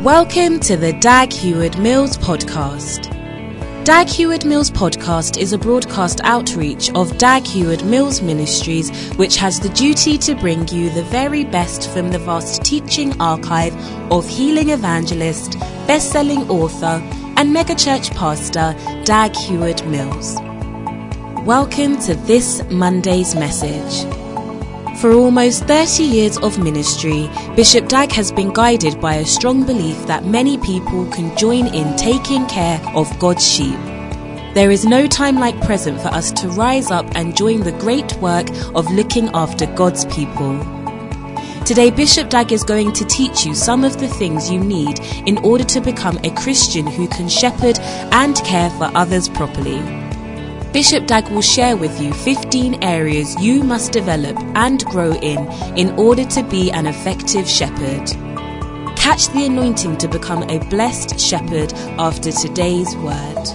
Welcome to the Dag Heward-Mills podcast. Dag Heward-Mills podcast is a broadcast outreach of Dag Heward-Mills Ministries, which has the duty to bring you the very best from the vast teaching archive of healing evangelist, best-selling author, and megachurch pastor Dag Heward-Mills. Welcome to this Monday's message. For almost 30 years of ministry, Bishop Dag has been guided by a strong belief that many people can join in taking care of God's sheep. There is no time like present for us to rise up and join the great work of looking after God's people. Today, Bishop Dag is going to teach you some of the things you need in order to become a Christian who can shepherd and care for others properly. Bishop Dag will share with you 15 areas you must develop and grow in order to be an effective shepherd. Catch the anointing to become a blessed shepherd after today's word.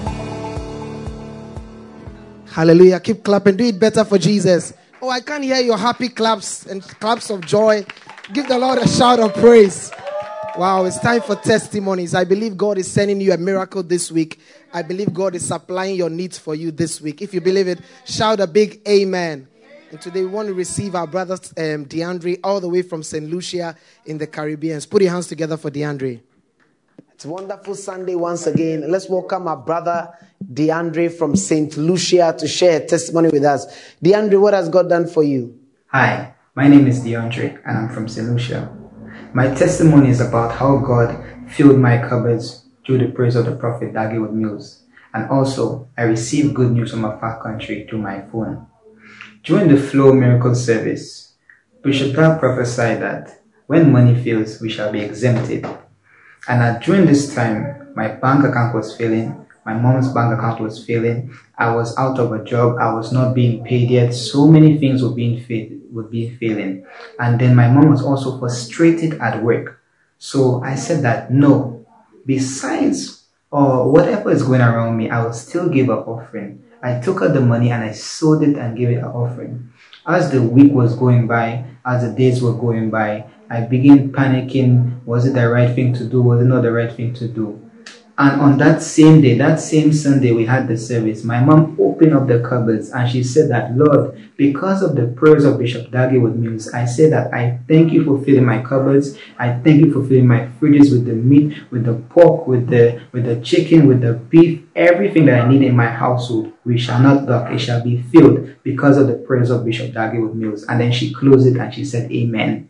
Hallelujah. Keep clapping. Do it better for Jesus. Oh, I can't hear your happy claps and claps of joy. Give the Lord a shout of praise. Wow, it's time for testimonies. I believe God is sending you a miracle this week. I believe God is supplying your needs for you this week. If you believe it, shout a big amen. And today we want to receive our brother DeAndre all the way from St. Lucia in the Caribbean. Put your hands together for DeAndre. It's a wonderful Sunday once again. Let's welcome our brother DeAndre from St. Lucia to share a testimony with us. DeAndre, what has God done for you? Hi, my name is DeAndre and I'm from St. Lucia. My testimony is about how God filled my cupboards through the praise of the prophet Dag Heward-Mills. And also, I received good news from a far country through my phone. During the Flow Miracle Service, Bishop Dag prophesied that when money fails, we shall be exempted. And during this time, my bank account was failing. My mom's bank account was failing. I was out of a job. I was not being paid yet. So many things were being failing. And then my mom was also frustrated at work. So I said that no, besides or whatever is going around me, I will still give an offering. I took out the money and I sold it and gave it an offering. As the week was going by, as the days were going by, I began panicking. Was it the right thing to do? Was it not the right thing to do? And on that same day, that same Sunday we had the service, my mom opened up the cupboards and she said that, Lord, because of the prayers of Bishop Dag Heward-Mills, I say that I thank you for filling my cupboards. I thank you for filling my fridges with the meat, with the pork, with the chicken, with the beef, everything that I need in my household. We shall not lack, it shall be filled because of the prayers of Bishop Dag Heward-Mills. And then she closed it and she said, Amen.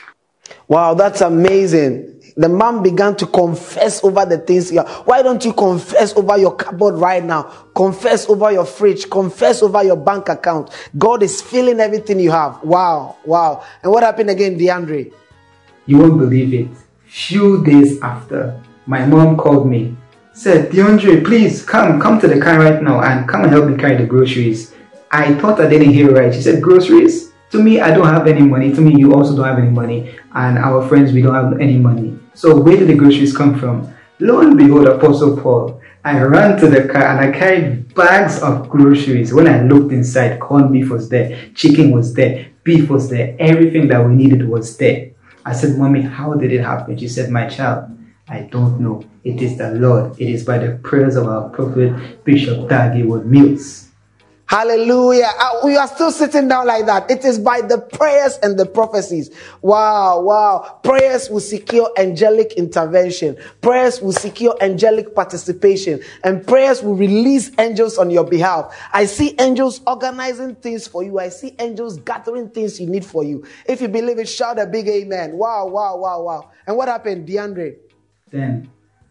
Wow, that's amazing. The mom began to confess over the things here. Why don't you confess over your cupboard right now? Confess over your fridge. Confess over your bank account. God is filling everything you have. Wow, wow. And what happened again, DeAndre? You won't believe it. Few days after, my mom called me. Said, DeAndre, please come to the car right now and come and help me carry the groceries. I thought I didn't hear right. She said, groceries? To me, I don't have any money. To me, you also don't have any money. And our friends, we don't have any money. So where did the groceries come from? Lo and behold, Apostle Paul. I ran to the car and I carried bags of groceries. When I looked inside, corned beef was there, chicken was there, beef was there, everything that we needed was there. I said, Mommy, how did it happen? She said, my child, I don't know. It is the Lord. It is by the prayers of our prophet, Bishop Dag Heward-Mills. Hallelujah. We are still sitting down like that. It is by the prayers and the prophecies. Wow, wow. Prayers will secure angelic intervention. Prayers will secure angelic participation. And prayers will release angels on your behalf. I see angels organizing things for you. I see angels gathering things you need for you. If you believe it, shout a big amen. Wow, wow, wow, wow. And what happened, DeAndre? Then,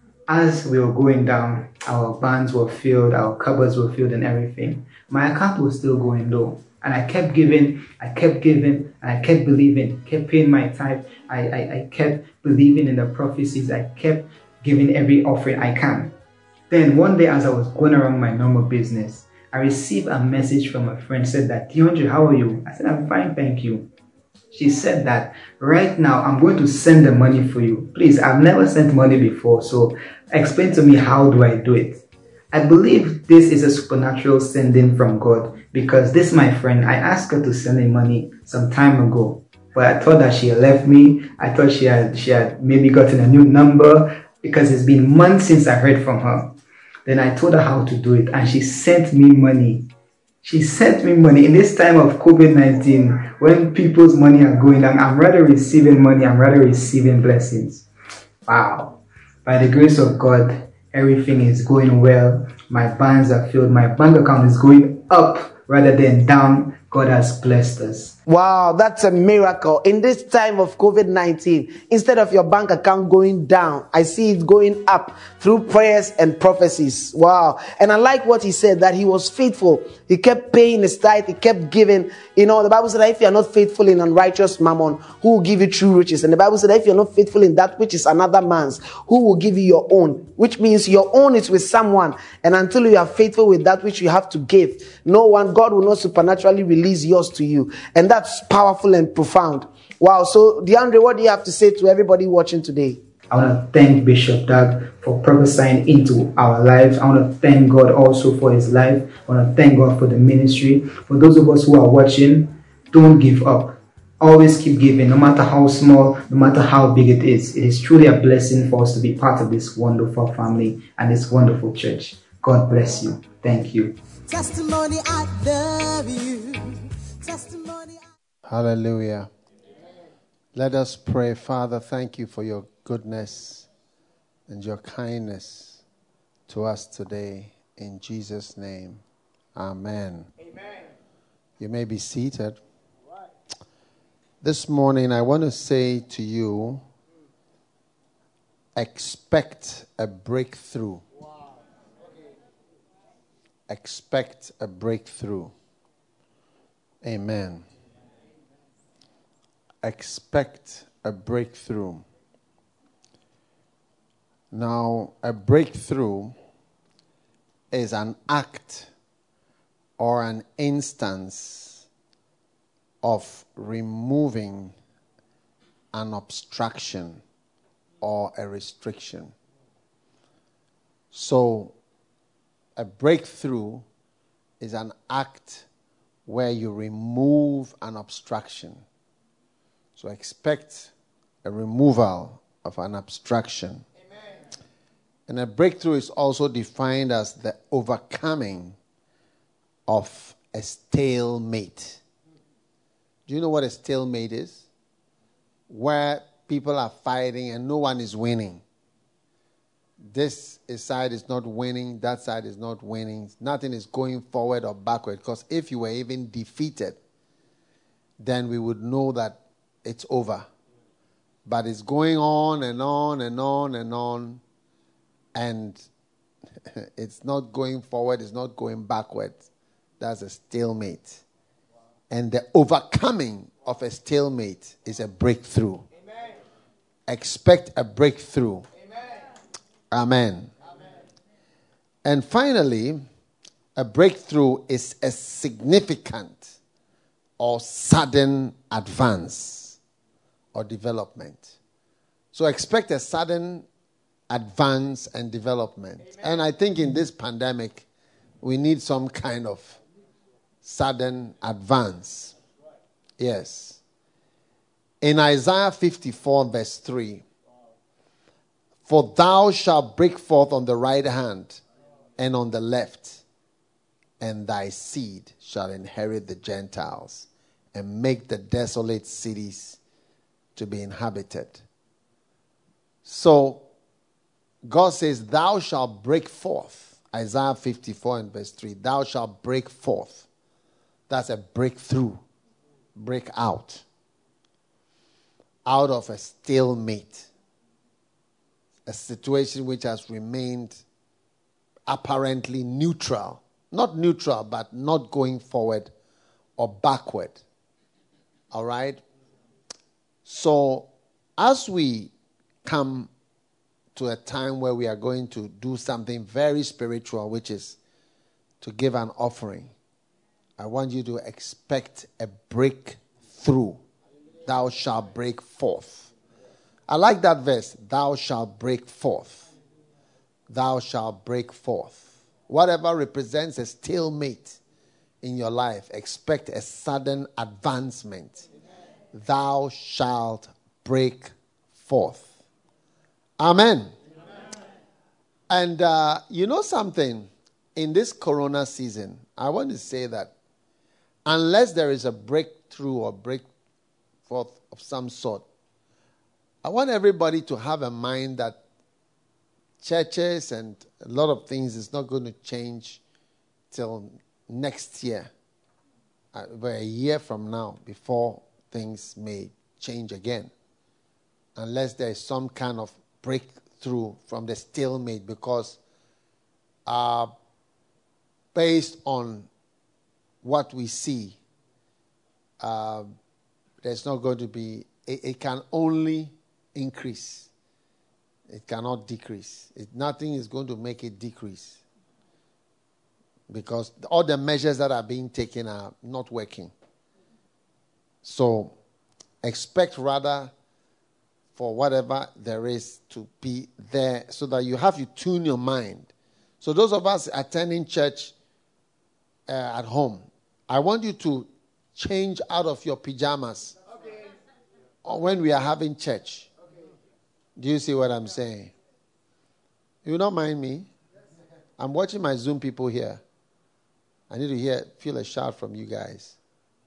as we were going down, our barns were filled, our cupboards were filled and everything. My account was still going low. And I kept giving, and I kept believing, kept paying my tithe. I kept believing in the prophecies. I kept giving every offering I can. Then one day as I was going around my normal business, I received a message from a friend said that, DeAndre, how are you? I said, I'm fine, thank you. She said that right now I'm going to send the money for you. Please, I've never sent money before, so explain to me, how do I do it? I believe this is a supernatural sending from God because this, my friend, I asked her to send me money some time ago. But I thought that she had left me. I thought she had maybe gotten a new number. because it's been months since I heard from her. Then I told her how to do it, and she sent me money. She sent me money in this time of COVID-19, when people's money are going down. I'm rather receiving money. I'm rather receiving blessings. Wow. By the grace of God, everything is going well. My banks are filled. My bank account is going up rather than down. God has blessed us. Wow, that's a miracle. In this time of COVID-19, instead of your bank account going down, I see it going up through prayers and prophecies. Wow. And I like what he said, that he was faithful. He kept paying his tithe. He kept giving. You know, the Bible said that if you are not faithful in unrighteous mammon, who will give you true riches? And the Bible said that if you're not faithful in that which is another man's, who will give you your own? Which means your own is with someone. And until you are faithful with that which you have to give, no one, God will not supernaturally release yours to you. And that's powerful and profound. Wow. So, DeAndre, what do you have to say to everybody watching today? I want to thank Bishop Dag for prophesying into our lives. I want to thank God also for his life. I want to thank God for the ministry. For those of us who are watching, don't give up. Always keep giving, no matter how small, no matter how big it is. It is truly a blessing for us to be part of this wonderful family and this wonderful church. God bless you. Thank you. Testimony, I love you. Testimony. Hallelujah. Let us pray. Father, thank you for your goodness and your kindness to us today. In Jesus' name, amen. Amen. You may be seated. This morning, I want to say to you, expect a breakthrough. Expect a breakthrough. Amen. Expect a breakthrough. Now, a breakthrough is an act or an instance of removing an obstruction or a restriction. So, a breakthrough is an act where you remove an obstruction. So expect a removal of an obstruction. Amen. And a breakthrough is also defined as the overcoming of a stalemate. Do you know what a stalemate is? Where people are fighting and no one is winning. This side is not winning, that side is not winning. Nothing is going forward or backward. Because if you were even defeated, then we would know that it's over. But it's going on and on and on and on. And it's not going forward, it's not going backward. That's a stalemate. And the overcoming of a stalemate is a breakthrough. Amen. Expect a breakthrough. Amen. Amen. And finally, a breakthrough is a significant or sudden advance or development. So expect a sudden advance and development. Amen. And I think in this pandemic, we need some kind of sudden advance. Yes. In Isaiah 54 verse 3, for thou shalt break forth on the right hand and on the left, and thy seed shall inherit the Gentiles and make the desolate cities to be inhabited. So, God says, thou shalt break forth. Isaiah 54 and verse 3. Thou shalt break forth. That's a breakthrough. Break out. Out of a stalemate. A situation which has remained apparently neutral. Not neutral, but not going forward or backward. All right? So, as we come to a time where we are going to do something very spiritual, which is to give an offering, I want you to expect a breakthrough. Thou shalt break forth. I like that verse. Thou shalt break forth. Thou shalt break forth. Whatever represents a stalemate in your life, expect a sudden advancement. Thou shalt break forth. Amen. And you know something? In this corona season, I want to say that unless there is a breakthrough or breakforth of some sort, I want everybody to have a mind that churches and a lot of things is not going to change till next year, but a year from now, before things may change again, unless there is some kind of breakthrough from the stalemate, because based on what we see, there's not going to be, it can only increase. It cannot decrease. Nothing is going to make it decrease, because all the measures that are being taken are not working. So expect rather for whatever there is to be there, so that you have to tune your mind. So those of us attending church at home, I want you to change out of your pajamas when we are having church. Do you see what I'm saying? You will not mind me? I'm watching my Zoom people here. I need to feel a shout from you guys.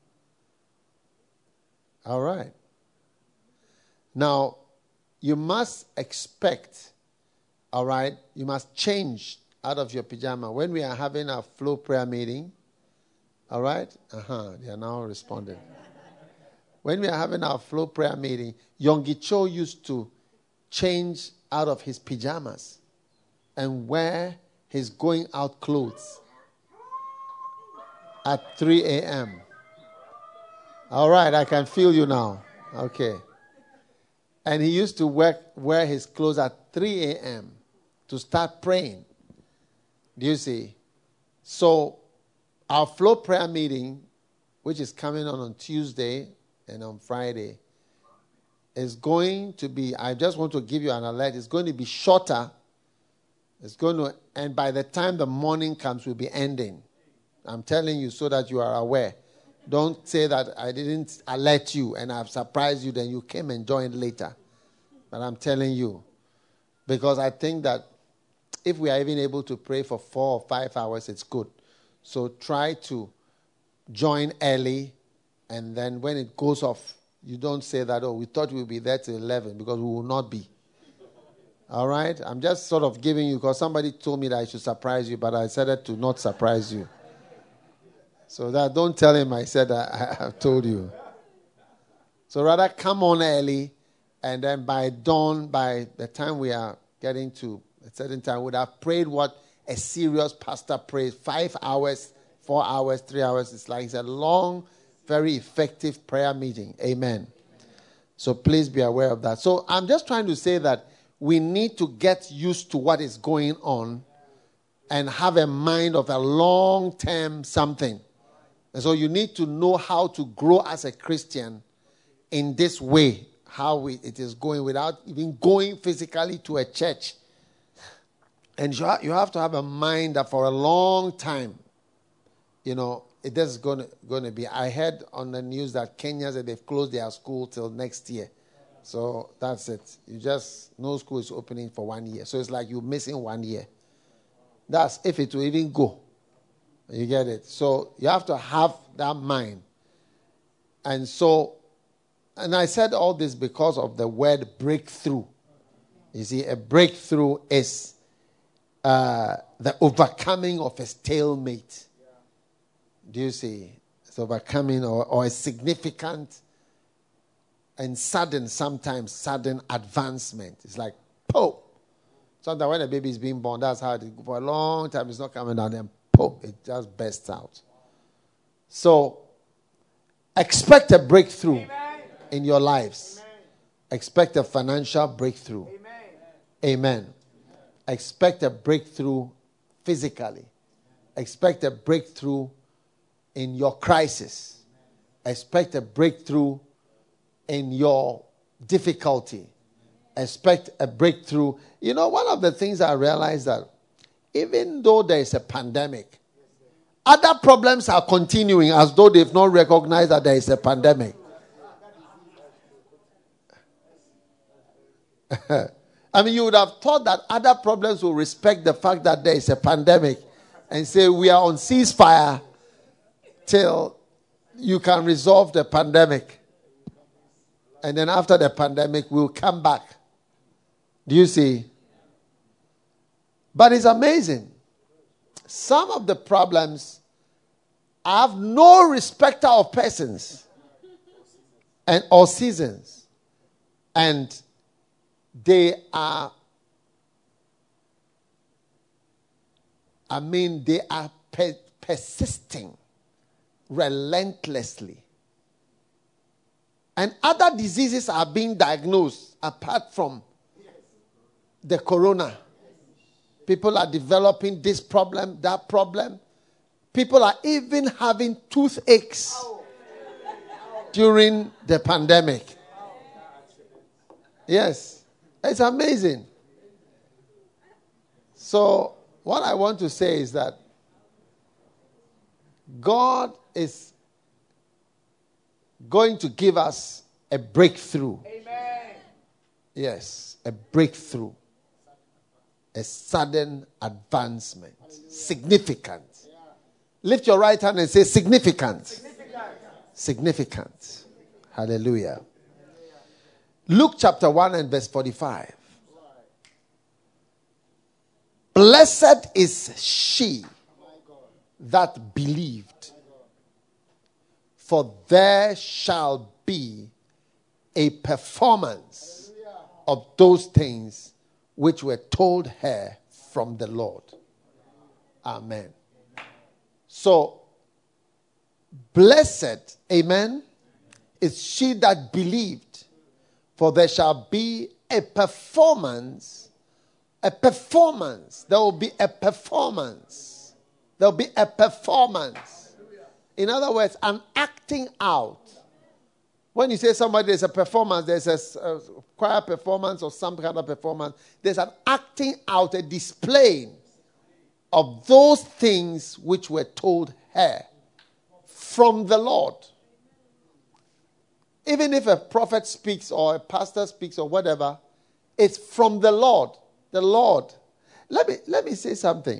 All right. Now, you must expect, all right, you must change out of your pajama. When we are having our flow prayer meeting, all right? They are now responding. When we are having our flow prayer meeting, Yonggi Cho used to change out of his pajamas and wear his going out clothes at 3 a.m. All right, I can feel you now. Okay. And he used to wear his clothes at 3 a.m. to start praying. Do you see? So our flow prayer meeting, which is coming on Tuesday and on Friday, is going to be, I just want to give you an alert, it's going to be shorter. It's going to, and by the time the morning comes, we'll be ending. I'm telling you so that you are aware. Don't say that I didn't alert you and I've surprised you, then you came and joined later. But I'm telling you, because I think that if we are even able to pray for 4 or 5 hours, it's good. So try to join early, and then when it goes off, you don't say that, oh, we thought we'll be there till 11, because we will not be. All right? I'm just sort of giving you, because somebody told me that I should surprise you, but I said it to not surprise you. So that don't tell him I said that I have told you. So rather come on early, and then by dawn, by the time we are getting to a certain time, we would have prayed what a serious pastor prays. 5 hours, 4 hours, 3 hours. It's a long, very effective prayer meeting. Amen. So please be aware of that. So I'm just trying to say that we need to get used to what is going on and have a mind of a long-term something. And so you need to know how to grow as a Christian in this way, how it is going, without even going physically to a church. And you have to have a mind that for a long time, it is going to be. I heard on the news that Kenya said they've closed their school till next year. So that's it. No school is opening for 1 year. So it's like you're missing 1 year. That's if it will even go. You get it? So you have to have that mind. And I said all this because of the word breakthrough. You see, a breakthrough is the overcoming of a stalemate. Do you see? It's overcoming or a significant and sometimes sudden advancement. It's like, po. Sometimes when a baby is being born, that's how it is. For a long time, it's not coming down, then po, it just bursts out. So, expect a breakthrough in your lives. Expect a financial breakthrough. Amen. Expect a breakthrough physically. Expect a breakthrough in your crisis. Expect a breakthrough in your difficulty. Expect a breakthrough. One of the things I realized that even though there is a pandemic, other problems are continuing as though they've not recognized that there is a pandemic. I mean, you would have thought that other problems will respect the fact that there is a pandemic and say we are on ceasefire till you can resolve the pandemic. And then after the pandemic, we'll come back. Do you see? But it's amazing. Some of the problems have no respecter of persons or seasons. And they are persisting relentlessly. And other diseases are being diagnosed apart from the corona. People are developing this problem, that problem. People are even having toothaches during the pandemic. Yes, it's amazing. So, what I want to say is that God is going to give us a breakthrough. Amen. Yes, a breakthrough. A sudden advancement. Significant. Lift your right hand and say significant. Significant. Hallelujah. Luke chapter 1 and verse 45. Blessed is she that believed, for there shall be a performance of those things which were told her from the Lord. Amen. So, blessed, amen, is she that believed, for there shall be a performance. A performance. There will be a performance. There will be a performance. In other words, an acting out. When you say somebody there's a performance, there's a choir performance or some kind of performance, there's an acting out, a displaying of those things which were told her from the Lord. Even if a prophet speaks or a pastor speaks or whatever, it's from the Lord. The Lord. Let me say something.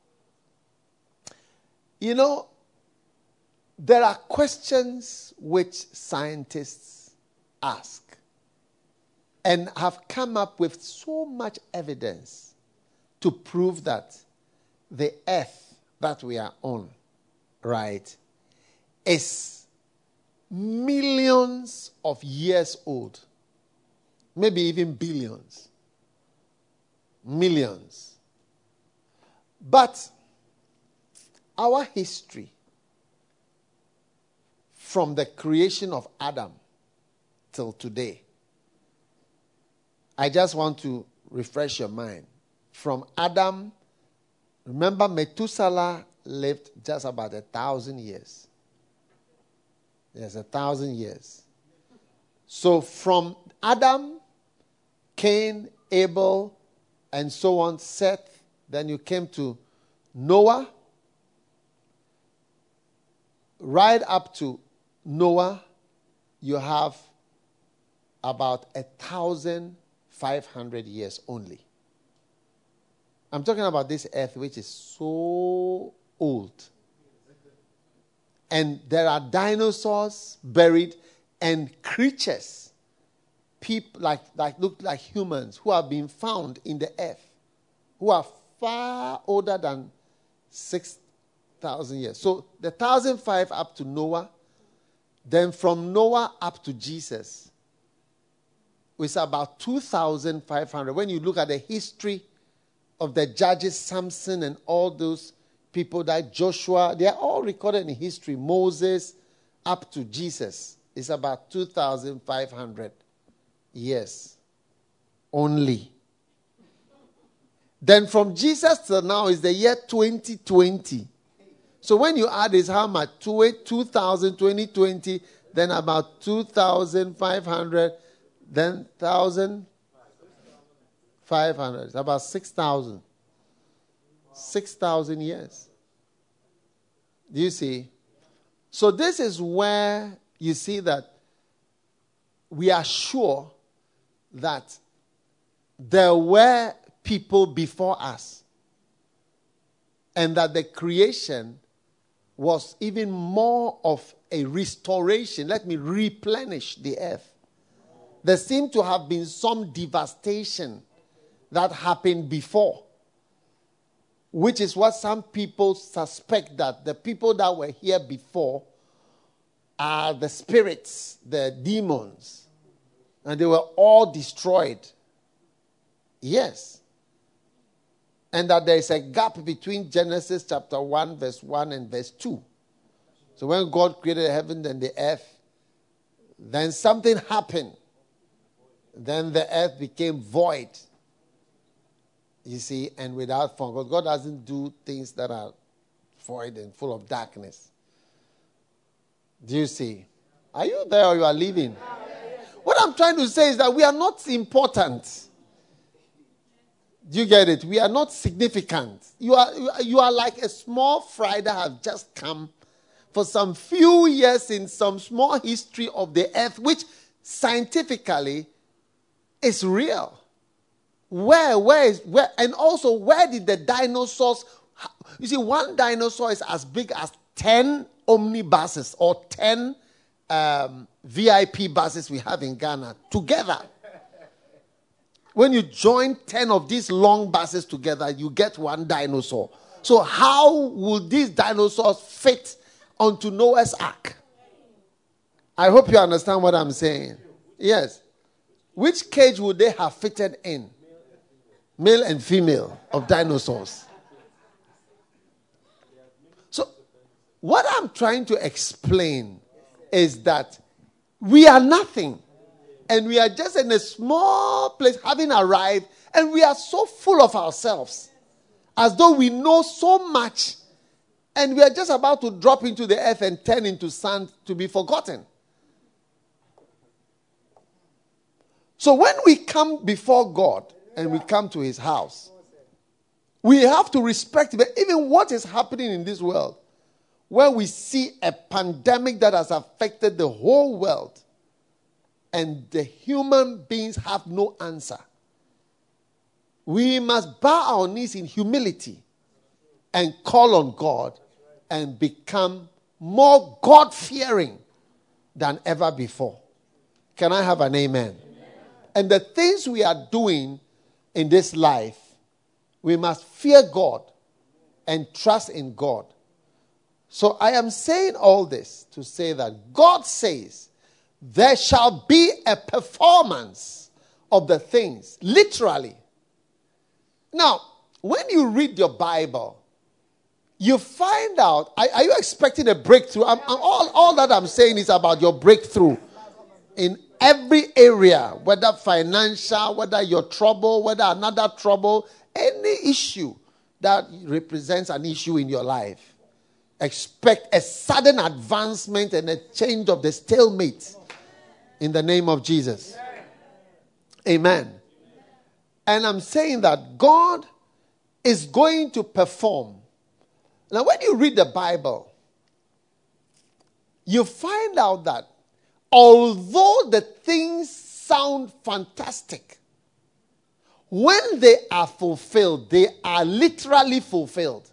You know, there are questions which scientists ask and have come up with so much evidence to prove that the earth that we are on, right, is millions of years old. Maybe even billions. Millions. But our history from the creation of Adam till today, I just want to refresh your mind. From Adam, remember Methuselah lived just about 1,000 years. Yes, 1,000 years. So from Adam, Cain, Abel, and so on, Seth, then you came to Noah. Right up to Noah, you have about 1,500 years only. I'm talking about this earth which is so old. And there are dinosaurs buried and creatures, people like look like humans who have been found in the earth, who are far older than 6,000 years. So the 1,005 up to Noah, then from Noah up to Jesus, it's about 2,500. When you look at the history of the judges, Samson and all those people that Joshua, they are all recorded in history. Moses up to Jesus is about 2,500 years only. Then from Jesus till now is the year 2020. So when you add this, how much? 2,000, 2020, then about 2,500, then 1,500. It's about 6,000. 6,000 years. Do you see? So this is where you see that we are sure that there were people before us, and that the creation was even more of a restoration. Let me replenish the earth. There seemed to have been some devastation that happened before, which is what some people suspect, that the people that were here before are the spirits, the demons, and they were all destroyed. Yes. And that there is a gap between Genesis chapter 1, verse 1 and verse 2. So when God created the heaven and the earth, then something happened. Then the earth became void. You see, and without form. Because God doesn't do things that are void and full of darkness. Do you see? Are you there or you are leaving? What I'm trying to say is that we are not important. Do you get it? We are not significant. You are like a small fry that have just come for some few years in some small history of the earth, which scientifically is real. Where, and also where did the dinosaurs? You see, one dinosaur is as big as 10 omnibuses or 10 VIP buses we have in Ghana together. When you join 10 of these long buses together, you get one dinosaur. So how will these dinosaurs fit onto Noah's Ark? I hope you understand what I'm saying. Yes. Which cage would they have fitted in? Male and female of dinosaurs. So what I'm trying to explain is that we are nothing. And we are just in a small place having arrived, and we are so full of ourselves as though we know so much, and we are just about to drop into the earth and turn into sand to be forgotten. So when we come before God and we come to his house, we have to respect even what is happening in this world, where we see a pandemic that has affected the whole world. And the human beings have no answer. We must bow our knees in humility and call on God and become more God-fearing than ever before. Can I have an amen? And the things we are doing in this life, we must fear God and trust in God. So I am saying all this to say that God says, there shall be a performance of the things, literally. Now, when you read your Bible, you find out, are you expecting a breakthrough? All that I'm saying is about your breakthrough in every area, whether financial, whether your trouble, whether another trouble, any issue that represents an issue in your life. Expect a sudden advancement and a change of the stalemate. In the name of Jesus. Amen. And I'm saying that God is going to perform. Now, when you read the Bible, you find out that although the things sound fantastic, when they are fulfilled, they are literally fulfilled.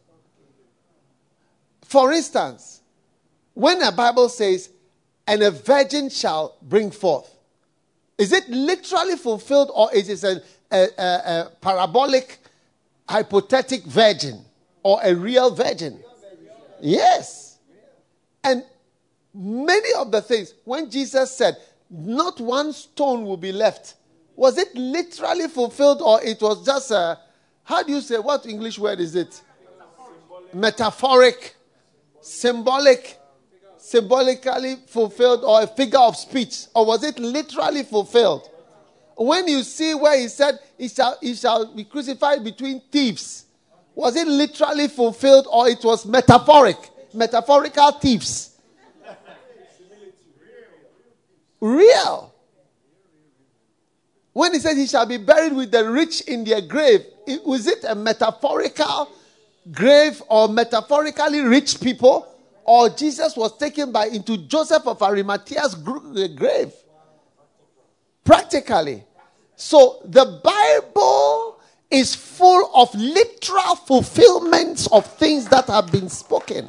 For instance, when the Bible says, and a virgin shall bring forth. Is it literally fulfilled, or is it a parabolic, hypothetical virgin or a real virgin? Yes. And many of the things, when Jesus said, not one stone will be left, was it literally fulfilled, or it was just a, how do you say, what English word is it? Metaphoric, symbolically fulfilled, or a figure of speech? Or was it literally fulfilled? When you see where he said he shall be crucified between thieves, was it literally fulfilled, or it was metaphorical thieves? Real. When he said he shall be buried with the rich in their grave, was it a metaphorical grave or metaphorically rich people? Or Jesus was taken into Joseph of Arimathea's grave? Practically. So the Bible is full of literal fulfillments of things that have been spoken.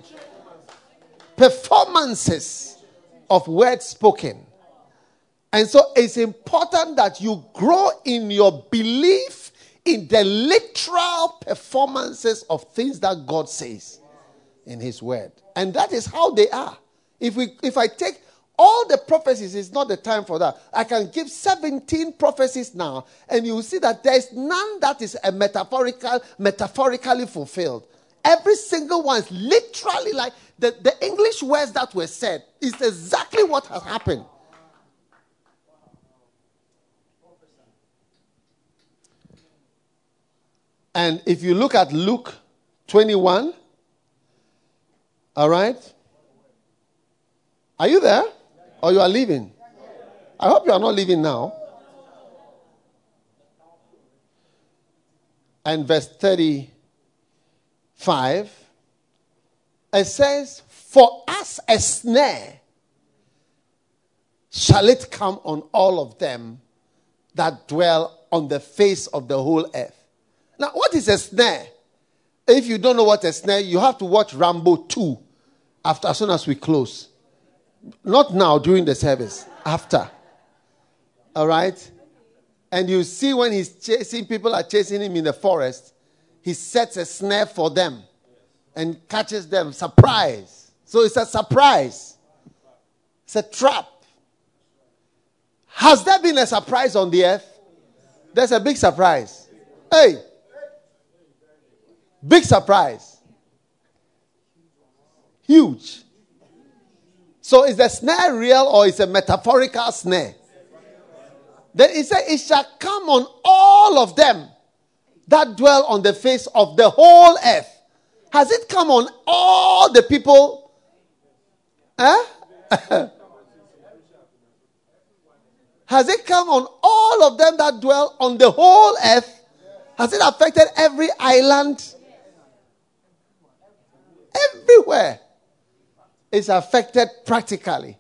Performances of words spoken. And so it's important that you grow in your belief in the literal performances of things that God says in his word. And that is how they are. If I take all the prophecies, it's not the time for that. I can give 17 prophecies now, and you will see that there is none that is a metaphorically fulfilled. Every single one is literally like the English words that were said is exactly what has happened. And if you look at Luke 21, all right? Are you there? Or you are leaving? I hope you are not leaving now. And verse 35, it says, "For as a snare shall it come on all of them that dwell on the face of the whole earth." Now, what is a snare? If you don't know what a snare, you have to watch Rambo 2 as soon as we close. Not now during the service, after. All right? And you see when he's chasing, people are chasing him in the forest, he sets a snare for them and catches them. Surprise. So it's a surprise. It's a trap. Has there been a surprise on the earth? There's a big surprise. Hey! Big surprise. Huge. So is the snare real or is a metaphorical snare? Then it said, "It shall come on all of them that dwell on the face of the whole earth." Has it come on all the people? Has it come on all of them that dwell on the whole earth? Has it affected every island? Everywhere. It's affected practically.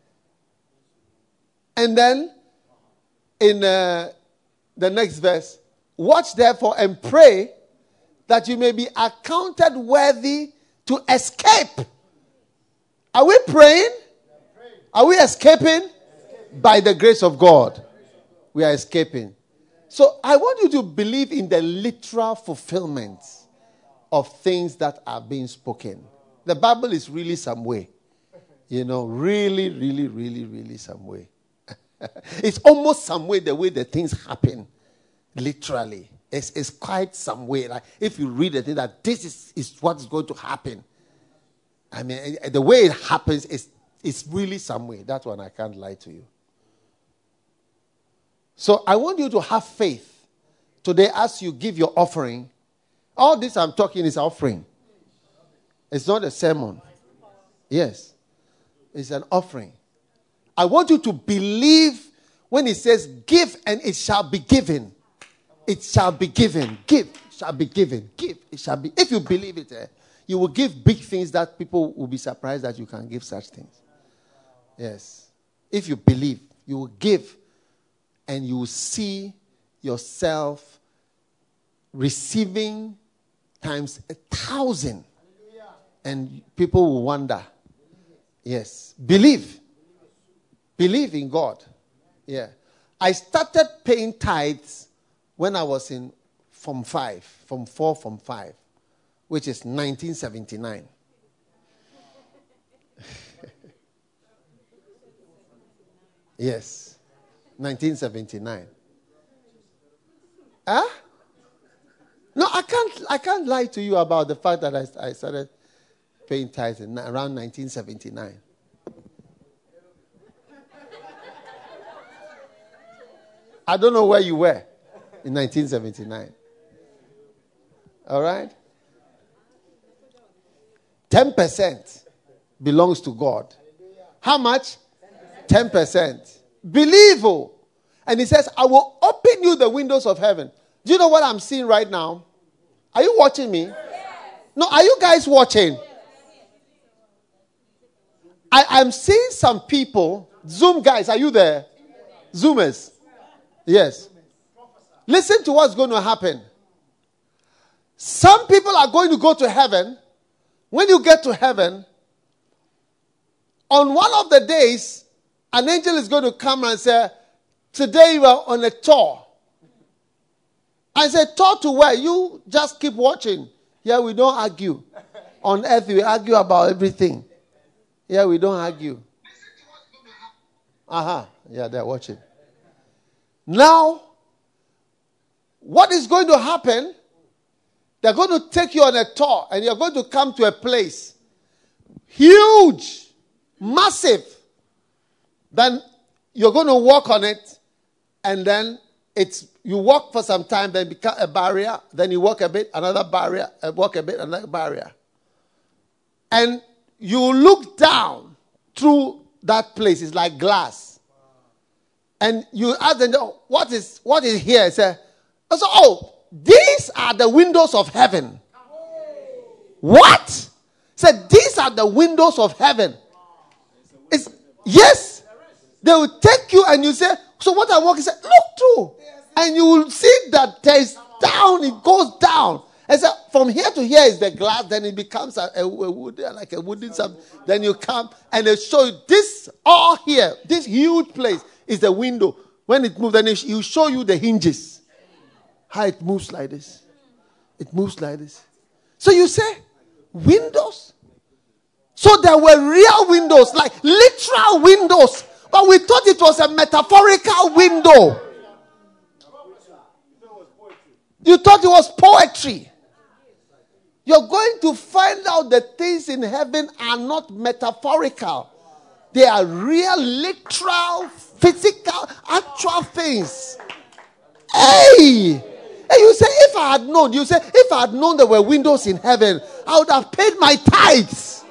And then in the next verse, "Watch therefore and pray that you may be accounted worthy to escape." Are we praying? Are we escaping? By the grace of God, we are escaping. So I want you to believe in the literal fulfillment of things that are being spoken. The Bible is really some way. Really, really, really, really some way. It's almost some way the way the things happen. Literally. It's quite some way. Like if you read the thing that this is what's going to happen. I mean, the way it happens is really some way. That one I can't lie to you. So I want you to have faith. Today as you give your offering, all this I'm talking is offering. It's not a sermon. Yes. It's an offering. I want you to believe when it says give and it shall be given. It shall be given. Give, shall be given. Give, it shall be. If you believe it, you will give big things that people will be surprised that you can give such things. Yes. If you believe, you will give and you will see yourself receiving times 1,000. And people will wonder. Yes. Believe. Believe in God. Yeah. I started paying tithes when I was in Form 5, Form 4, Form 5, which is 1979. Yes. 1979. Huh? No, I can't lie to you about the fact that I started paying tithes around 1979. I don't know where you were in 1979. All right? 10% belongs to God. How much? 10%. Believe. And he says, "I will open you the windows of heaven." Do you know what I'm seeing right now? Are you watching me? Yes. No, are you guys watching? I'm seeing some people. Zoom guys, are you there? Zoomers. Yes. listen to what's going to happen. Some people are going to go to heaven. When you get to heaven, on one of the days, an angel is going to come and say, today you are on a tour. I said, tour to where? You just keep watching. Here we don't argue. On earth we argue about everything. Here we don't argue. Yeah, they're watching. Now, what is going to happen? They're going to take you on a tour and you're going to come to a place. Huge. Massive. Then you're going to walk on it and then you walk for some time, then become a barrier, then you walk a bit, another barrier, walk a bit, another barrier. And you look down through that place. It's like glass. And you ask them, what is here? Say, these are the windows of heaven. What? Said, these are the windows of heaven. Yes. They will take you and you say, so what I'm walking, say, look through. And you will see that there is down, it goes down. And so from here to here is the glass, then it becomes a wood, like a wooden something. Then you come and they show you this all here, this huge place is the window. When it moves, then it will show you the hinges. How it moves like this. It moves like this. So you say, windows? So there were real windows, like literal windows. But we thought it was a metaphorical window. You thought it was poetry. You're going to find out that things in heaven are not metaphorical. They are real, literal, physical, actual things. Hey! And you say, if I had known there were windows in heaven, I would have paid my tithes.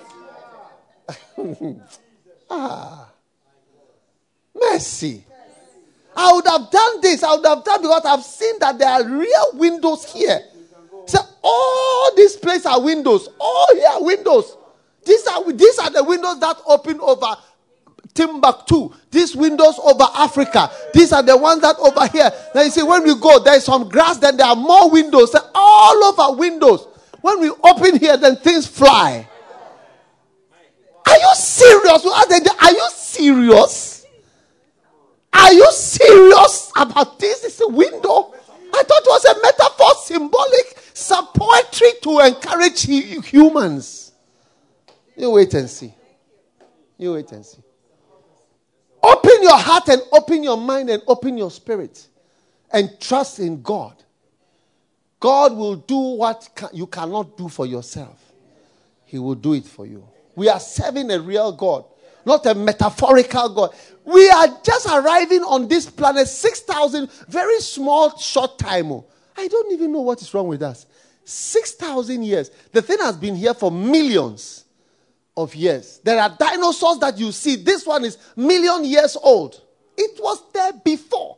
Mercy. I would have done this. I would have done because I've seen that there are real windows here. So all these places are windows. All here are windows. These are the windows that open over Timbuktu. These windows over Africa. These are the ones that over here. Now you see, when we go, there is some grass, then there are more windows. All over windows. When we open here, then things fly. Are you serious? Are you serious? Are you serious about this? It's a window. I thought it was a metaphor, symbolic, some poetry to encourage humans. You wait and see. You wait and see. Open your heart and open your mind and open your spirit. And trust in God. God will do what you cannot do for yourself. He will do it for you. We are serving a real God, not a metaphorical God. We are just arriving on this planet 6,000, very small, short time. I don't even know what is wrong with us. 6,000 years. The thing has been here for millions of years. There are dinosaurs that you see. This one is million years old. It was there before.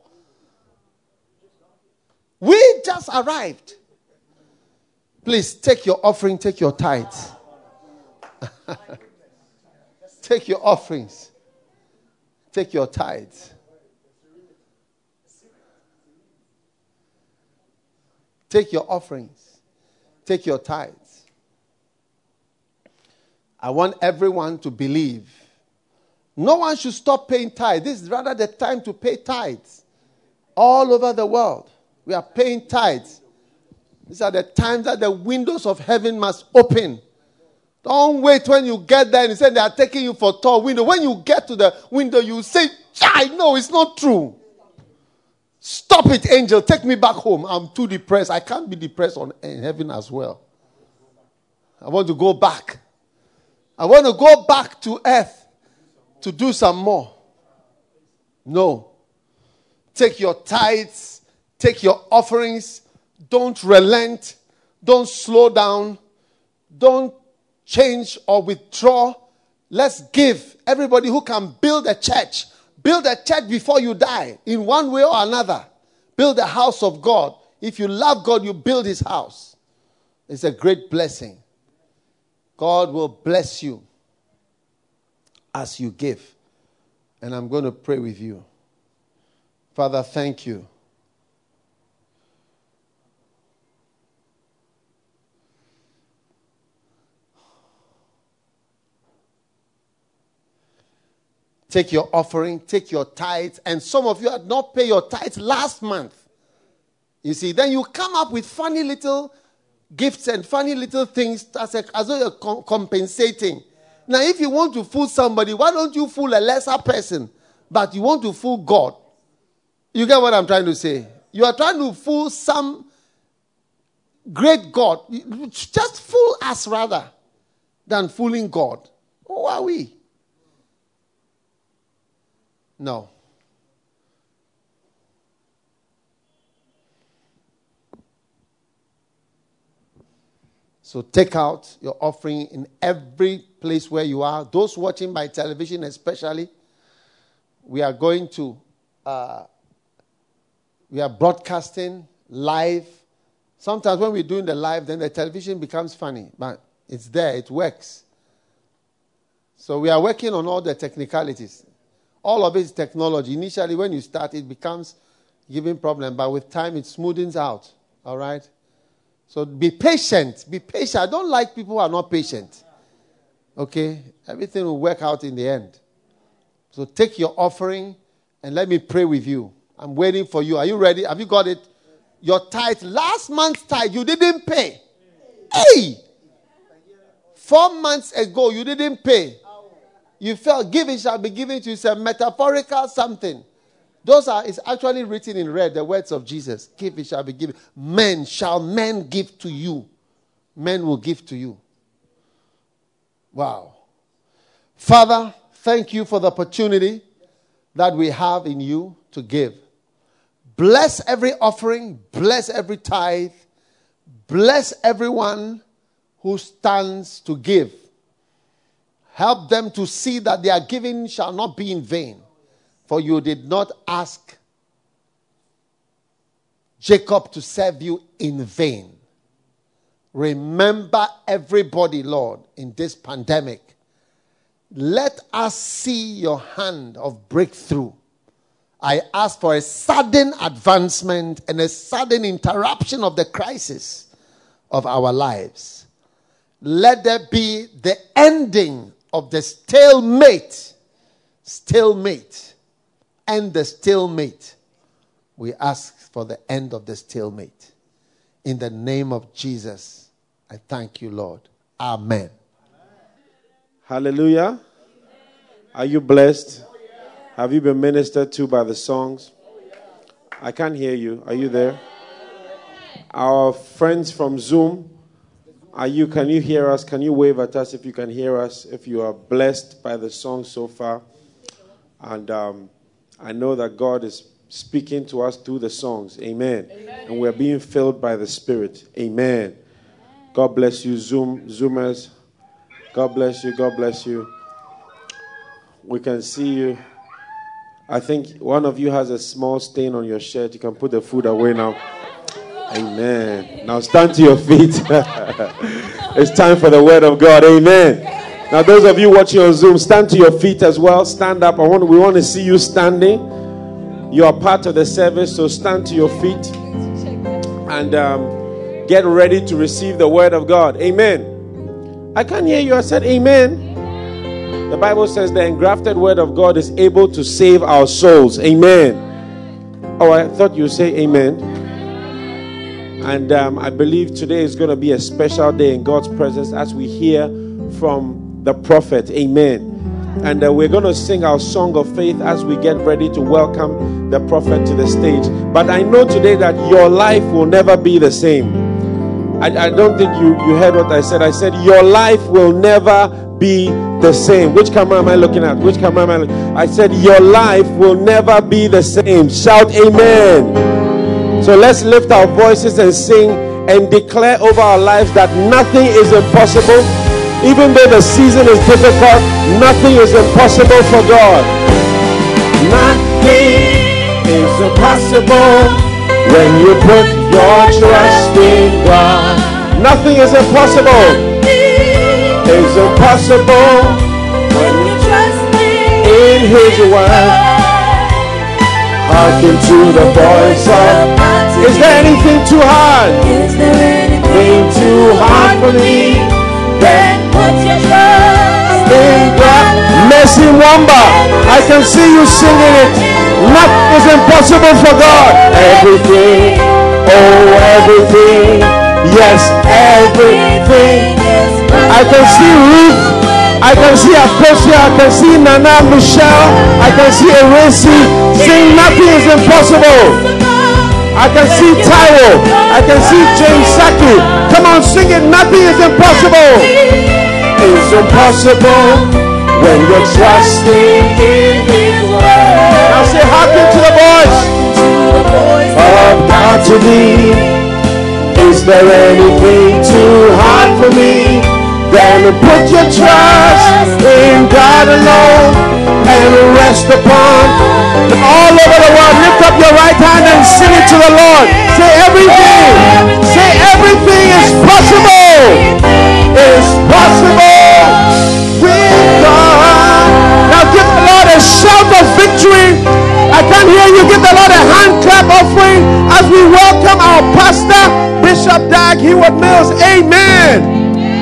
We just arrived. Please take your offering, take your tithes. Take your offerings. Take your tithes. Take your offerings. Take your tithes. I want everyone to believe. No one should stop paying tithes. This is rather the time to pay tithes. All over the world, we are paying tithes. These are the times that the windows of heaven must open. Don't wait when you get there and you say they are taking you for a tour window. When you get to the window, you say, no, it's not true. Stop it, angel. Take me back home. I'm too depressed. I can't be depressed in heaven as well. I want to go back. I want to go back to earth to do some more. No. Take your tithes. Take your offerings. Don't relent. Don't slow down. Don't change or withdraw. Let's give. Everybody who can build a church before you die in one way or another. Build the house of God. If you love God, you build his house. It's a great blessing. God will bless you as you give. And I'm going to pray with you. Father, thank you take your offering, take your tithes, and some of you had not paid your tithes last month. You see, then you come up with funny little gifts and funny little things as though you're compensating. Now, if you want to fool somebody, why don't you fool a lesser person, but you want to fool God? You get what I'm trying to say? You are trying to fool some great God. Just fool us rather than fooling God. Who are we? No. So take out your offering in every place where you are. Those watching by television especially, we are going to, we are broadcasting live. Sometimes when we're doing the live, then the television becomes funny. But it's there, it works. So we are working on all the technicalities. All of it is technology. Initially, when you start, it becomes giving problem. But with time, it smoothens out. All right? So be patient. Be patient. I don't like people who are not patient. Okay? Everything will work out in the end. So take your offering and let me pray with you. I'm waiting for you. Are you ready? Have you got it? Your tithe, last month's tithe, you didn't pay. Hey! 4 months ago, you didn't pay. You felt giving shall be given to you. It's a metaphorical something. It's actually written in red, the words of Jesus. Give, it shall be given. Men give to you. Men will give to you. Wow. Father, thank you for the opportunity that we have in you to give. Bless every offering. Bless every tithe. Bless everyone who stands to give. Help them to see that their giving shall not be in vain. For you did not ask Jacob to serve you in vain. Remember everybody, Lord, in this pandemic. Let us see your hand of breakthrough. I ask for a sudden advancement and a sudden interruption of the crisis of our lives. Let there be the ending of the stalemate. End the stalemate. We ask for the end of the stalemate. In the name of Jesus, I thank you, Lord. Amen. Hallelujah. Are you blessed? Have you been ministered to by the songs? I can't hear you. Are you there? Our friends from Zoom, can you hear us? Can you wave at us if you can hear us? If you are blessed by the song so far. And I know that God is speaking to us through the songs. Amen. Amen. And we're being filled by the Spirit. Amen. God bless you, Zoomers. God bless you. God bless you. We can see you. I think one of you has a small stain on your shirt. You can put the food away now. Amen. Now stand to your feet. It's time for the word of God. Amen. Now those of you watching on Zoom, stand to your feet as well. Stand up. We want to see you standing. You are part of the service, so stand to your feet and get ready to receive the word of God. Amen. I can't hear you. I said amen. The Bible says the engrafted word of God is able to save our souls. Amen. Oh, I thought you would say amen. And I believe today is going to be a special day in God's presence as we hear from the prophet. Amen. And we're going to sing our song of faith as we get ready to welcome the prophet to the stage. But I know today that your life will never be the same. I don't think you heard what I said. I said your life will never be the same. Which camera am I looking at? Which camera am I looking at? I said your life will never be the same. Shout amen. So let's lift our voices and sing and declare over our lives that nothing is impossible. Even though the season is difficult, nothing is impossible for God. Nothing is impossible when you put your trust in God. Nothing is impossible. It's impossible when you trust in His word. Hearken to the voice of. Is there anything too hard? Is there anything too hard for me? Then put your trust in God. Mercy Wamba. I can see you singing it. Nothing is impossible for God. Everything, oh everything, yes everything. I can see Ruth, I can see Akosia, I can see Nana Michelle, I can see Eresi sing nothing is impossible. I can see Taiwo, I can see James Saki. Come on, sing it, nothing is impossible. It's impossible when you're trusting in His word. Now say, hearken to the voice of God to thee. Is there anything too hard for me? Then put your trust in God alone and rest upon all over the world. Lift up your right hand and sing it to the Lord. Say everything. Say everything is possible. Is possible with God. Now give the Lord a shout of victory. I can't hear you. Give the Lord a hand clap offering as we welcome our pastor, Bishop Dag Heward-Mills. Amen.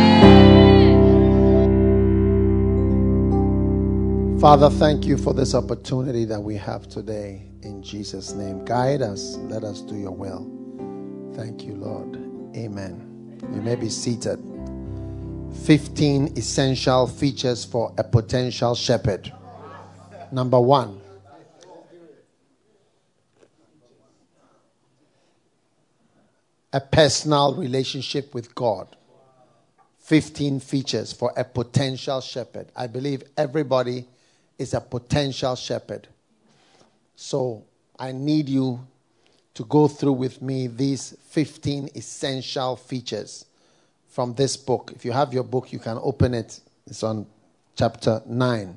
Father, thank you for this opportunity that we have today. In Jesus' name, guide us. Let us do your will. Thank you, Lord. Amen. You may be seated. 15 essential features for a potential shepherd. Number 1. A personal relationship with God. 15 features for a potential shepherd. I believe everybody is a potential shepherd. So I need you to go through with me these 15 essential features from this book. If you have your book, you can open it. It's on chapter 9.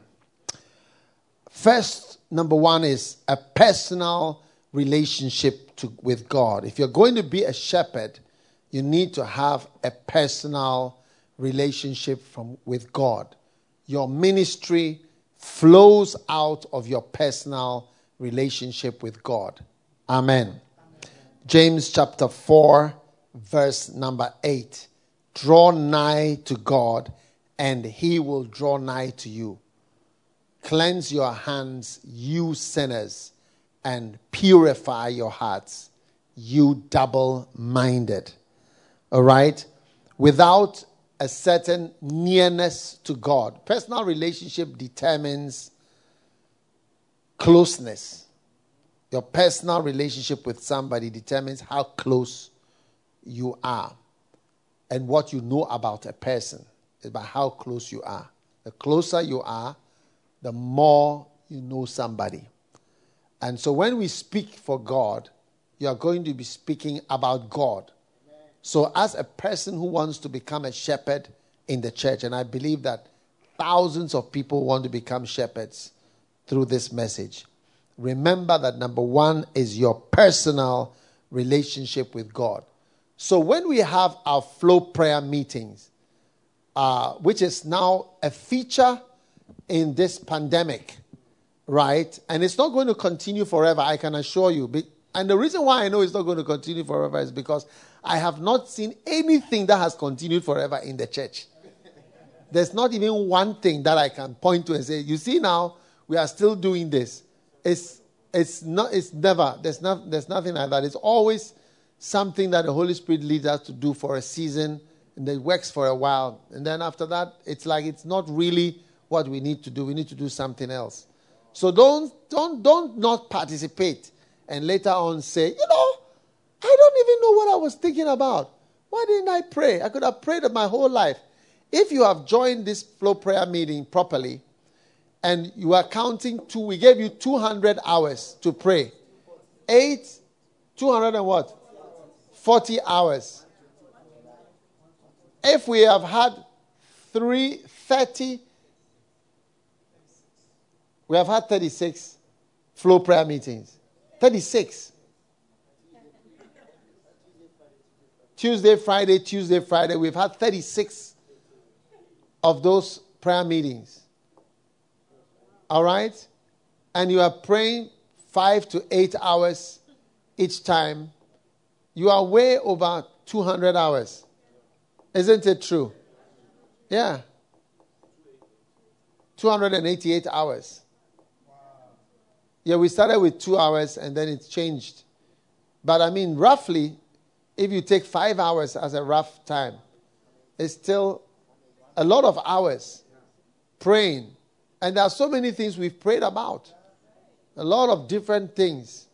First, number 1 is a personal relationship with God. If you're going to be a shepherd, you need to have a personal relationship with God. Your ministry flows out of your personal relationship with God. Amen. James chapter 4, verse number 8. Draw nigh to God, and He will draw nigh to you. Cleanse your hands, you sinners, and purify your hearts, you double-minded. All right? Without a certain nearness to God. Personal relationship determines closeness. Your personal relationship with somebody determines how close you are. And what you know about a person is by how close you are. The closer you are, the more you know somebody. And so when we speak for God, you are going to be speaking about God. So as a person who wants to become a shepherd in the church, and I believe that thousands of people want to become shepherds through this message, remember that number 1 is your personal relationship with God. So when we have our flow prayer meetings, which is now a feature in this pandemic, right? And it's not going to continue forever, I can assure you. And the reason why I know it's not going to continue forever is because I have not seen anything that has continued forever in the church. There's not even one thing that I can point to and say, you see now, we are still doing this. There's nothing like that. It's always something that the Holy Spirit leads us to do for a season, and it works for a while. And then after that, it's like it's not really what we need to do. We need to do something else. So don't not participate and later on say, I don't even know what I was thinking about. Why didn't I pray? I could have prayed my whole life. If you have joined this flow prayer meeting properly and you are counting we gave you 200 hours to pray. 200 and what? 40 hours. If we have had 30, we have had 36 flow prayer meetings. 36. Tuesday, Friday. We've had 36 of those prayer meetings. All right? And you are praying 5 to 8 hours each time. You are way over 200 hours. Isn't it true? Yeah. 288 hours. Yeah, we started with 2 hours and then it changed. But I mean, roughly, if you take 5 hours as a rough time, it's still a lot of hours praying. And there are so many things we've prayed about. A lot of different things.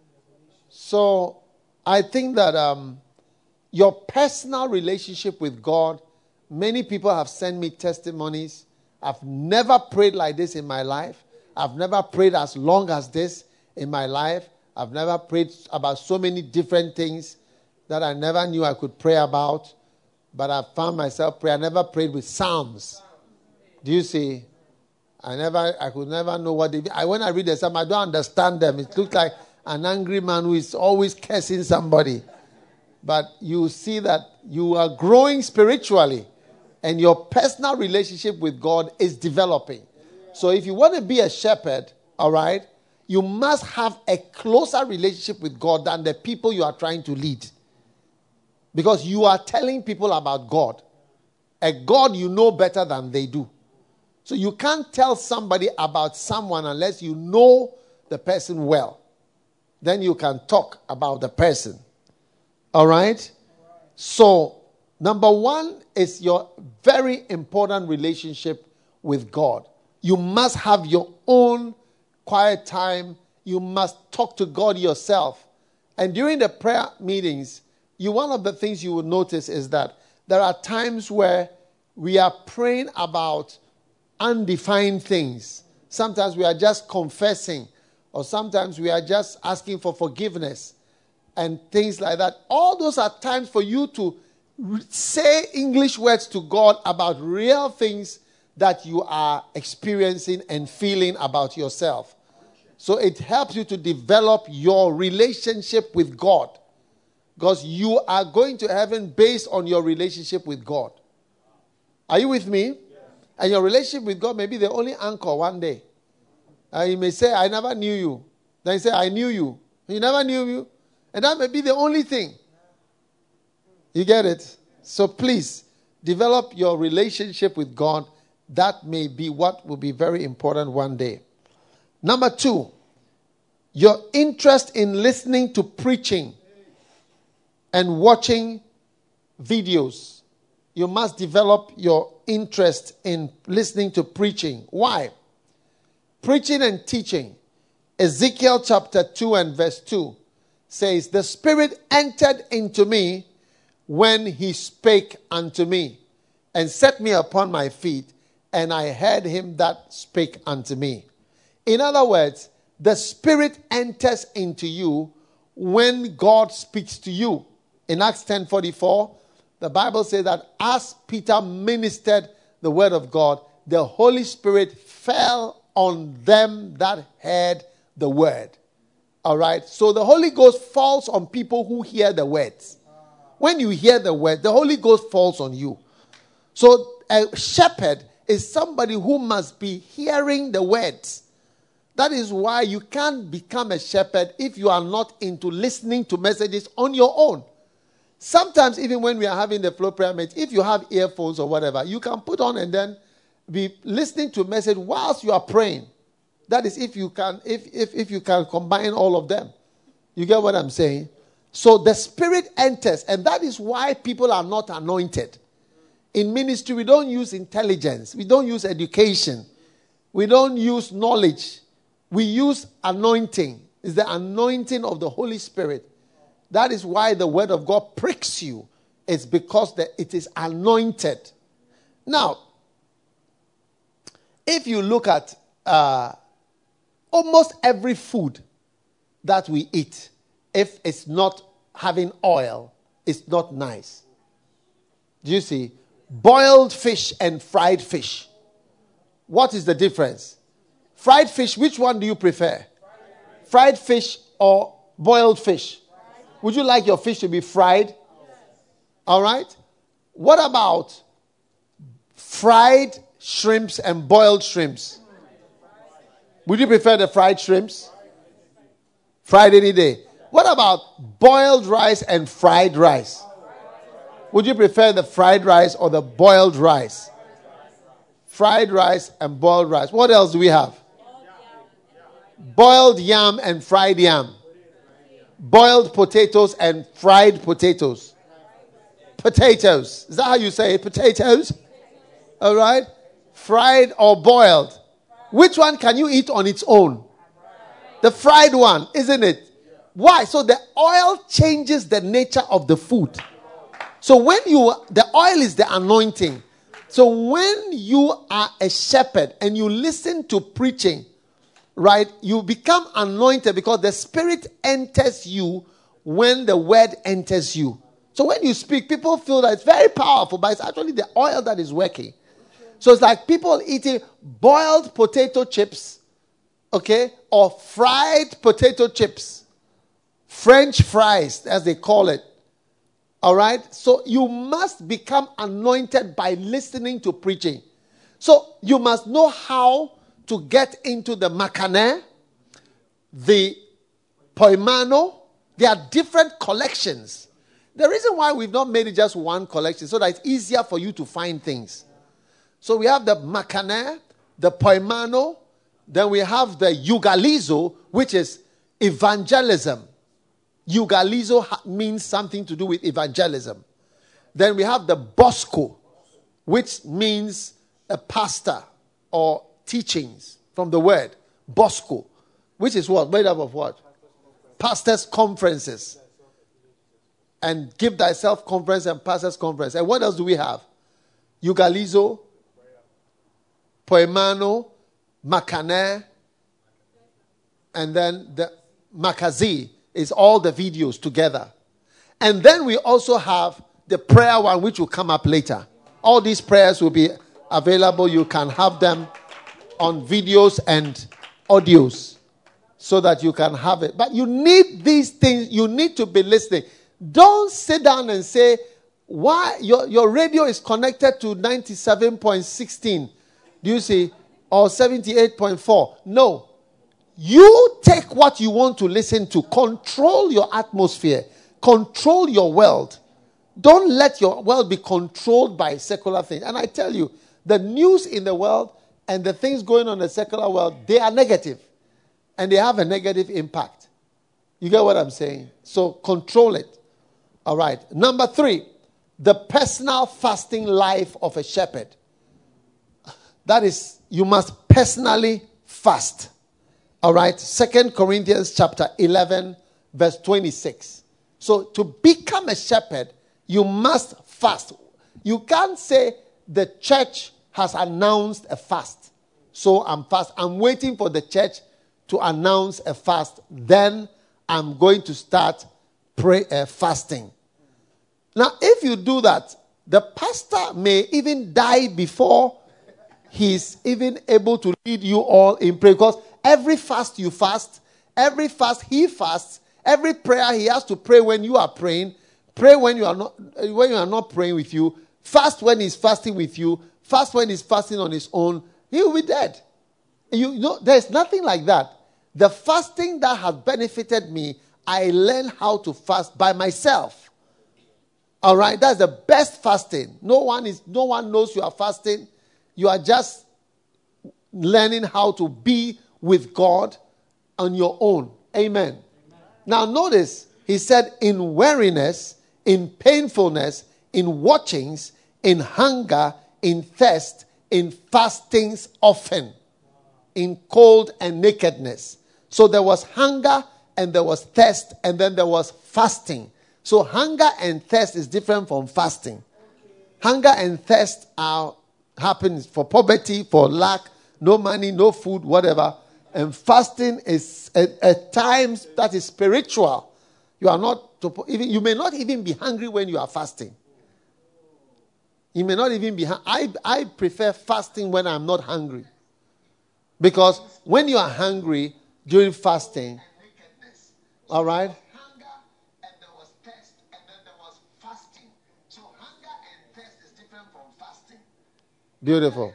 So I think that your personal relationship with God, many people have sent me testimonies. I've never prayed like this in my life. I've never prayed as long as this in my life. I've never prayed about so many different things that I never knew I could pray about. But I found myself praying. I never prayed with psalms. Do you see? I could never know what they mean. When I read the psalm, I don't understand them. It looks like an angry man who is always cursing somebody. But you see that you are growing spiritually and your personal relationship with God is developing. So if you want to be a shepherd, all right, you must have a closer relationship with God than the people you are trying to lead. Because you are telling people about God. A God you know better than they do. So you can't tell somebody about someone unless you know the person well. Then you can talk about the person. All right? So, number one is your very important relationship with God. You must have your own quiet time. You must talk to God yourself. And during the prayer meetings, one of the things you will notice is that there are times where we are praying about undefined things. Sometimes we are just confessing, or sometimes we are just asking for forgiveness and things like that. All those are times for you to say English words to God about real things that you are experiencing and feeling about yourself. So it helps you to develop your relationship with God. Because you are going to heaven based on your relationship with God. Are you with me? Yes. And your relationship with God may be the only anchor one day. You may say, I never knew you. Then you say, I knew you. You never knew you. And that may be the only thing. You get it? So please, develop your relationship with God. That may be what will be very important one day. Number 2, your interest in listening to preaching and watching videos. You must develop your interest in listening to preaching. Why? Preaching and teaching. Ezekiel chapter 2 and verse 2 says, the Spirit entered into me when he spake unto me and set me upon my feet, and I heard him that spake unto me. In other words, the Spirit enters into you when God speaks to you. In Acts 10:44, the Bible says that as Peter ministered the word of God, the Holy Spirit fell on them that heard the word. All right? So the Holy Ghost falls on people who hear the words. When you hear the word, the Holy Ghost falls on you. So a shepherd is somebody who must be hearing the words. That is why you can't become a shepherd if you are not into listening to messages on your own. Sometimes, even when we are having the flow prayer meeting, if you have earphones or whatever, you can put on and then be listening to a message whilst you are praying. That is if you can, if you can combine all of them. You get what I'm saying? So the Spirit enters, and that is why people are not anointed. In ministry, we don't use intelligence. We don't use education. We don't use knowledge. We use anointing. It's the anointing of the Holy Spirit. That is why the word of God pricks you. It's because it is anointed. Now, if you look at almost every food that we eat, if it's not having oil, it's not nice. Do you see? Boiled fish and fried fish. What is the difference? Fried fish, which one do you prefer? Fried fish or boiled fish? Would you like your fish to be fried? All right. What about fried shrimps and boiled shrimps? Would you prefer the fried shrimps? Fried any day. What about boiled rice and fried rice? Would you prefer the fried rice or the boiled rice? Fried rice and boiled rice. What else do we have? Boiled yam and fried yam. Boiled potatoes and fried potatoes. Potatoes. Is that how you say it? Potatoes? All right. Fried or boiled. Which one can you eat on its own? The fried one, isn't it? Why? So the oil changes the nature of the food. So the oil is the anointing. So when you are a shepherd and you listen to preaching, right, you become anointed because the Spirit enters you when the word enters you. So when you speak, people feel that it's very powerful, but it's actually the oil that is working. So it's like people eating boiled potato chips, okay, or fried potato chips, French fries, as they call it. All right? So you must become anointed by listening to preaching. So you must know how to get into the Makaneh, the Poimano. There are different collections. The reason why we've not made it just one collection, so that it's easier for you to find things. So we have the Makaneh, the Poimano, then we have the Eugalizo, which is evangelism. Eugalizo means something to do with evangelism. Then we have the Bosco, which means a pastor or teachings from the word. Bosco, which is what? Made up of what? Pastors' conferences. And Give Thyself conference and pastors' conference. And what else do we have? Eugalizo, Poimano, Makaneh, and then the Makazi is all the videos together. And then we also have the prayer one, which will come up later. All these prayers will be available. You can have them on videos and audios so that you can have it. But you need these things. You need to be listening. Don't sit down and say, why your radio is connected to 97.16. Do you see? Or 78.4. No. You take what you want to listen to. Control your atmosphere. Control your world. Don't let your world be controlled by secular things. And I tell you, the news in the world and the things going on in the secular world, they are negative. And they have a negative impact. You get what I'm saying? So control it. All right. Number 3, the personal fasting life of a shepherd. That is, you must personally fast. All right. 2 Corinthians chapter 11, verse 26. So to become a shepherd, you must fast. You can't say the church has announced a fast, so I'm fast. I'm waiting for the church to announce a fast. Then I'm going to start fasting. Now, if you do that, the pastor may even die before he's even able to lead you all in prayer. Because every fast you fast, every fast he fasts, every prayer he has to pray when you are praying, pray when you are not praying with you, fast when he's fasting with you, fast when he's fasting on his own, he will be dead. You know, there's nothing like that. The fasting that has benefited me, I learned how to fast by myself. All right, that's the best fasting. No one knows you are fasting. You are just learning how to be with God on your own. Amen. Now notice, he said, in weariness, in painfulness, in watchings, in hunger, in thirst, in fastings often, in cold and nakedness. So there was hunger and there was thirst and then there was fasting. So hunger and thirst is different from fasting. Hunger and thirst happens for poverty, for lack, no money, no food, whatever. And fasting is at times that is spiritual. You may not even be hungry when you are fasting. You may not even be hungry. I prefer fasting when I'm not hungry. Because when you are hungry during fasting, all right? Beautiful.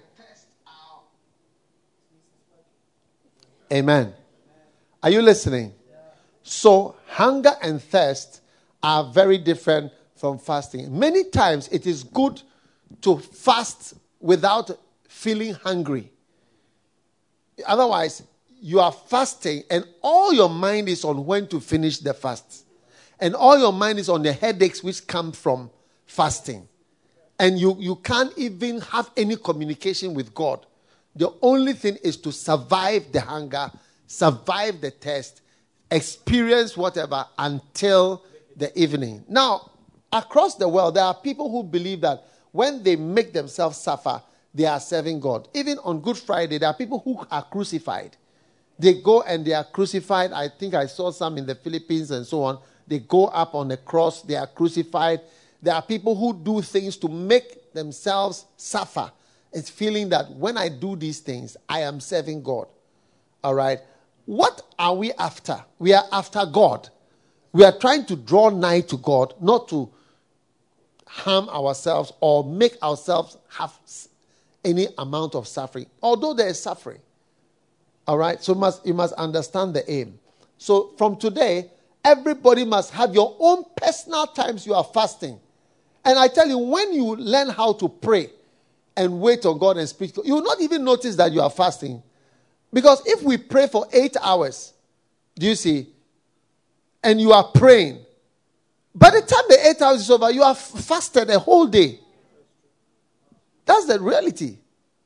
Amen. Are you listening? So, hunger and thirst are very different from fasting. Many times it is good to fast without feeling hungry. Otherwise, you are fasting and all your mind is on when to finish the fast. And all your mind is on the headaches which come from fasting. And you can't even have any communication with God. The only thing is to survive the hunger, survive the test, experience whatever until the evening. Now, across the world, there are people who believe that when they make themselves suffer, they are serving God. Even on Good Friday, there are people who are crucified. They go and they are crucified. I think I saw some in the Philippines and so on. They go up on the cross. They are crucified. There are people who do things to make themselves suffer. It's feeling that when I do these things, I am serving God. All right. What are we after? We are after God. We are trying to draw nigh to God, not to harm ourselves or make ourselves have any amount of suffering. Although there is suffering. All right. So you must understand the aim. So from today, everybody must have your own personal times you are fasting. And I tell you, when you learn how to pray and wait on God and speak, you will not even notice that you are fasting. Because if we pray for 8 hours, do you see, and you are praying, by the time the 8 hours is over, you have fasted a whole day. That's the reality.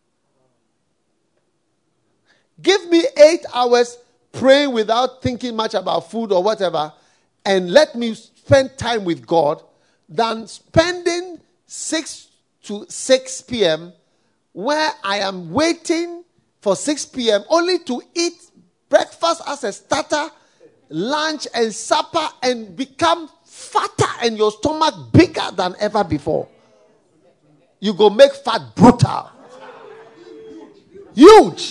Give me 8 hours praying without thinking much about food or whatever, and let me spend time with God, than spending 6 to 6 p.m. where I am waiting for 6 p.m. only to eat breakfast as a starter, lunch and supper, and become fatter and your stomach bigger than ever before. You go make fat brutal. Huge.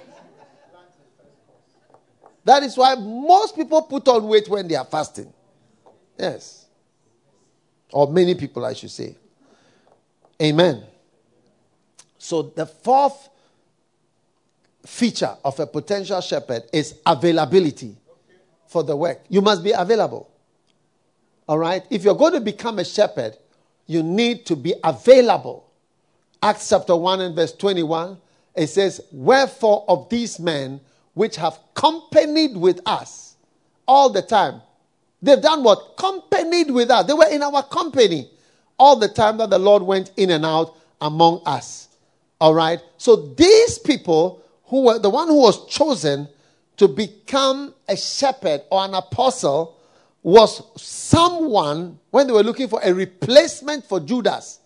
That is why most people put on weight when they are fasting. Yes. Or many people, I should say. Amen. So the fourth feature of a potential shepherd is availability for the work. You must be available. All right? If you're going to become a shepherd, you need to be available. Acts chapter 1 and verse 21, it says, "Wherefore of these men which have companied with us all the time." They've done what? Companied with us. They were in our company all the time that the Lord went in and out among us. All right? So these people who were the one who was chosen to become a shepherd or an apostle was someone, when they were looking for a replacement for Judas.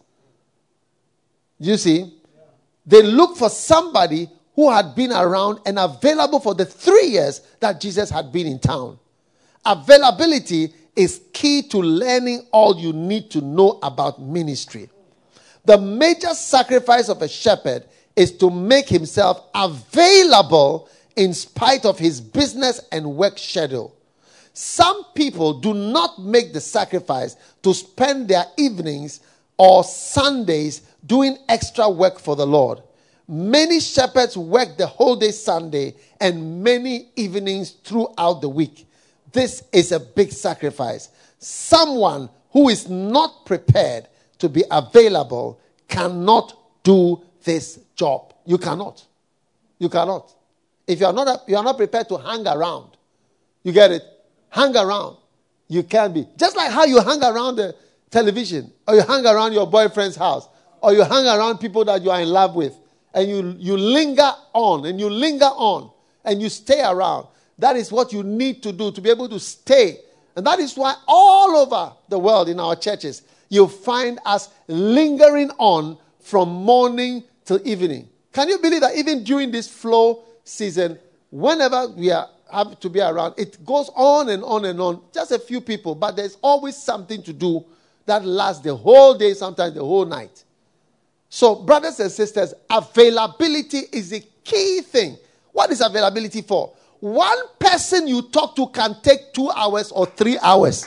You see? They looked for somebody who had been around and available for the 3 years that Jesus had been in town. Availability is key to learning all you need to know about ministry. The major sacrifice of a shepherd is to make himself available in spite of his business and work schedule. Some people do not make the sacrifice to spend their evenings or Sundays doing extra work for the Lord. Many shepherds work the whole day Sunday and many evenings throughout the week. This is a big sacrifice. Someone who is not prepared to be available cannot do this job. You cannot. You cannot. If you are not prepared to hang around, you get it? Hang around. You can't be. Just like how you hang around the television, or you hang around your boyfriend's house, or you hang around people that you are in love with, and you linger on, and you linger on, and you stay around. That is what you need to do to be able to stay. And that is why all over the world in our churches, you'll find us lingering on from morning till evening. Can you believe that even during this flow season, whenever we have to be around, it goes on and on and on. Just a few people, but there's always something to do that lasts the whole day, sometimes the whole night. So, brothers and sisters, availability is a key thing. What is availability for? One person you talk to can take 2 hours or 3 hours.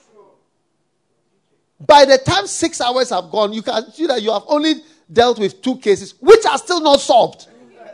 By the time 6 hours have gone, you can see that you have only dealt with 2 cases, which are still not solved.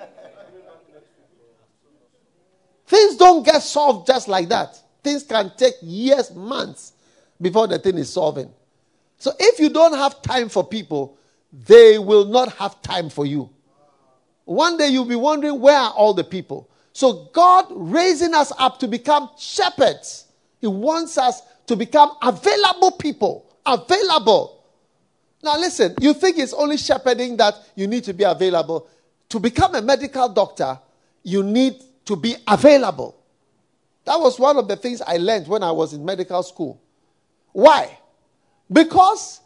Things don't get solved just like that. Things can take years, months before the thing is solving. So if you don't have time for people, they will not have time for you. One day you'll be wondering, where are all the people? So God raising us up to become shepherds. He wants us to become available people. Available. Now listen, you think it's only shepherding that you need to be available. To become a medical doctor, you need to be available. That was one of the things I learned when I was in medical school. Why? Because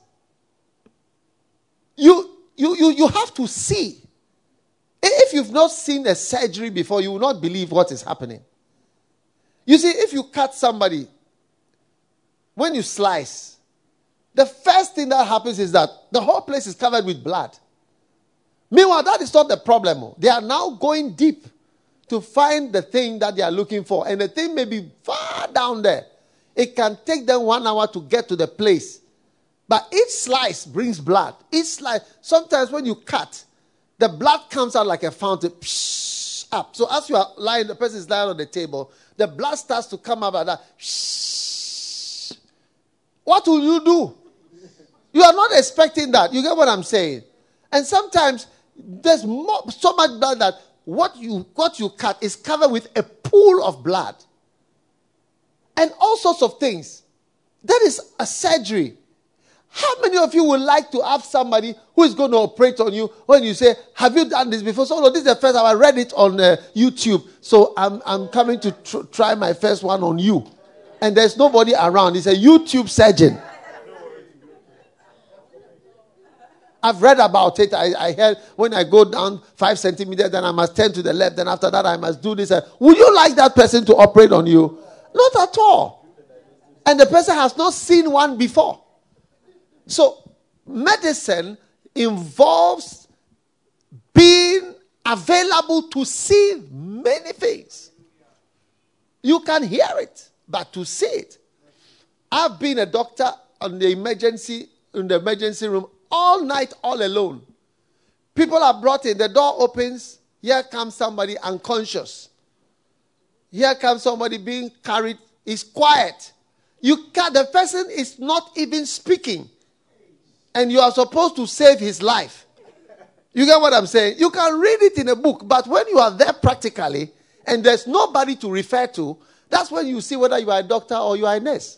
you have to see. If you've not seen a surgery before, you will not believe what is happening. You see, if you cut somebody, when you slice, the first thing that happens is that the whole place is covered with blood. Meanwhile, that is not the problem. They are now going deep to find the thing that they are looking for. And the thing may be far down there. It can take them 1 hour to get to the place. But each slice brings blood. Each slice, sometimes when you cut, the blood comes out like a fountain, up. So as you are lying, the person is lying on the table, the blood starts to come out like that. What will you do? You are not expecting that. You get what I'm saying? And sometimes there's so much blood that what you cut is covered with a pool of blood. And all sorts of things. That is a surgery. How many of you would like to have somebody who is going to operate on you when you say, have you done this before? So, no, this is the first time I read it on YouTube. So I'm coming to try my first one on you. And there's nobody around. It's a YouTube surgeon. I've read about it. I heard when I go down 5 centimeters, then I must turn to the left. Then after that, I must do this. Would you like that person to operate on you? Not at all. And the person has not seen one before. So, medicine involves being available to see many things. You can hear it, but to see it. I've been a doctor in the emergency room all night, all alone. People are brought in, the door opens, here comes somebody unconscious. Here comes somebody being carried, it's quiet. The person is not even speaking. And you are supposed to save his life. You get what I'm saying? You can read it in a book, but when you are there practically, and there's nobody to refer to, that's when you see whether you are a doctor or you are a nurse.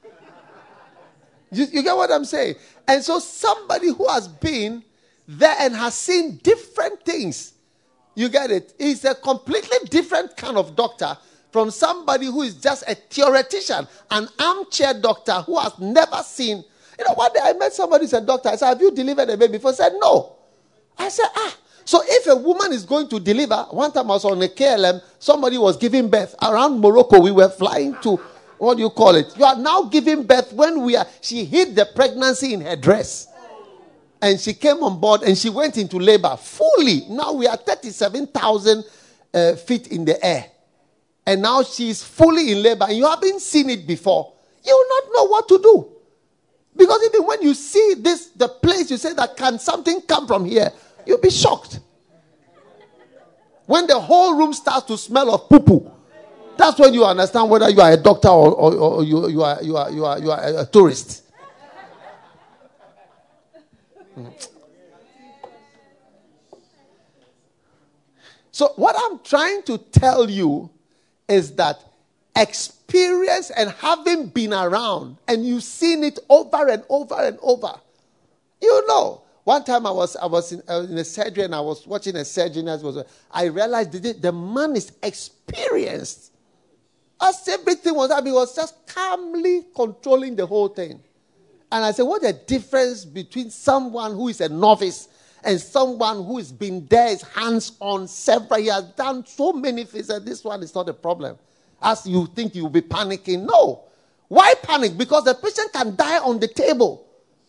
You get what I'm saying? And so somebody who has been there and has seen different things, you get it? Is a completely different kind of doctor from somebody who is just a theoretician, an armchair doctor who has never seen. You know, one day I met somebody who's a doctor. I said, have you delivered a baby before? He said, no. I said, So if a woman is going to deliver, one time I was on a KLM, somebody was giving birth. Around Morocco, we were flying to, what do you call it? You are now giving birth she hid the pregnancy in her dress. And she came on board and she went into labor fully. Now we are 37,000 feet in the air. And now she's fully in labor. And you haven't seen it before. You will not know what to do. Because even when you see the place, you say that can something come from here, you'll be shocked. When the whole room starts to smell of poo-poo, that's when you understand whether you are a doctor or you are a tourist. So what I'm trying to tell you is that experience and having been around and you've seen it over and over and over. You know, one time I was in a surgery and I was watching a surgeon. I realized the man is experienced. As everything was happening, he was just calmly controlling the whole thing. And I said, what a difference between someone who is a novice and someone who has been there, his hands on several. He has done so many things, and this one is not a problem. As you think you'll be panicking. No. Why panic? Because the patient can die on the table.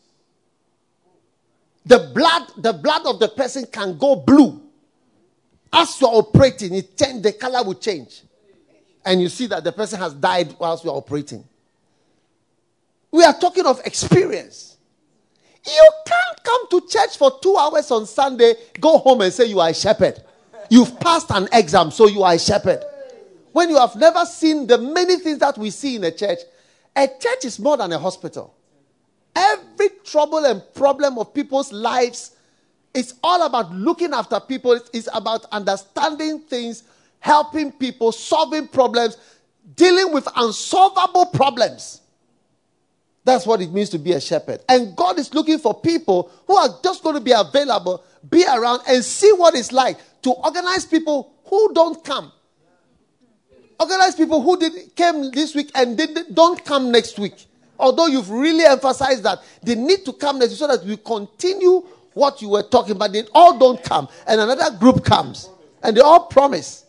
The blood of the person can go blue. As you're operating, the color will change. And you see that the person has died whilst you're operating. We are talking of experience. You can't come to church for 2 hours on Sunday, go home and say you are a shepherd. You've passed an exam, so you are a shepherd. When you have never seen the many things that we see in a church is more than a hospital. Every trouble and problem of people's lives is all about looking after people. It's about understanding things, helping people, solving problems, dealing with unsolvable problems. That's what it means to be a shepherd. And God is looking for people who are just going to be available, be around, and see what it's like to organize people who don't come. Organize people who came this week and don't come next week. Although you've really emphasized that they need to come next week so that we continue what you were talking about. They all don't come. And another group comes. And they all promise.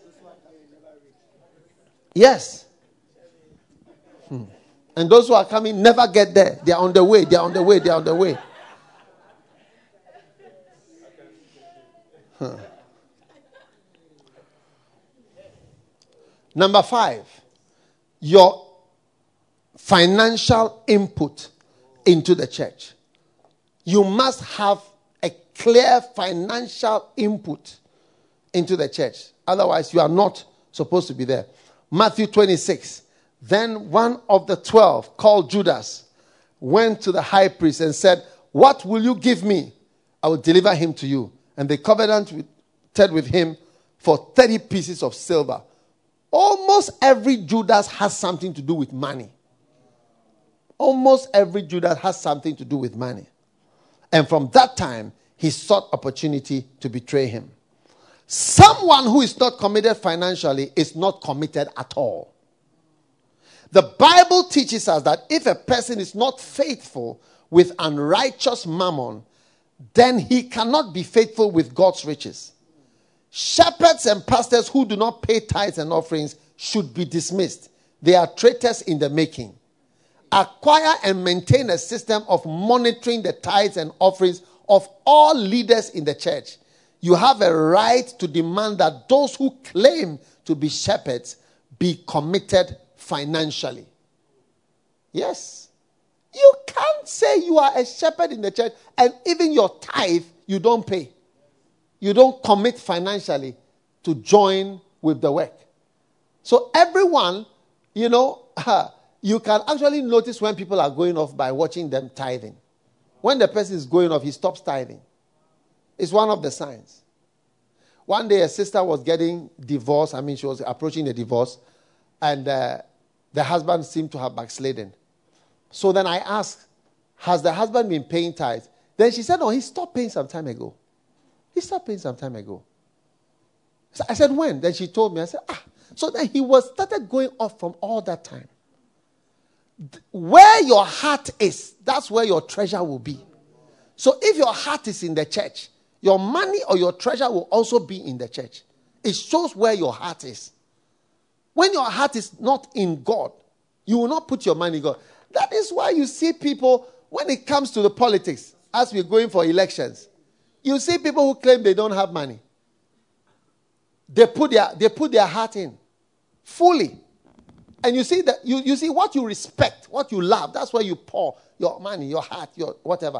Yes. And those who are coming never get there. They are on the way. They are on the way. They are on the way. Number 5, your financial input into the church. You must have a clear financial input into the church. Otherwise, you are not supposed to be there. Matthew 26. Then one of the 12, called Judas, went to the high priest and said, "What will you give me? I will deliver him to you." And they covenanted with him for 30 pieces of silver. Almost every Judas has something to do with money. Almost every Judas has something to do with money. And from that time, he sought opportunity to betray him. Someone who is not committed financially is not committed at all. The Bible teaches us that if a person is not faithful with unrighteous mammon, then he cannot be faithful with God's riches. Shepherds and pastors who do not pay tithes and offerings should be dismissed. They are traitors in the making. Acquire and maintain a system of monitoring the tithes and offerings of all leaders in the church. You have a right to demand that those who claim to be shepherds be committed financially. Yes. You can't say you are a shepherd in the church and even your tithe you don't pay. You don't commit financially to join with the work. So everyone, you can actually notice when people are going off by watching them tithing. When the person is going off, he stops tithing. It's one of the signs. One day a sister was getting divorced. She was approaching the divorce. And the husband seemed to have backslidden. So then I asked, has the husband been paying tithes? Then she said, no, he stopped paying some time ago. He stopped paying some time ago. So I said, when? Then she told me. I said, So then he started going off from all that time. Where your heart is, that's where your treasure will be. So if your heart is in the church, your money or your treasure will also be in the church. It shows where your heart is. When your heart is not in God, you will not put your money in God. That is why you see people, when it comes to the politics, as we're going for elections, you see people who claim they don't have money. They put their heart in fully. And you see that you see what you respect, what you love, that's where you pour your money, your heart, your whatever.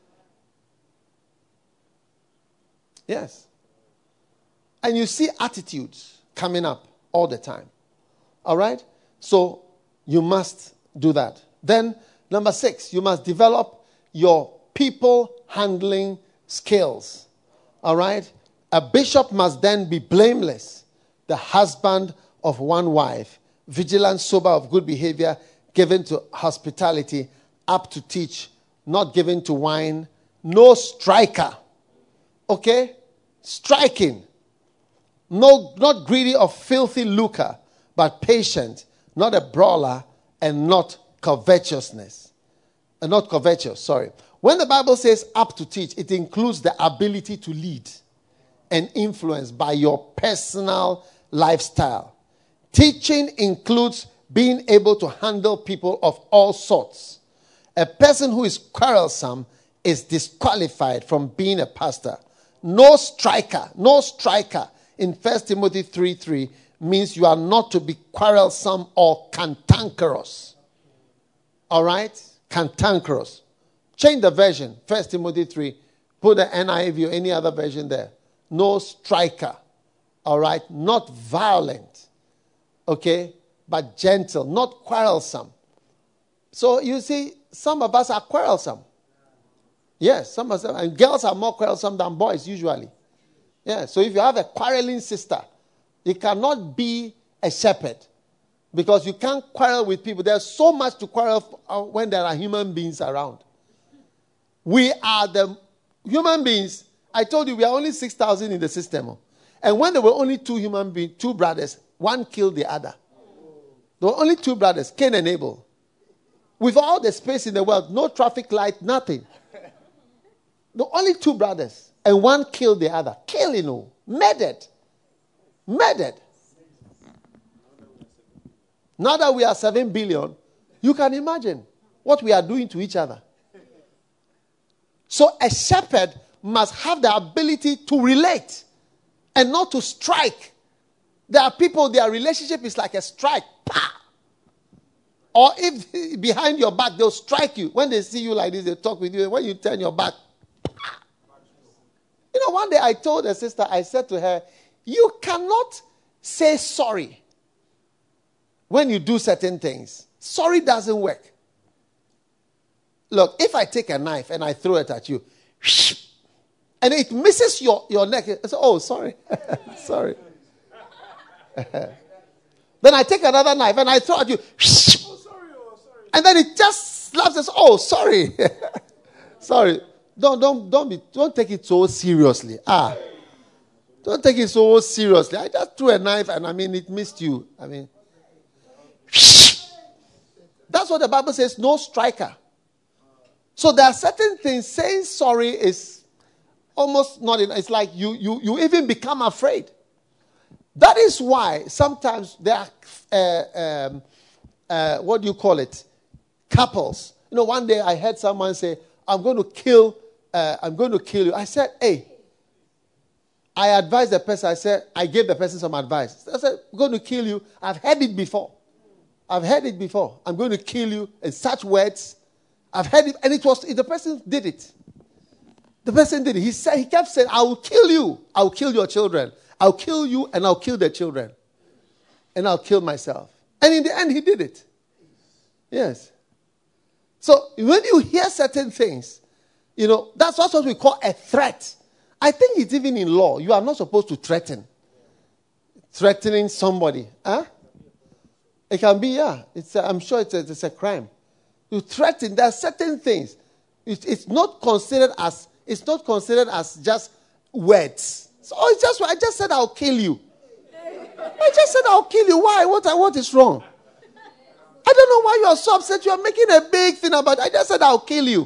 Yes. And you see attitudes coming up all the time. All right? So you must do that. Then, number 6, you must develop your people handling skills. All right? A bishop must then be blameless, the husband of one wife, vigilant, sober, of good behavior, given to hospitality, apt to teach, not given to wine, no striker. Okay? Striking. No, not greedy of filthy lucre, but patient, not a brawler, and not covetousness. Not covetous, sorry. When the Bible says apt to teach, it includes the ability to lead and influence by your personal lifestyle. Teaching includes being able to handle people of all sorts. A person who is quarrelsome is disqualified from being a pastor. No striker in 1 Timothy 3:3 means you are not to be quarrelsome or cantankerous. All right? Cantankerous. Change the version. 1 Timothy 3. Put the NIV or any other version there. No striker. All right? Not violent. Okay? But gentle. Not quarrelsome. So you see, some of us are quarrelsome. Yes, some of us, and girls are more quarrelsome than boys usually. Yeah, so if you have a quarreling sister, You cannot be a shepherd because you can't quarrel with people. There's so much to quarrel when there are human beings around. We are the human beings. I told you we are only 6,000 in the system. And when there were only two human beings, two brothers, one killed the other. There were only two brothers, Cain and Abel. With all the space in the world, no traffic light, nothing. The only two brothers. And one killed the other. Killing, murdered. Murdered. Now that we are 7 billion, you can imagine what we are doing to each other. So a shepherd must have the ability to relate and not to strike. There are people, their relationship is like a strike. Pah! Or if behind your back, they'll strike you. When they see you like this, they talk with you. And when you turn your back, pah! One day I told a sister, I said to her, you cannot say sorry when you do certain things. Sorry doesn't work. Look, if I take a knife and I throw it at you, and it misses your neck, I say, oh, sorry. Sorry. Then I take another knife and I throw at you. And then it just slaps us. Oh, sorry. Sorry. Don't take it so seriously. Don't take it so seriously. I just threw a knife and it missed you. That's what the Bible says, no striker. So there are certain things, saying sorry is almost not enough. It's like you even become afraid. That is why sometimes there are, what do you call it? Couples. One day I heard someone say, I'm going to kill you. I said, hey, I advised the person. I gave the person some advice. I said, I'm going to kill you. I've heard it before. I'm going to kill you in such words. I've heard it. And the person did it. The person did it. He kept saying, I will kill you. I'll kill your children. I'll kill you and I'll kill the children. And I'll kill myself. And in the end, he did it. Yes. So when you hear certain things, that's what we call a threat. I think it's even in law. You are not supposed to threaten. Threatening somebody. Huh? It can be, yeah. I'm sure it's a crime. You threaten. There are certain things. It's not considered as just words. So I just said I'll kill you. I just said I'll kill you. Why? What is wrong? I don't know why you are so upset. You are making a big thing about it. I just said I'll kill you.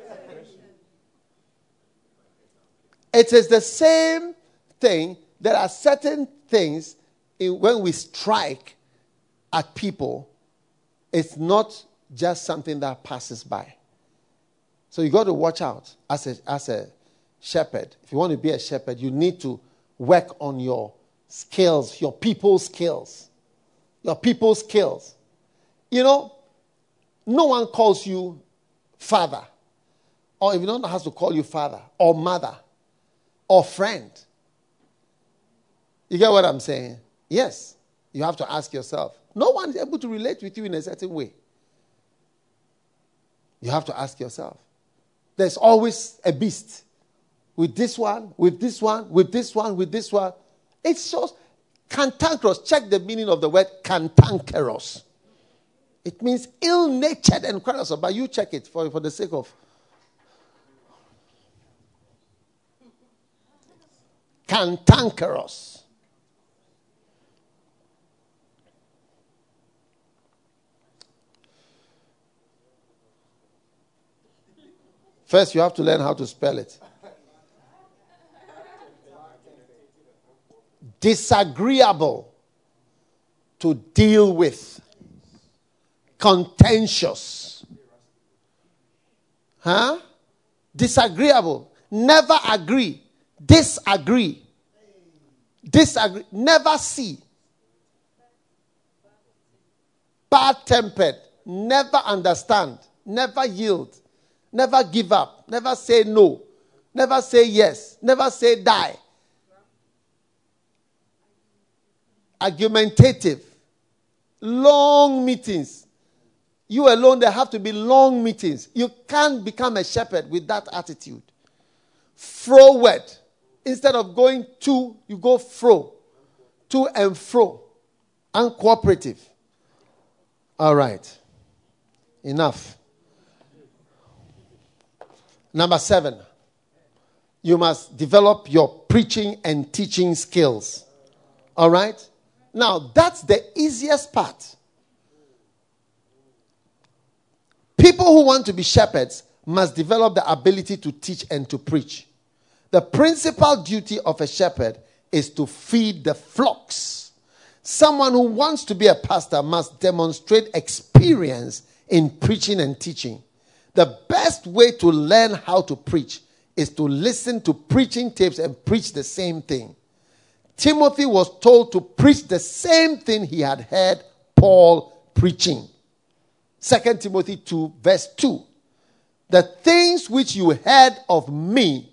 It is the same thing. There are certain things when we strike at people, it's not just something that passes by. So you got to watch out as a shepherd. If you want to be a shepherd, you need to work on your skills, your people skills. Your people skills. No one calls you father. Or if no one has to call you father or mother or friend. You get what I'm saying? Yes. You have to ask yourself. No one is able to relate with you in a certain way. You have to ask yourself. There's always a beast. With this one, with this one, with this one, with this one. It shows cantankerous. Check the meaning of the word cantankerous. It means ill-natured and quarrelsome. But you check it for the sake of. Cantankerous. First, you have to learn how to spell it. Disagreeable. To deal with. Contentious. Disagreeable. Never agree. Disagree. Disagree. Never see. Bad-tempered. Never understand. Never yield. Never give up. Never say no. Never say yes. Never say die. Argumentative. Long meetings. You alone, there have to be long meetings. You can't become a shepherd with that attitude. Froward. Instead of going to, you go fro. to and fro, uncooperative. All right. Enough. Number 7. You must develop your preaching and teaching skills. All right? Now, that's the easiest part. People who want to be shepherds must develop the ability to teach and to preach. The principal duty of a shepherd is to feed the flocks. Someone who wants to be a pastor must demonstrate experience in preaching and teaching. The best way to learn how to preach is to listen to preaching tapes and preach the same thing. Timothy was told to preach the same thing he had heard Paul preaching. 2 Timothy 2 verse 2. The things which you heard of me,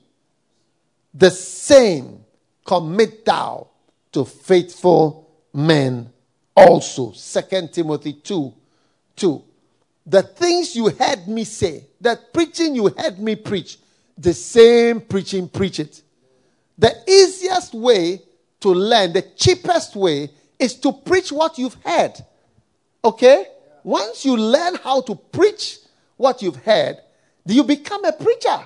the same commit thou to faithful men also. 2 Timothy 2 2. The things you heard me say, that preaching you heard me preach, the same preaching, preach it. The easiest way to learn, the cheapest way, is to preach what you've heard. Okay? Once you learn how to preach what you've heard, you become a preacher.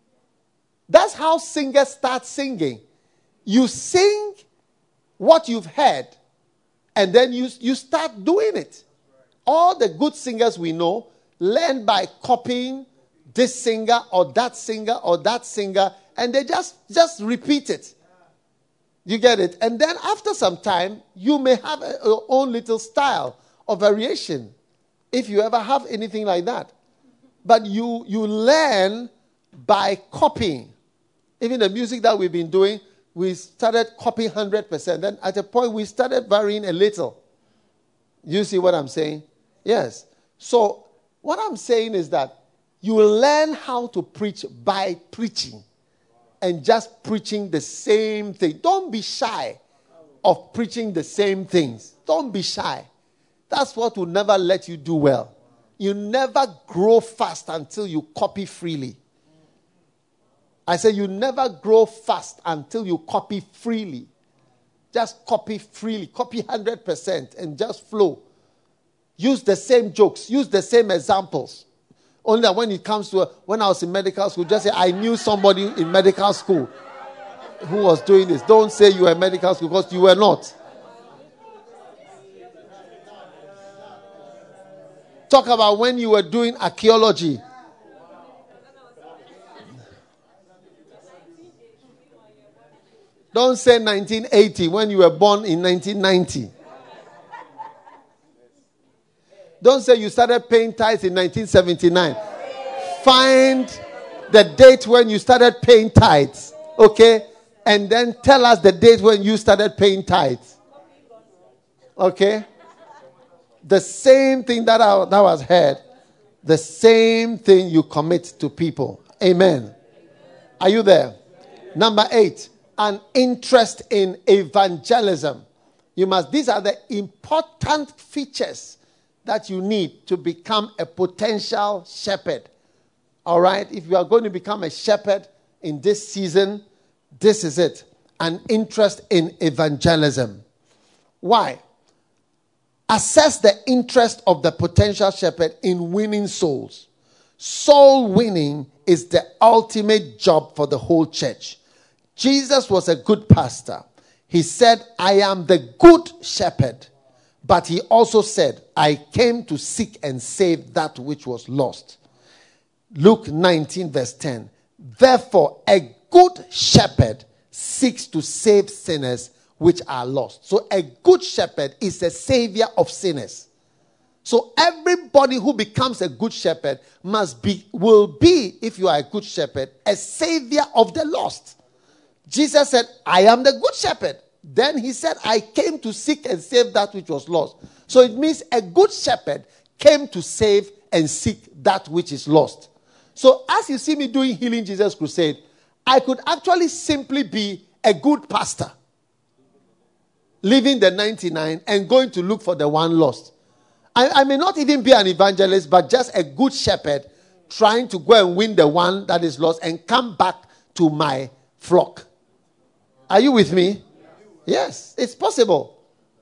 That's how singers start singing. You sing what you've heard, and then you start doing it. All the good singers we know learn by copying this singer or that singer or that singer, and they just repeat it. You get it? And then after some time, you may have your own little style or variation, if you ever have anything like that. But you learn by copying. Even the music that we've been doing, we started copying 100%. Then at a point, we started varying a little. You see what I'm saying? Yes. So what I'm saying is that you will learn how to preach by preaching and just preaching the same thing. Don't be shy of preaching the same things. Don't be shy. That's what will never let you do well. You never grow fast until you copy freely. I say you never grow fast until you copy freely. Just copy freely. Copy 100% and just flow. Use the same jokes. Use the same examples. Only that when it comes to, when I was in medical school, just say, I knew somebody in medical school who was doing this. Don't say you were in medical school because you were not. Talk about when you were doing archaeology. Don't say 1980 when you were born in 1990. Don't say you started paying tithes in 1979. Find the date when you started paying tithes. Okay? And then tell us the date when you started paying tithes. Okay? The same thing that was heard, the same thing you commit to people. Amen. Are you there? Number 8, an interest in evangelism. These are the important features that you need to become a potential shepherd. All right? If you are going to become a shepherd in this season, this is it. An interest in evangelism. Why? Assess the interest of the potential shepherd in winning souls. Soul winning is the ultimate job for the whole church. Jesus was a good pastor. He said, I am the good shepherd. But he also said, I came to seek and save that which was lost. Luke 19 verse 10. Therefore, a good shepherd seeks to save sinners which are lost. So a good shepherd is a savior of sinners. So everybody who becomes a good shepherd will be, if you are a good shepherd, a savior of the lost. Jesus said, I am the good shepherd. Then he said, I came to seek and save that which was lost. So it means a good shepherd came to save and seek that which is lost. So as you see me doing Healing Jesus Crusade, I could actually simply be a good pastor, leaving the 99 and going to look for the one lost. I may not even be an evangelist, but just a good shepherd trying to go and win the one that is lost and come back to my flock. Are you with me? Yes, it's possible.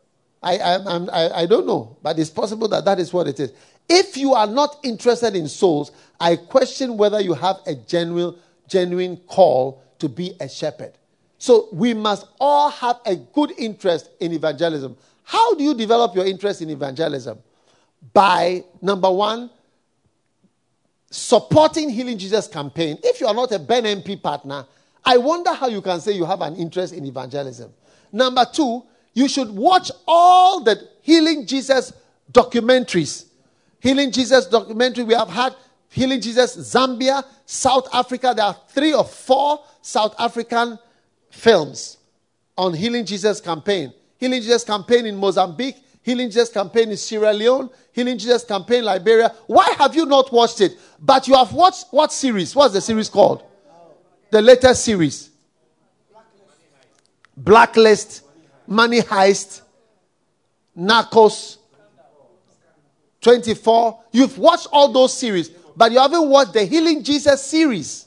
I don't know, but it's possible that is what it is. If you are not interested in souls, I question whether you have a genuine call to be a shepherd. So we must all have a good interest in evangelism. How do you develop your interest in evangelism? By, number one, supporting Healing Jesus campaign. If you are not a Ben MP partner, I wonder how you can say you have an interest in evangelism. Number two, you should watch all the Healing Jesus documentaries. Healing Jesus documentary, we have had Healing Jesus Zambia, South Africa. There are 3 or 4 South African films on Healing Jesus campaign. Healing Jesus campaign in Mozambique, Healing Jesus campaign in Sierra Leone, Healing Jesus campaign in Liberia. Why have you not watched it? But you have watched what series? What's the series called? The latest series. Blacklist, Money Heist, Narcos, 24. You've watched all those series, but you haven't watched the Healing Jesus series.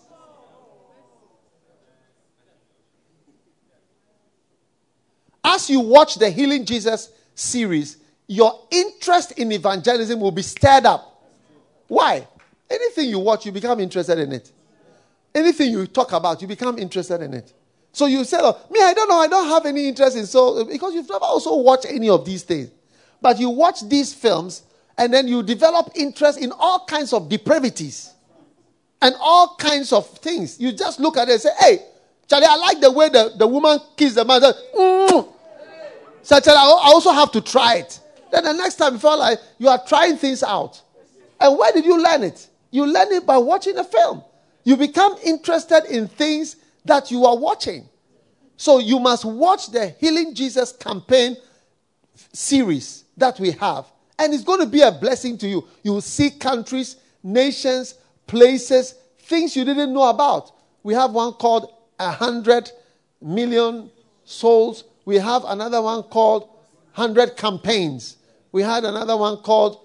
As you watch the Healing Jesus series, your interest in evangelism will be stirred up. Why? Anything you watch, you become interested in it. Anything you talk about, you become interested in it. So you say, oh, me, I don't know, I don't have any interest in soul, because you've never also watched any of these things. But you watch these films, and then you develop interest in all kinds of depravities and all kinds of things. You just look at it and say, hey, Charlie, I like the way the woman kissed the man. So Charlie, I also have to try it. Then the next time you feel like you are trying things out. And where did you learn it? You learn it by watching a film. You become interested in things that you are watching. So you must watch the Healing Jesus campaign series that we have. And it's going to be a blessing to you. You will see countries, nations, places, things you didn't know about. We have one called 100 million souls. We have another one called 100 campaigns. We had another one called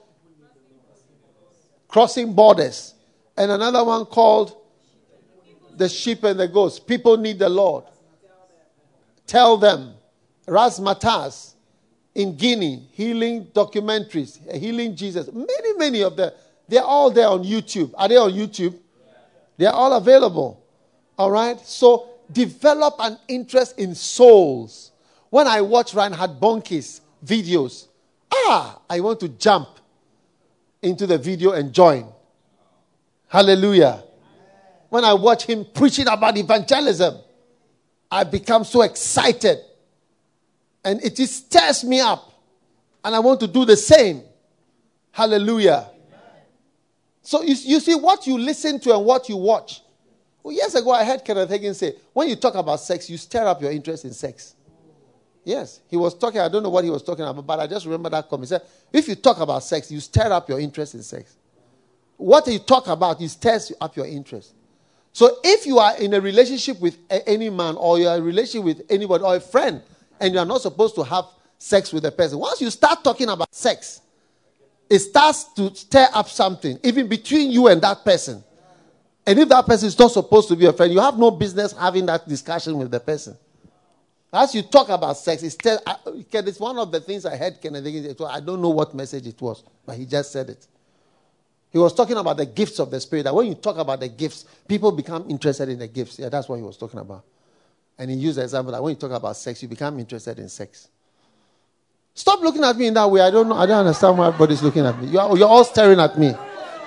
Crossing Borders. And another one called The Sheep and the Goats. People need the Lord. Tell them. Razzmatazz. In Guinea, healing documentaries, Healing Jesus. Many of them. They're all there on YouTube. Are they on YouTube? They're all available. All right? So develop an interest in souls. When I watch Reinhard Bonnke's videos, I want to jump into the video and join. Hallelujah. When I watch him preaching about evangelism, I become so excited. And it just stirs me up. And I want to do the same. Hallelujah. So you see what you listen to and what you watch. Well, years ago I heard Kenneth Hagin say, when you talk about sex, you stir up your interest in sex. Yes. He was talking, I don't know what he was talking about, but I just remember that comment. He said, if you talk about sex, you stir up your interest in sex. What you talk about, it stirs up your interest. So if you are in a relationship with any man, or you are in a relationship with anybody, or a friend, and you are not supposed to have sex with a person, once you start talking about sex, it starts to stir up something, even between you and that person. And if that person is not supposed to be a friend, you have no business having that discussion with the person. As you talk about sex, it's one of the things I heard Kenneth Hagin say. I don't know what message it was, but he just said it. He was talking about the gifts of the Spirit. That when you talk about the gifts, people become interested in the gifts. Yeah, that's what he was talking about. And he used the example that when you talk about sex, you become interested in sex. Stop looking at me in that way. I don't understand why everybody's looking at me. You're all staring at me.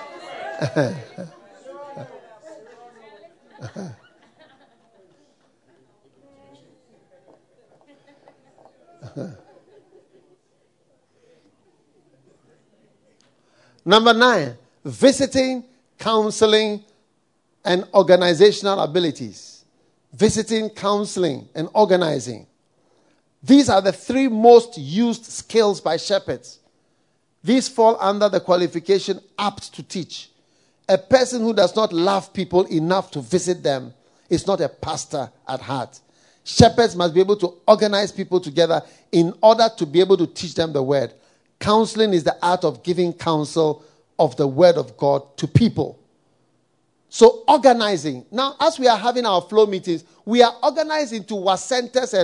Number 9, visiting, counseling, and organizational abilities. Visiting, counseling, and organizing. These are the 3 most used skills by shepherds. These fall under the qualification apt to teach. A person who does not love people enough to visit them is not a pastor at heart. Shepherds must be able to organize people together in order to be able to teach them the word. Counseling is the art of giving counsel of the word of God to people. So organizing. Now, as we are having our flow meetings, we are organizing to WA centers and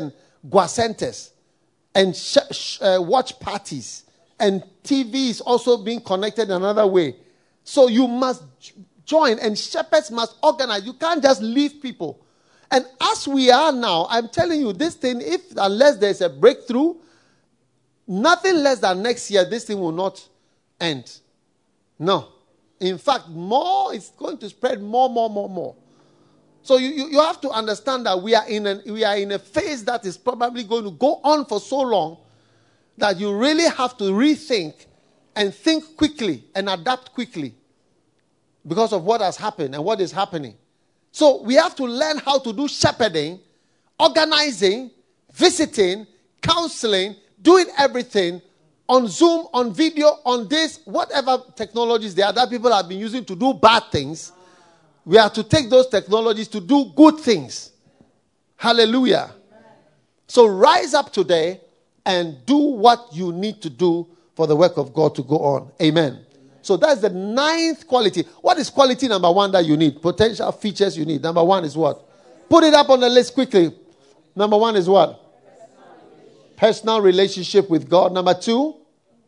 guacentes and watch parties. And TV is also being connected another way. So you must join, and shepherds must organize. You can't just leave people. And as we are now, I'm telling you, this thing, unless there's a breakthrough, nothing less than next year, this thing will not end. No. In fact, it's going to spread more. So you have to understand that we are in a phase that is probably going to go on for so long that you really have to rethink and think quickly and adapt quickly because of what has happened and what is happening. So we have to learn how to do shepherding, organizing, visiting, counseling, doing everything on Zoom, on video, on this, whatever technologies there are that people have been using to do bad things. We have to take those technologies to do good things. Hallelujah. So rise up today and do what you need to do for the work of God to go on. Amen. So that's the 9th quality. What is quality number 1 that you need? Potential features you need. Number 1 is what? Put it up on the list quickly. Number 1 is what? Personal relationship with God. Number 2,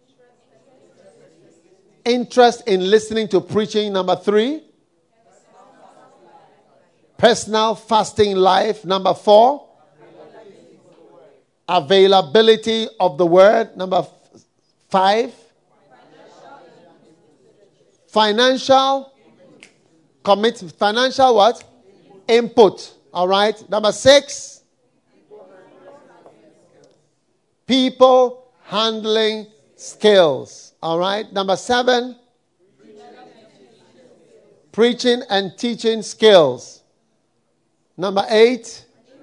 interest in listening to preaching. Number 3, personal fasting life. Number 4, availability of the word. Number 5, financial commitment. Financial what? Input. All right. Number 6, people handling skills. All right. Number 7, preaching and teaching skills. Number 8,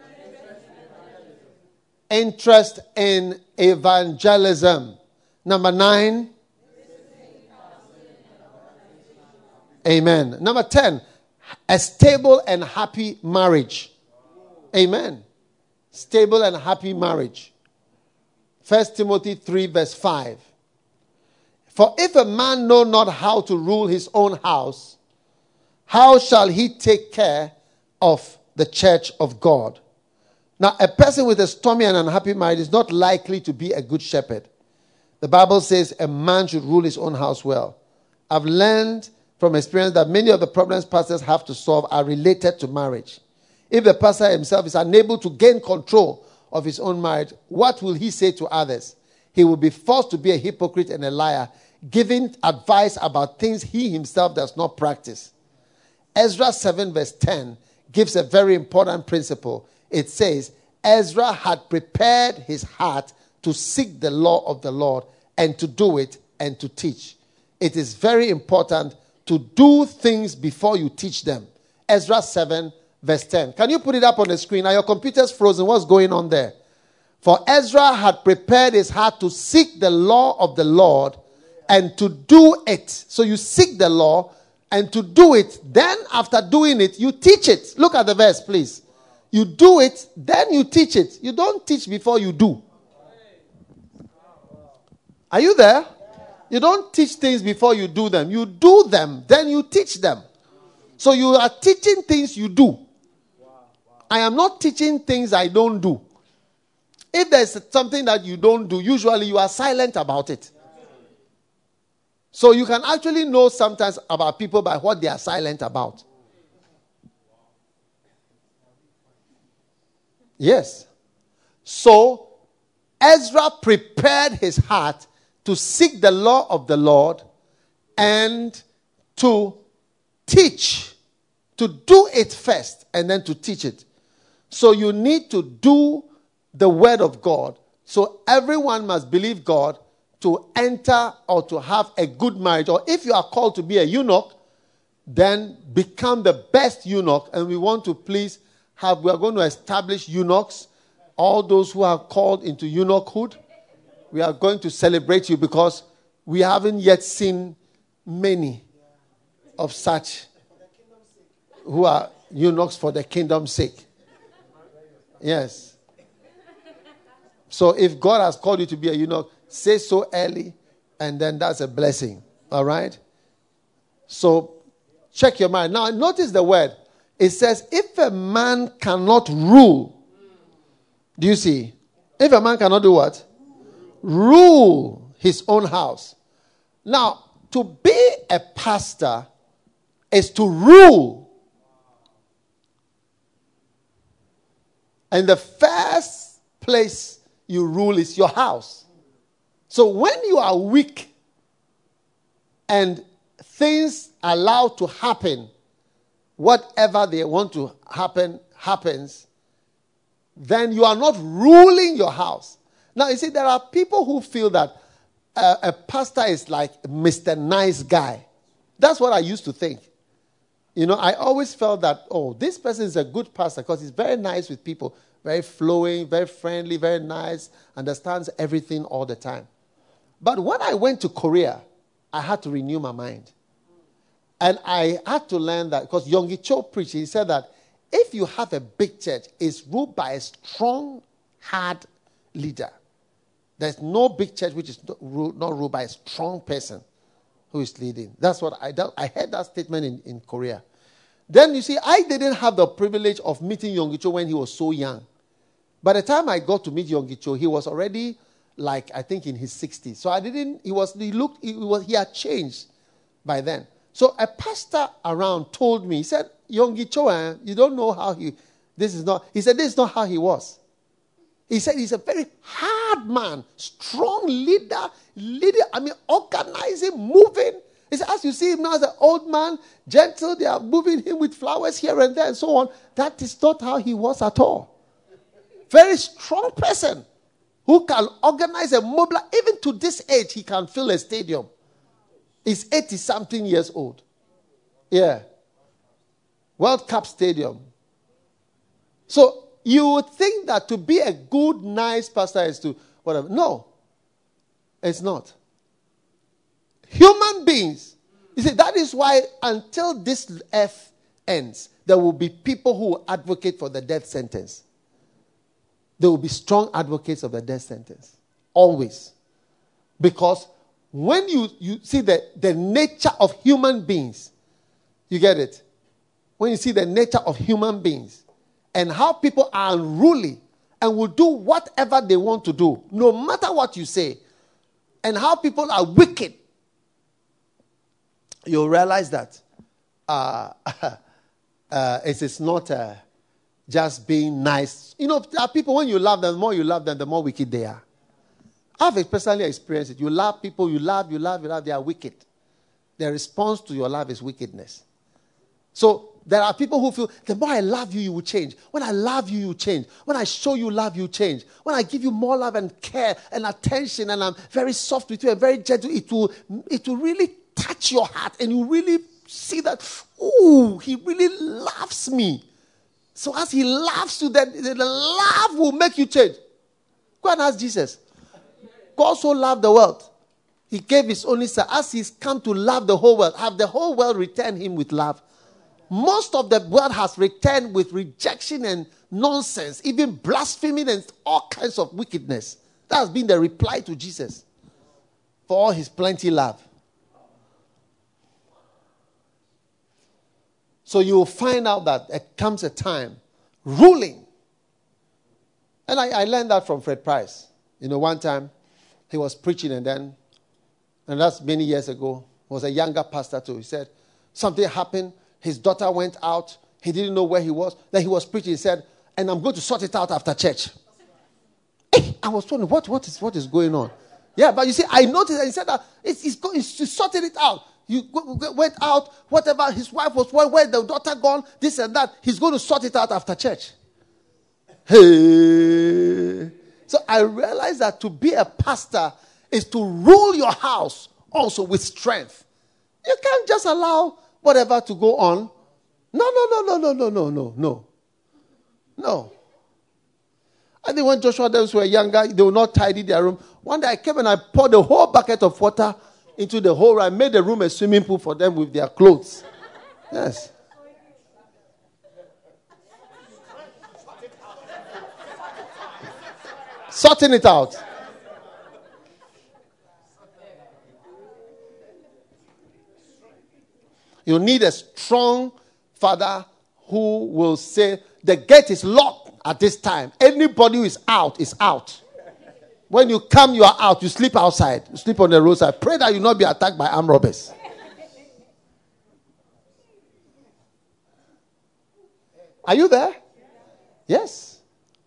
interest in evangelism. Number 9, amen. Number 10, a stable and happy marriage. Amen. Stable and happy marriage. 1 Timothy 3 verse 5. For if a man know not how to rule his own house, how shall he take care of the church of God? Now, a person with a stormy and unhappy marriage is not likely to be a good shepherd. The Bible says a man should rule his own house well. I've learned from experience that many of the problems pastors have to solve are related to marriage. If the pastor himself is unable to gain control of his own marriage, what will he say to others? He will be forced to be a hypocrite and a liar, giving advice about things he himself does not practice. Ezra 7 verse 10 gives a very important principle. It says, Ezra had prepared his heart to seek the law of the Lord and to do it and to teach. It is very important to do things before you teach them. Ezra 7 verse 10. Can you put it up on the screen? Are your computers frozen? What's going on there? For Ezra had prepared his heart to seek the law of the Lord and to do it. So you seek the law and to do it. Then after doing it, you teach it. Look at the verse, please. You do it, then you teach it. You don't teach before you do. Are you there? You don't teach things before you do them. You do them, then you teach them. So you are teaching things you do. I am not teaching things I don't do. If there's something that you don't do, usually you are silent about it. So you can actually know sometimes about people by what they are silent about. Yes. So Ezra prepared his heart to seek the law of the Lord and to teach, to do it first and then to teach it. So you need to do the word of God. So everyone must believe God to enter or to have a good marriage. Or if you are called to be a eunuch, then become the best eunuch. And we want to please we are going to establish eunuchs. All those who are called into eunuchhood, we are going to celebrate you because we haven't yet seen many of such who are eunuchs for the kingdom's sake. Yes. So if God has called you to be a eunuch, say so early, and then that's a blessing. All right? So check your mind. Now notice the word. It says, if a man cannot rule, do you see? If a man cannot do what? Rule his own house. Now, to be a pastor is to rule. And the first place you rule is your house. So when you are weak and things allowed to happen, whatever they want to happen, happens, then you are not ruling your house. Now, you see, there are people who feel that a pastor is like Mr. Nice Guy. That's what I used to think. You know, I always felt that, oh, this person is a good pastor because he's very nice with people, very flowing, very friendly, very nice, understands everything all the time. But when I went to Korea, I had to renew my mind. And I had to learn that, because Yonggi Cho preached, he said that if you have a big church, it's ruled by a strong, hard leader. There's no big church which is not ruled by a strong person who is leading. That's what I heard that statement in Korea. Then you see, I didn't have the privilege of meeting Yonggi Cho when he was so young. By the time I got to meet Yonggi Cho, he was already like, I think, in his 60s. So he had changed by then. So a pastor around told me, he said, Yonggi Cho, you don't know how he said, this is not how he was. He said he's a very hard man, strong leader, organizing, moving. He said, as you see him now as an old man, gentle, they are moving him with flowers here and there and so on. That is not how he was at all. Very strong person who can organize and mobilize. Even to this age, he can fill a stadium. He's 80-something years old. Yeah. World Cup Stadium. So, you would think that to be a good, nice pastor is to whatever. No. It's not. Human beings. You see, that is why until this earth ends, there will be people who will advocate for the death sentence. There will be strong advocates of the death sentence. Always. Because when you see the nature of human beings, you get it? When you see the nature of human beings and how people are unruly and will do whatever they want to do, no matter what you say, and how people are wicked, you'll realize that it is not just being nice. You know, there are people, when you love them, the more you love them, the more wicked they are. I've personally experienced it. You love people, you love, they are wicked. Their response to your love is wickedness. So there are people who feel, the more I love you, you will change. When I love you, you change. When I show you love, you change. When I give you more love and care and attention and I'm very soft with you and very gentle, it will really touch your heart and you really see that, ooh, he really loves me. So as he loves you, then the love will make you change. Go and ask Jesus. God so loved the world. He gave his only son. As he's come to love the whole world, have the whole world return him with love. Most of the world has returned with rejection and nonsense, even blaspheming and all kinds of wickedness. That has been the reply to Jesus for all his plenty love. So you will find out that there comes a time, ruling. And I learned that from Fred Price. You know, one time he was preaching and that's many years ago, was a younger pastor too. He said, something happened. His daughter went out. He didn't know where he was. Then he was preaching. He said, and I'm going to sort it out after church. Hey, I was wondering, what is going on? Yeah, but you see, I noticed and he said that he's sorting it out. You went out, whatever, his wife was, where the daughter gone, this and that. He's going to sort it out after church. Hey. So I realized that to be a pastor is to rule your house also with strength. You can't just allow whatever to go on. No. I think when Joshua and them were younger, they would not tidy their room. One day I came and I poured a whole bucket of water into the whole room. I made the room a swimming pool for them with their clothes. Yes. Sorting it out. You need a strong father who will say, the gate is locked at this time. Anybody who is out is out. When you come, you are out. You sleep outside. You sleep on the roadside. Pray that you not be attacked by armed robbers. Are you there? Yes.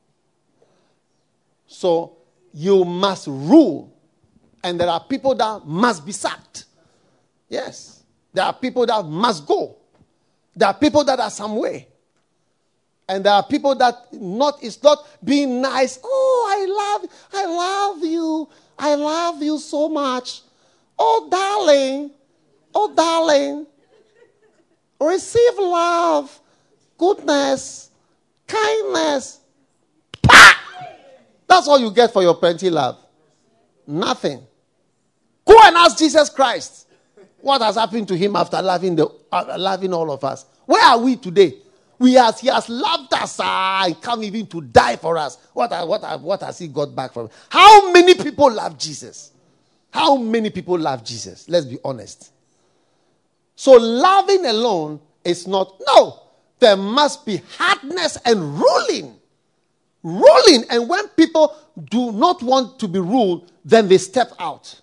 So you must rule. And there are people that must be sacked. Yes. There are people that must go. There are people that are some way. And there are people that it's not being nice. Oh, I love you so much. Oh, darling. Receive love, goodness, kindness. Pah! That's all you get for your plenty love. Nothing. Go and ask Jesus Christ what has happened to him after loving all of us. Where are we today? He has loved us and come even to die for us. What has he got back from him? How many people love Jesus? How many people love Jesus? Let's be honest. So loving alone is not. No. There must be hardness and ruling. Ruling. And when people do not want to be ruled, then they step out.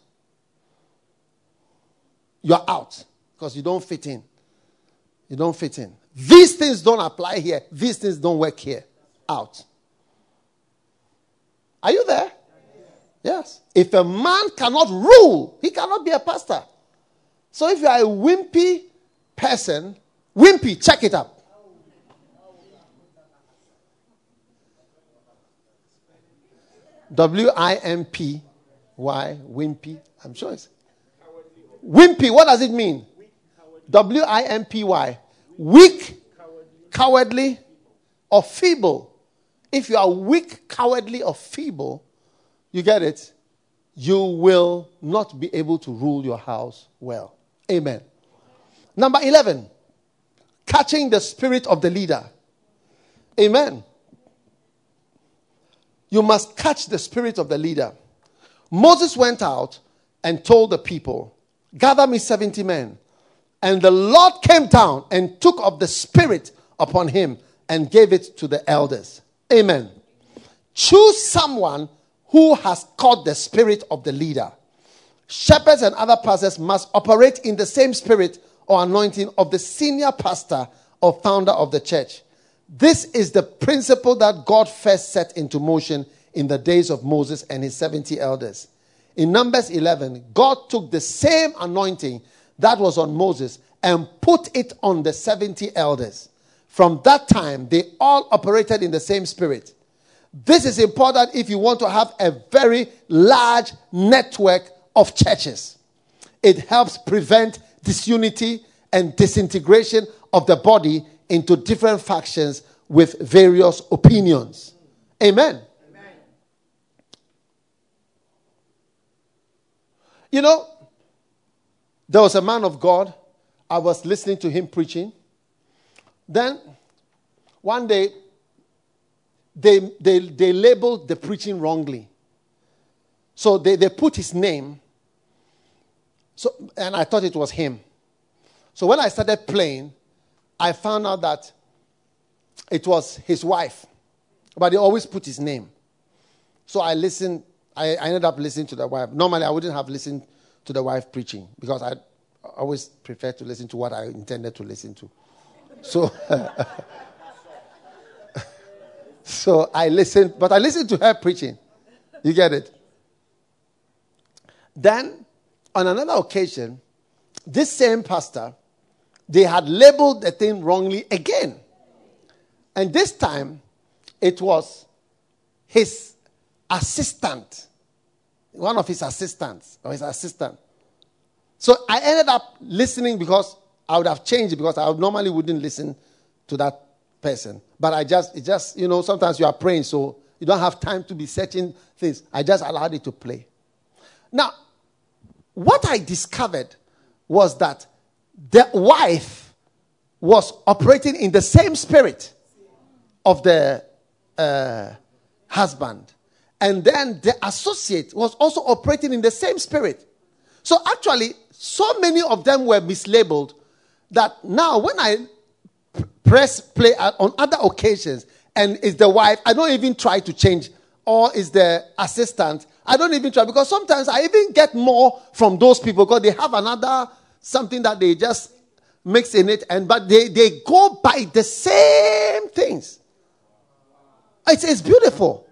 You're out because you don't fit in. You don't fit in. These things don't apply here. These things don't work here. Out. Are you there? Yes. If a man cannot rule, he cannot be a pastor. So if you are a wimpy person, check it up. W-I-M-P. Why? Wimpy. I'm sure it's. Wimpy, what does it mean? W-I-M-P-Y. Weak, cowardly, or feeble. If you are weak, cowardly, or feeble, you get it, you will not be able to rule your house well. Amen. Number 11, catching the spirit of the leader. Amen. You must catch the spirit of the leader. Moses went out and told the people, gather me 70 men. And the Lord came down and took of the spirit upon him and gave it to the elders. Amen. Choose someone who has caught the spirit of the leader. Shepherds and other pastors must operate in the same spirit or anointing of the senior pastor or founder of the church. This is the principle that God first set into motion in the days of Moses and his 70 elders. In Numbers 11, God took the same anointing that was on Moses and put it on the 70 elders. From that time, they all operated in the same spirit. This is important if you want to have a very large network of churches. It helps prevent disunity and disintegration of the body into different factions with various opinions. Amen. Amen. You know, there was a man of God. I was listening to him preaching. Then, one day, they labeled the preaching wrongly. So they put his name. And I thought it was him. So when I started playing, I found out that it was his wife. But they always put his name. So I listened. I ended up listening to the wife. Normally, I wouldn't have listened to the wife preaching because I always prefer to listen to what I intended to listen to. So, so I listened, but I listened to her preaching. You get it? Then, on another occasion, this same pastor, they had labeled the thing wrongly again. And this time, it was his assistant. One of his assistants, or his assistant. So I ended up listening because I would have changed it because I normally wouldn't listen to that person. But it just, sometimes you are praying, so you don't have time to be searching things. I just allowed it to play. Now, what I discovered was that the wife was operating in the same spirit of the husband. And then the associate was also operating in the same spirit. So actually, so many of them were mislabeled that now when I press play on other occasions and it's the wife, I don't even try to change, or it's the assistant, I don't even try, because sometimes I even get more from those people because they have another something that they just mix in it, but they go by the same things. It's beautiful.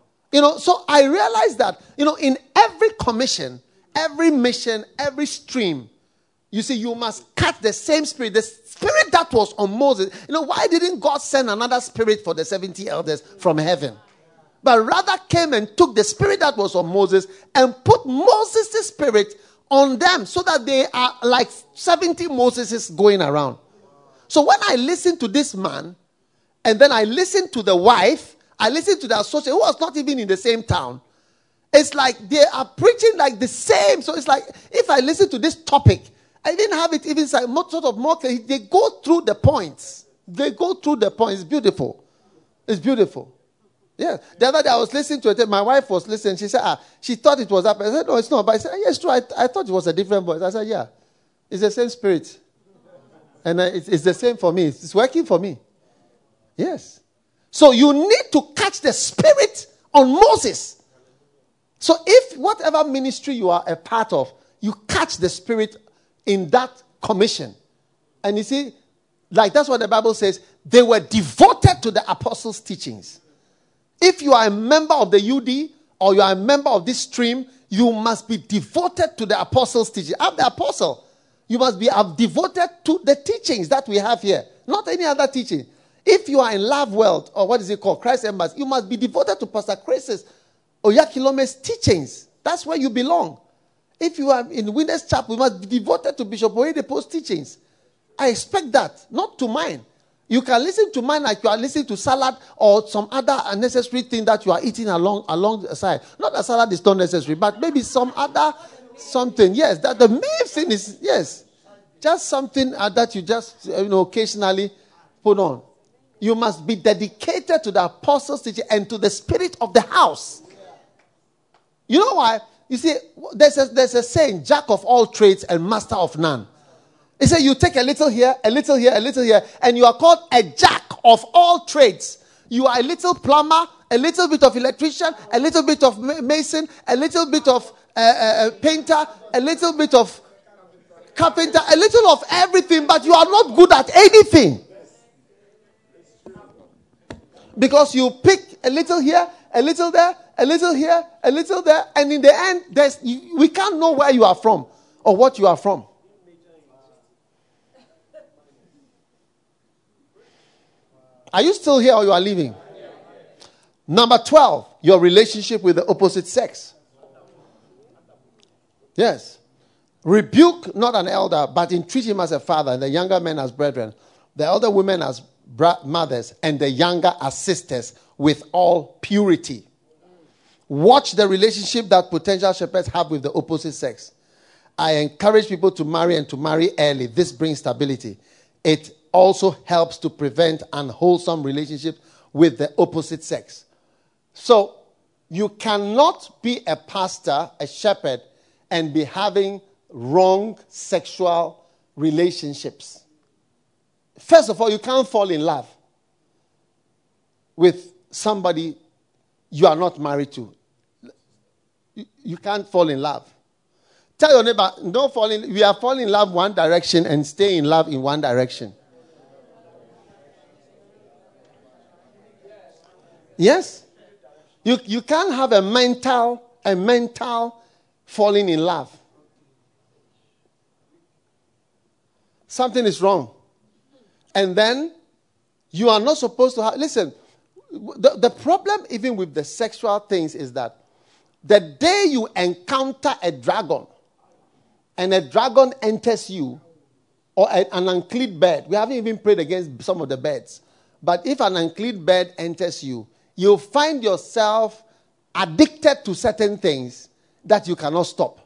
So I realized that, in every commission, every mission, every stream, you see, you must catch the same spirit. The spirit that was on Moses. Why didn't God send another spirit for the 70 elders from heaven? But rather came and took the spirit that was on Moses and put Moses' spirit on them so that they are like 70 Moseses going around. So when I listened to this man, and then I listened to the wife, I listened to the associate who was not even in the same town. It's like they are preaching like the same. So it's like if I listen to this topic, I didn't have it even sort of more. They go through the points. It's beautiful. It's beautiful. Yeah. The other day I was listening to it. My wife was listening. She said, she thought it was up. I said, no, it's not. But I said, yes, true. I thought it was a different voice. I said, yeah. It's the same spirit. And it's the same for me. It's working for me. Yes. So you need to catch the spirit on Moses. So if whatever ministry you are a part of, you catch the spirit in that commission. And you see, like that's what the Bible says, they were devoted to the apostles' teachings. If you are a member of the UD or you are a member of this stream, you must be devoted to the apostles' teaching. I'm the apostle. You must be devoted to the teachings that we have here, not any other teaching. If you are in Love World, or what is it called, Christ Embassy, you must be devoted to Pastor Chris's Oyakilome's teachings. That's where you belong. If you are in Winners Chapel, you must be devoted to Bishop Oyedepo's teachings. I expect that, not to mine. You can listen to mine like you are listening to salad or some other unnecessary thing that you are eating alongside. Not that salad is not necessary, but maybe some other something. Yes, that the main thing is, yes, just something that you just occasionally put on. You must be dedicated to the apostles' teaching and to the spirit of the house. You know why? You see, there's a saying, jack of all trades and master of none. He said you take a little here, a little here, a little here, and you are called a jack of all trades. You are a little plumber, a little bit of electrician, a little bit of mason, a little bit of painter, a little bit of carpenter, a little of everything, but you are not good at anything. Because you pick a little here, a little there, a little here, a little there, and in the end, we can't know where you are from or what you are from. Are you still here or you are leaving? Number 12, your relationship with the opposite sex. Yes. Rebuke not an elder, but entreat him as a father, and the younger men as brethren, the elder women as mothers, and the younger as sisters, with all purity. Watch the relationship that potential shepherds have with the opposite sex. I encourage people to marry and to marry early. This brings stability. It also helps to prevent unwholesome relationships with the opposite sex. So, you cannot be a pastor, a shepherd, and be having wrong sexual relationships. First of all, you can't fall in love with somebody you are not married to. You can't fall in love. Tell your neighbor, don't fall in. We are falling in love one direction and stay in love in one direction. Yes? You can't have a mental falling in love. Something is wrong. And then you are not supposed to have... Listen, the problem even with the sexual things is that the day you encounter a dragon and a dragon enters you, or an unclean bird, we haven't even prayed against some of the birds, but if an unclean bird enters you, you'll find yourself addicted to certain things that you cannot stop.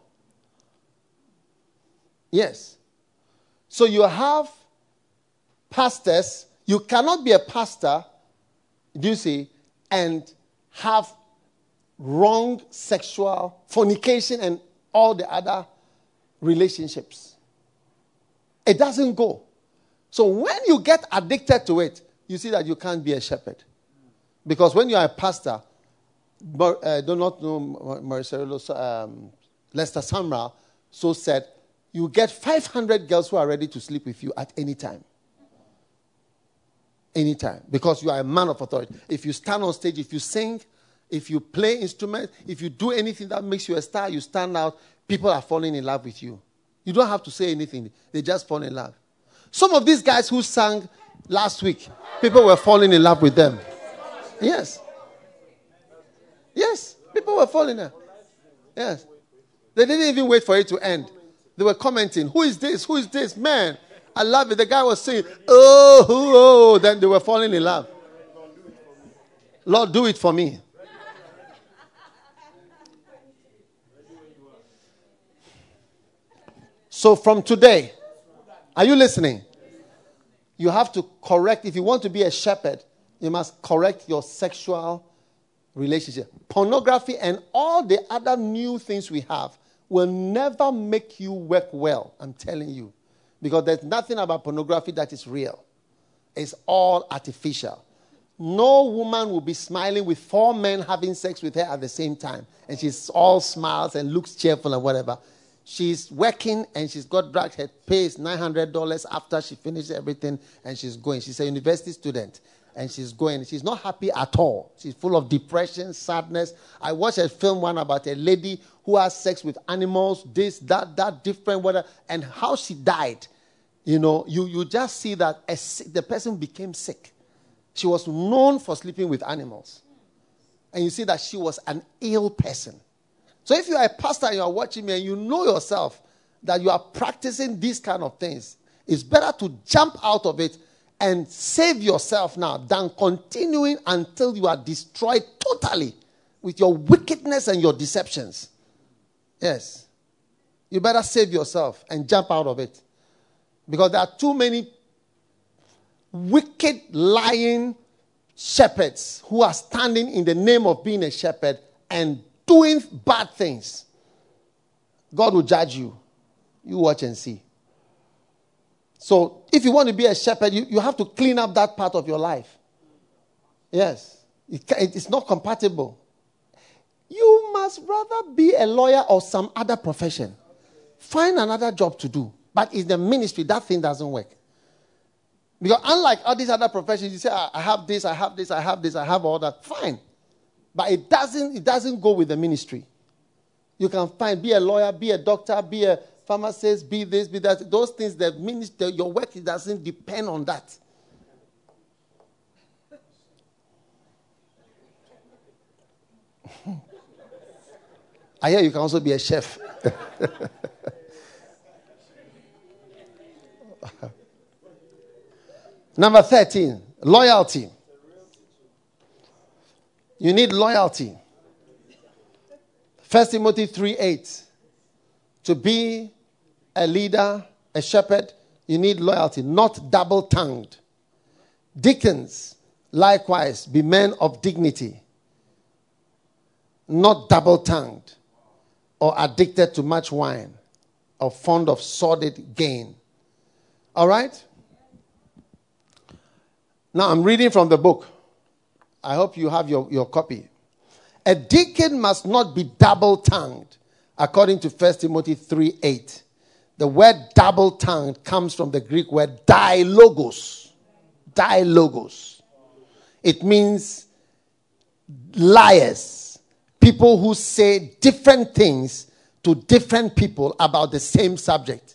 Yes. So you have pastors. You cannot be a pastor, do you see, and have wrong sexual fornication and all the other relationships. It doesn't go. So when you get addicted to it, you see that you can't be a shepherd. Because when you are a pastor, do not know Maricelo, Lester Samra, so said, you get 500 girls who are ready to sleep with you at any time. Anytime. Because you are a man of authority. If you stand on stage, if you sing, if you play instruments, if you do anything that makes you a star, you stand out, people are falling in love with you. You don't have to say anything. They just fall in love. Some of these guys who sang last week, people were falling in love with them. Yes. Yes. People were falling in love. Yes. They didn't even wait for it to end. They were commenting, who is this? Who is this? Man, I love it. The guy was saying, oh. Then they were falling in love. Lord, do it for me. So from today, are you listening? You have to correct. If you want to be a shepherd, you must correct your sexual relationship. Pornography and all the other new things we have will never make you work well, I'm telling you. Because there's nothing about pornography that is real. It's all artificial. No woman will be smiling with 4 men having sex with her at the same time. And she's all smiles and looks cheerful and whatever. She's working and she's got dragged. Her pay is $900 after she finishes everything and she's going. She's a university student and she's going. She's not happy at all. She's full of depression, sadness. I watched a film one about a lady who has sex with animals, this, that, different, whatever, and how she died. You know, you just see that the person became sick. She was known for sleeping with animals. And you see that she was an ill person. So if you are a pastor and you are watching me and you know yourself that you are practicing these kind of things, it's better to jump out of it and save yourself now than continuing until you are destroyed totally with your wickedness and your deceptions. Yes. You better save yourself and jump out of it. Because there are too many wicked, lying shepherds who are standing in the name of being a shepherd and doing bad things. God will judge you. You watch and see. So, if you want to be a shepherd, you have to clean up that part of your life. Yes. It's not compatible. You must rather be a lawyer or some other profession. Find another job to do. But in the ministry, that thing doesn't work. Because unlike all these other professions, you say, I have this, I have this, I have this, I have all that. Fine. But it doesn't go with the ministry. You can be a lawyer, be a doctor, be a pharmacist, be this, be that. Those things, the ministry, your work, it doesn't depend on that. I hear you can also be a chef. Number 13, loyalty. You need loyalty. 1 Timothy 3:8. To be a leader, a shepherd, you need loyalty, not double-tongued. Deacons, likewise, be men of dignity, not double-tongued, or addicted to much wine, or fond of sordid gain. All right? Now I'm reading from the book. I hope you have your copy. A deacon must not be double-tongued, according to 1 Timothy 3:8. The word double-tongued comes from the Greek word dilogos. Dilogos. It means liars. People who say different things to different people about the same subject.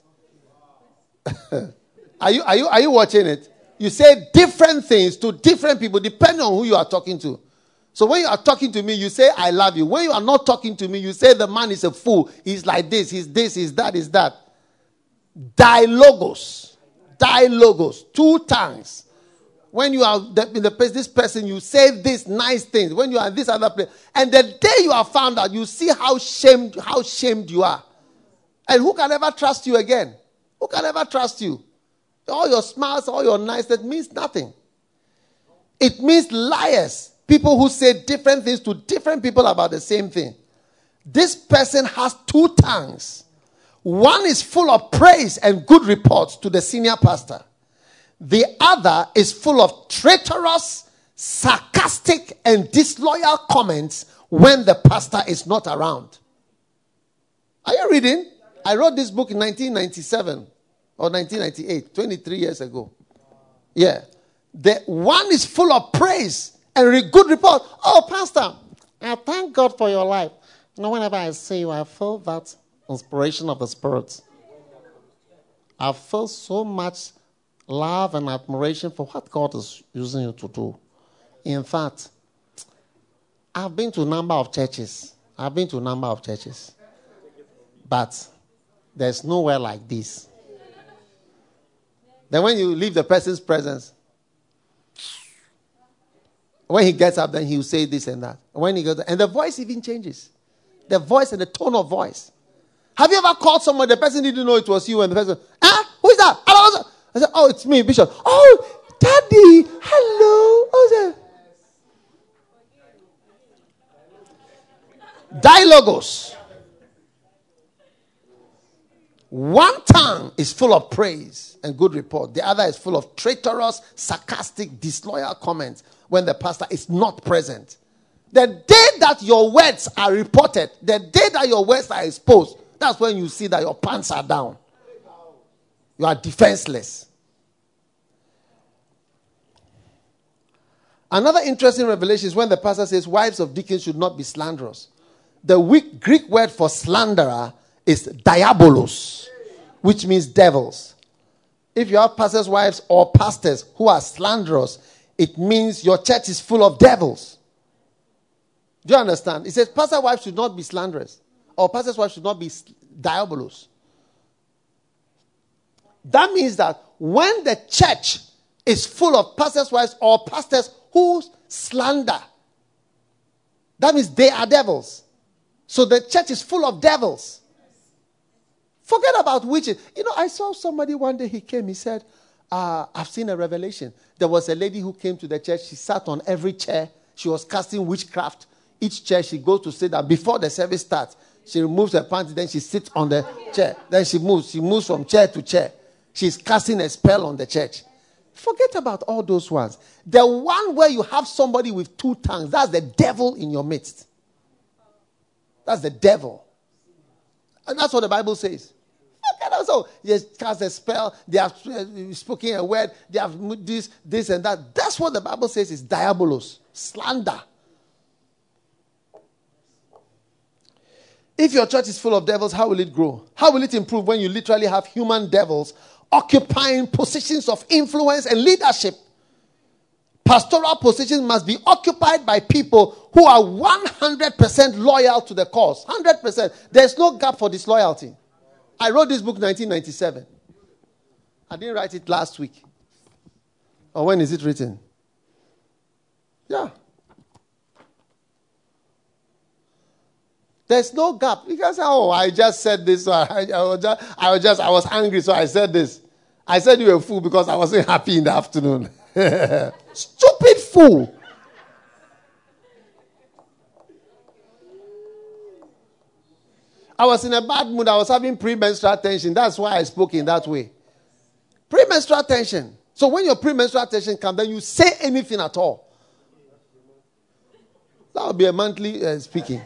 Are you watching it? You say different things to different people depending on who you are talking to. So when you are talking to me, you say, I love you. When you are not talking to me, you say the man is a fool. He's like this, he's that, he's that. Dilogos. Dilogos. 2 tongues. When you are in the place, this person, you say these nice things. When you are in this other place. And the day you are found out, you see how shamed you are. And who can ever trust you again? Who can ever trust you? All your smiles, all your nice, that means nothing. It means liars. People who say different things to different people about the same thing. This person has 2 tongues. One is full of praise and good reports to the senior pastor. The other is full of traitorous, sarcastic, and disloyal comments when the pastor is not around. Are you reading? I wrote this book in 1997 or 1998, 23 years ago. Yeah. The one is full of praise and good report. Oh, pastor, I thank God for your life. Whenever I see you, I feel that inspiration of the Spirit. I feel so much love and admiration for what God is using you to do. In fact, I've been to a number of churches. But there's nowhere like this. Then when you leave the person's presence, when he gets up, then he'll say this and that. When he goes, and the voice even changes. The voice and the tone of voice. Have you ever called someone, the person didn't know it was you, and the person, who is that? I said, oh, it's me, Bishop. Oh, Daddy, hello. Who's that? Dialogos. One tongue is full of praise and good report. The other is full of traitorous, sarcastic, disloyal comments when the pastor is not present. The day that your words are reported, the day that your words are exposed, that's when you see that your pants are down. You are defenseless. Another interesting revelation is when the pastor says wives of deacons should not be slanderous. The Greek word for slanderer is diabolos, which means devils. If you have pastors' wives or pastors who are slanderous, it means your church is full of devils. Do you understand? It says pastor wives should not be slanderous, or pastor's wives should not be diabolos. That means that when the church is full of pastors' wives or pastors who slander, that means they are devils. So the church is full of devils. Forget about witches. I saw somebody one day, he came, he said, I've seen a revelation. There was a lady who came to the church. She sat on every chair. She was casting witchcraft. Each chair she goes to sit down. Before the service starts, she removes her pants, then she sits on the chair. Then she moves from chair to chair. She's casting a spell on the church. Forget about all those ones. The one where you have somebody with two tongues, that's the devil in your midst. That's the devil. And that's what the Bible says. So they cast a spell, they have spoken a word, they have this and that. That's what the Bible says is diabolos, slander. If your church is full of devils, how will it grow? How will it improve when you literally have human devils occupying positions of influence and leadership? Pastoral positions must be occupied by people who are 100% loyal to the cause. 100%. There's no gap for disloyalty. I wrote this book in 1997. I didn't write it last week. Or when is it written? Yeah. There's no gap. You can say, I just said this. So I was angry, so I said this. I said you were a fool because I wasn't happy in the afternoon. Stupid fool. I was in a bad mood. I was having premenstrual tension. That's why I spoke in that way. Premenstrual tension. So when your premenstrual tension comes, then you say anything at all. That would be a monthly speaking.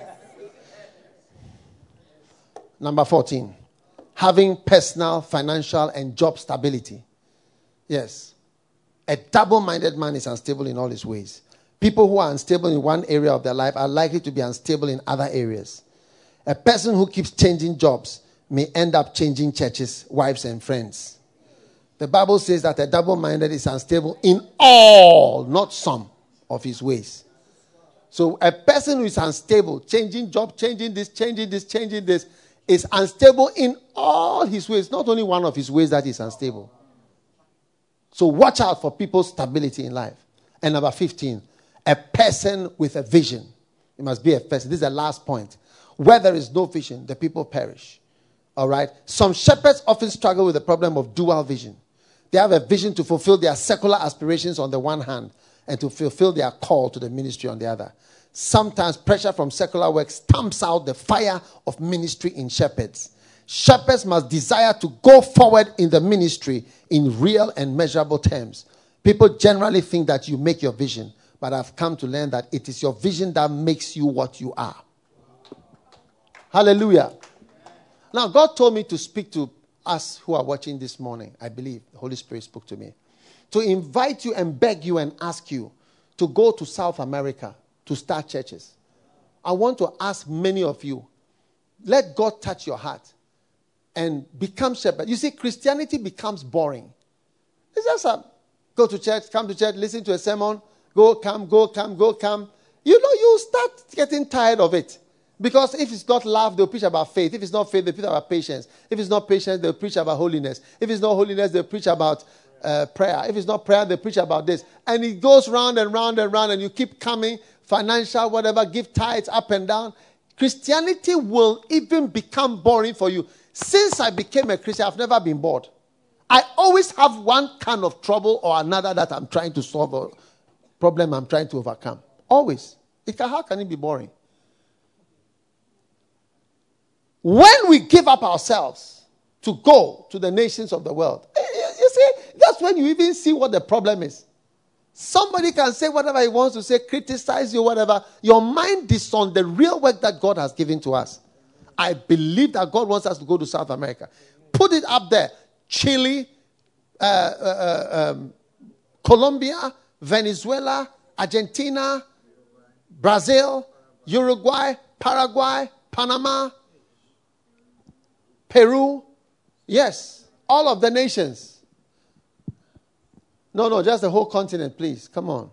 Number 14. Having personal, financial, and job stability. Yes. A double-minded man is unstable in all his ways. People who are unstable in one area of their life are likely to be unstable in other areas. A person who keeps changing jobs may end up changing churches, wives, and friends. The Bible says that a double-minded is unstable in all, not some, of his ways. So a person who is unstable, changing job, changing this, is unstable in all his ways. Not only one of his ways that is unstable. So watch out for people's stability in life. And number 15, a person with a vision. It must be a person. This is the last point. Where there is no vision, the people perish. All right? Some shepherds often struggle with the problem of dual vision. They have a vision to fulfill their secular aspirations on the one hand and to fulfill their call to the ministry on the other. Sometimes pressure from secular work stamps out the fire of ministry in shepherds. Shepherds must desire to go forward in the ministry in real and measurable terms. People generally think that you make your vision, But I've come to learn that it is your vision that makes you what you are. Hallelujah. Now, God told me to speak to us who are watching this morning. I believe the Holy Spirit spoke to me. To invite you and beg you and ask you to go to South America to start churches. I want to ask many of you, let God touch your heart and become shepherd. You see, Christianity becomes boring. It's just go to church, come to church, listen to a sermon, go, come. You know, you start getting tired of it. Because if it's not love, they'll preach about faith. If it's not faith, they'll preach about patience. If it's not patience, they'll preach about holiness. If it's not holiness, they'll preach about prayer. If it's not prayer, they preach about this. And it goes round and round and round, and you keep coming, financial, whatever, give tithes up and down. Christianity will even become boring for you. Since I became a Christian, I've never been bored. I always have one kind of trouble or another that I'm trying to solve, or problem I'm trying to overcome. Always. How can it be boring? When we give up ourselves to go to the nations of the world, you see, that's when you even see what the problem is. Somebody can say whatever he wants to say, criticize you, whatever. Your mind is on the real work that God has given to us. I believe that God wants us to go to South America. Put it up there. Chile, Colombia, Venezuela, Argentina, Brazil, Uruguay, Paraguay, Panama, Peru. Yes, all of the nations. No, just the whole continent, please. Come on.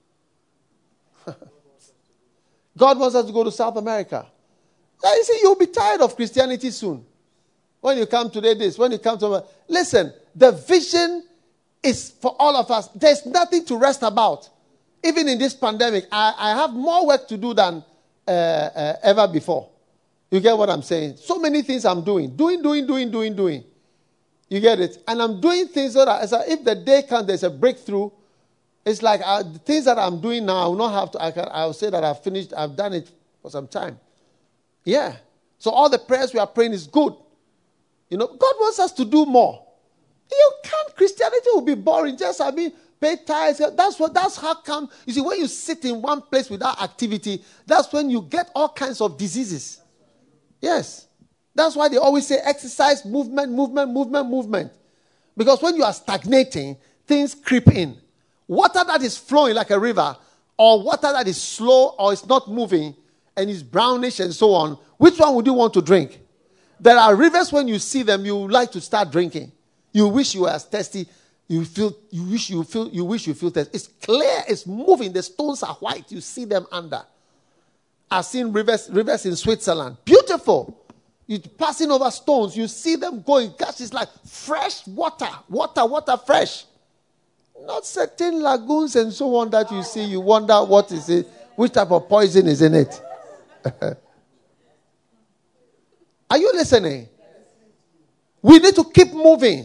God wants us to go to South America. You see, you'll be tired of Christianity soon. When you come today, when you come to... Listen, the vision is for all of us. There's nothing to rest about. Even in this pandemic, I have more work to do than ever before. You get what I'm saying? So many things I'm doing. Doing. You get it? And I'm doing things so that if the day comes, there's a breakthrough. It's like the things that I'm doing now, I will not have to... I'll say that I've finished. I've done it for some time. Yeah. So all the prayers we are praying is good. You know, God wants us to do more. You can't. Christianity will be boring. Just, pay tithes. That's how come. You see, when you sit in one place without activity, that's when you get all kinds of diseases. Yes. That's why they always say exercise, movement. Because when you are stagnating, things creep in. Water that is flowing like a river, or water that is slow or is not moving and is brownish and so on, which one would you want to drink? There are rivers, when you see them, you like to start drinking. You wish you were as thirsty. You wish you feel thirsty. It's clear, it's moving. The stones are white. You see them under. I've seen rivers in Switzerland. Beautiful. You're passing over stones. You see them going. Gosh, it's like fresh water. Water fresh. Not certain lagoons and so on that you see. You wonder what is it. Which type of poison is in it. Are you listening? We need to keep moving.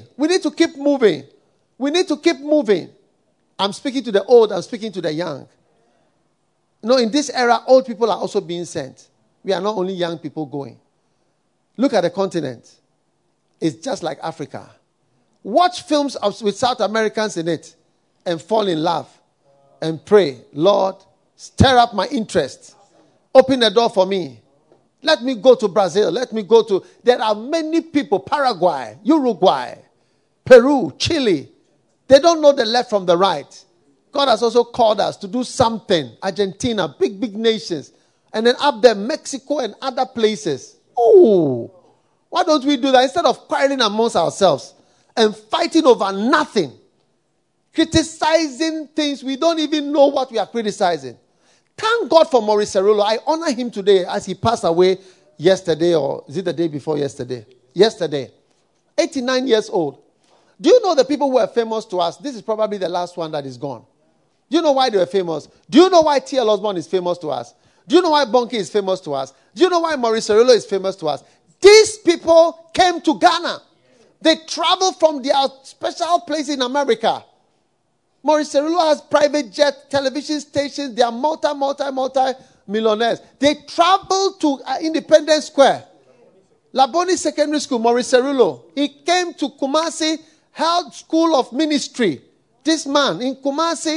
I'm speaking to the old. I'm speaking to the young. No, in this era, old people are also being sent. We are not only young people going. Look at the continent. It's just like Africa. Watch films with South Americans in it and fall in love and pray, Lord, stir up my interest. Open the door for me. Let me go to Brazil. There are many people, Paraguay, Uruguay, Peru, Chile. They don't know the left from the right. God has also called us to do something. Argentina, big nations. And then up there, Mexico and other places. Oh, why don't we do that? Instead of quarreling amongst ourselves and fighting over nothing, criticizing things, we don't even know what we are criticizing. Thank God for Maurice Cerullo. I honor him today as he passed away yesterday, or is it the day before yesterday? Yesterday. 89 years old. Do you know the people who were famous to us? This is probably the last one that is gone. Do you know why they were famous? Do you know why T.L. Osborne is famous to us? Do you know why Bonke is famous to us? Do you know why Maurice Cerullo is famous to us? These people came to Ghana. They traveled from their special place in America. Maurice Cerullo has private jet, television stations. They are multi-millionaires. They traveled to Independence Square. Laboni Secondary School, Maurice Cerullo. He came to Kumasi, held school of ministry. This man in Kumasi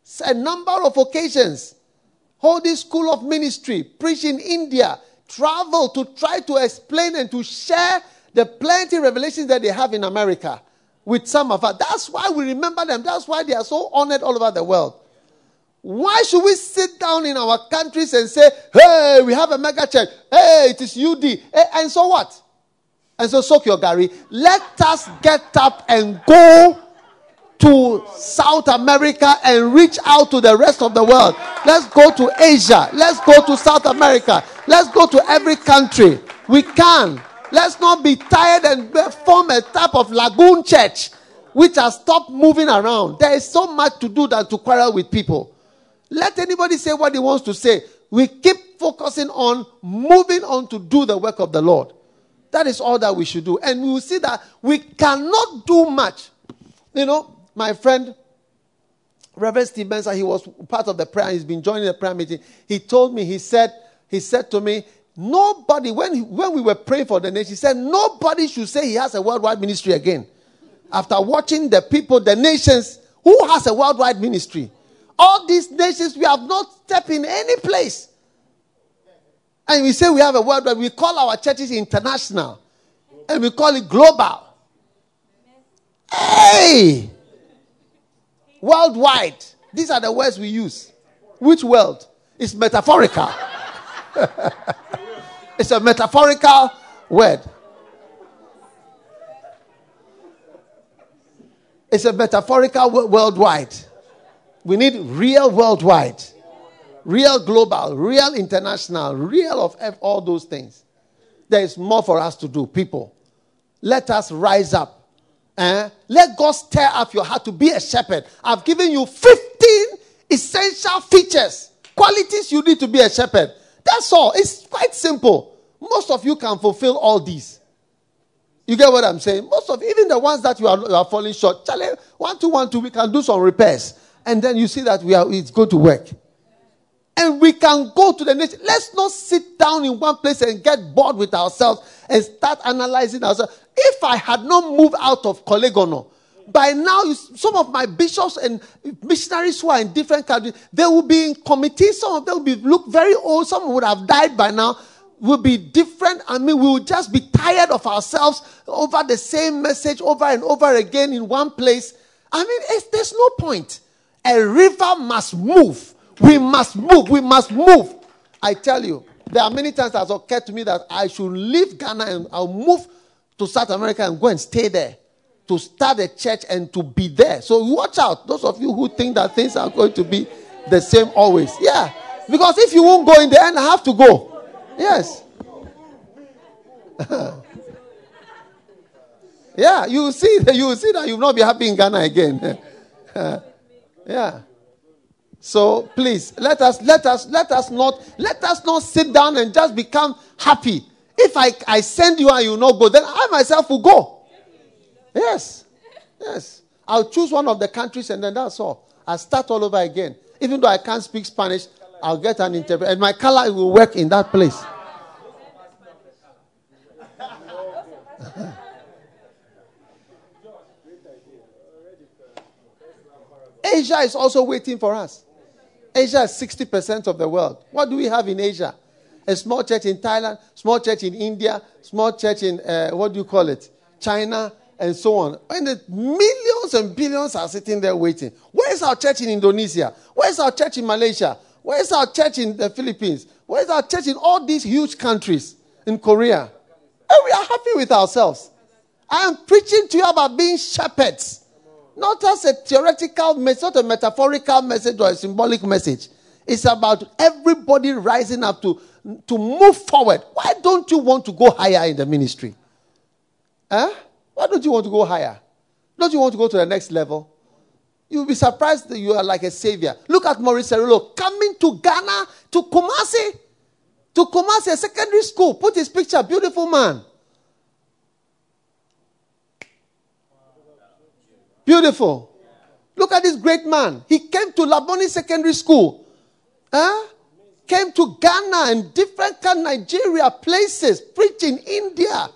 a number of occasions. Holding school of ministry, preach in India, travel to try to explain and to share the plenty revelations that they have in America with some of us. That's why we remember them. That's why they are so honored all over the world. Why should we sit down in our countries and say, hey, we have a mega church. Hey, it is UD. Hey, and so what? And so soak your Gary. Let us get up and go to South America and reach out to the rest of the world. Let's go to Asia. Let's go to South America. Let's go to every country. We can. Let's not be tired and form a type of lagoon church which has stopped moving around. There is so much to do than to quarrel with people. Let anybody say what he wants to say. We keep focusing on moving on to do the work of the Lord. That is all that we should do. And we will see that we cannot do much. You know, my friend, Reverend Steve Benson, he was part of the prayer. He's been joining the prayer meeting. He told me, he said to me, nobody, when we were praying for the nation, he said, nobody should say he has a worldwide ministry again. After watching the people, the nations, who has a worldwide ministry? All these nations, we have not stepped in any place. And we say we have a worldwide, we call our churches international. And we call it global. Hey! Worldwide. These are the words we use. Which world? It's metaphorical. It's a metaphorical word. It's a metaphorical worldwide. We need real worldwide. Real global. Real international. Real of all those things. There is more for us to do, people. Let us rise up. Let God stir up your heart to be a shepherd. I've given you 15 essential features, qualities you need to be a shepherd. That's all. It's quite simple. Most of you can fulfill all these. You get what I'm saying? Most of, even the ones that you are falling short. Charlie, 1, 2, 1, 2, we can do some repairs. And then you see that it's going to work. And we can go to the nation. Let's not sit down in one place and get bored with ourselves and start analyzing ourselves. If I had not moved out of Kolegono, by now, some of my bishops and missionaries who are in different countries, they will be in committees. Some of them will look very old. Some would have died by now. Will be different. I mean, we will just be tired of ourselves over the same message over and over again in one place. I mean, there's no point. A river must move. We must move. We must move. I tell you, there are many times that has occurred to me that I should leave Ghana and I'll move to South America and go and stay there. To start a church and to be there. So watch out. Those of you who think that things are going to be the same always. Yeah. Because if you won't go in the end, I have to go. Yes. Yeah. You will see that you will not be happy in Ghana again. Yeah. So please, let us not sit down and just become happy. If I send you and you not go, then I myself will go. Yes. Yes. I'll choose one of the countries and then that's all. I'll start all over again. Even though I can't speak Spanish, I'll get an interpreter. And my color will work in that place. Asia is also waiting for us. Asia is 60% of the world. What do we have in Asia? A small church in Thailand, small church in India, small church in, China, and so on. And the millions and billions are sitting there waiting. Where is our church in Indonesia? Where is our church in Malaysia? Where is our church in the Philippines? Where is our church in all these huge countries? In Korea? And we are happy with ourselves. I am preaching to you about being shepherds. Not as a theoretical message, not a metaphorical message or a symbolic message. It's about everybody rising up to move forward. Why don't you want to go higher in the ministry? Huh? Why don't you want to go higher? Don't you want to go to the next level? You'll be surprised that you are like a savior. Look at Maurice Cerullo coming to Ghana, to Kumasi. To Kumasi, a secondary school. Put his picture, beautiful man. Beautiful. Look at this great man. He came to Laboni Secondary School. Came to Ghana and different Nigeria places. Preaching India.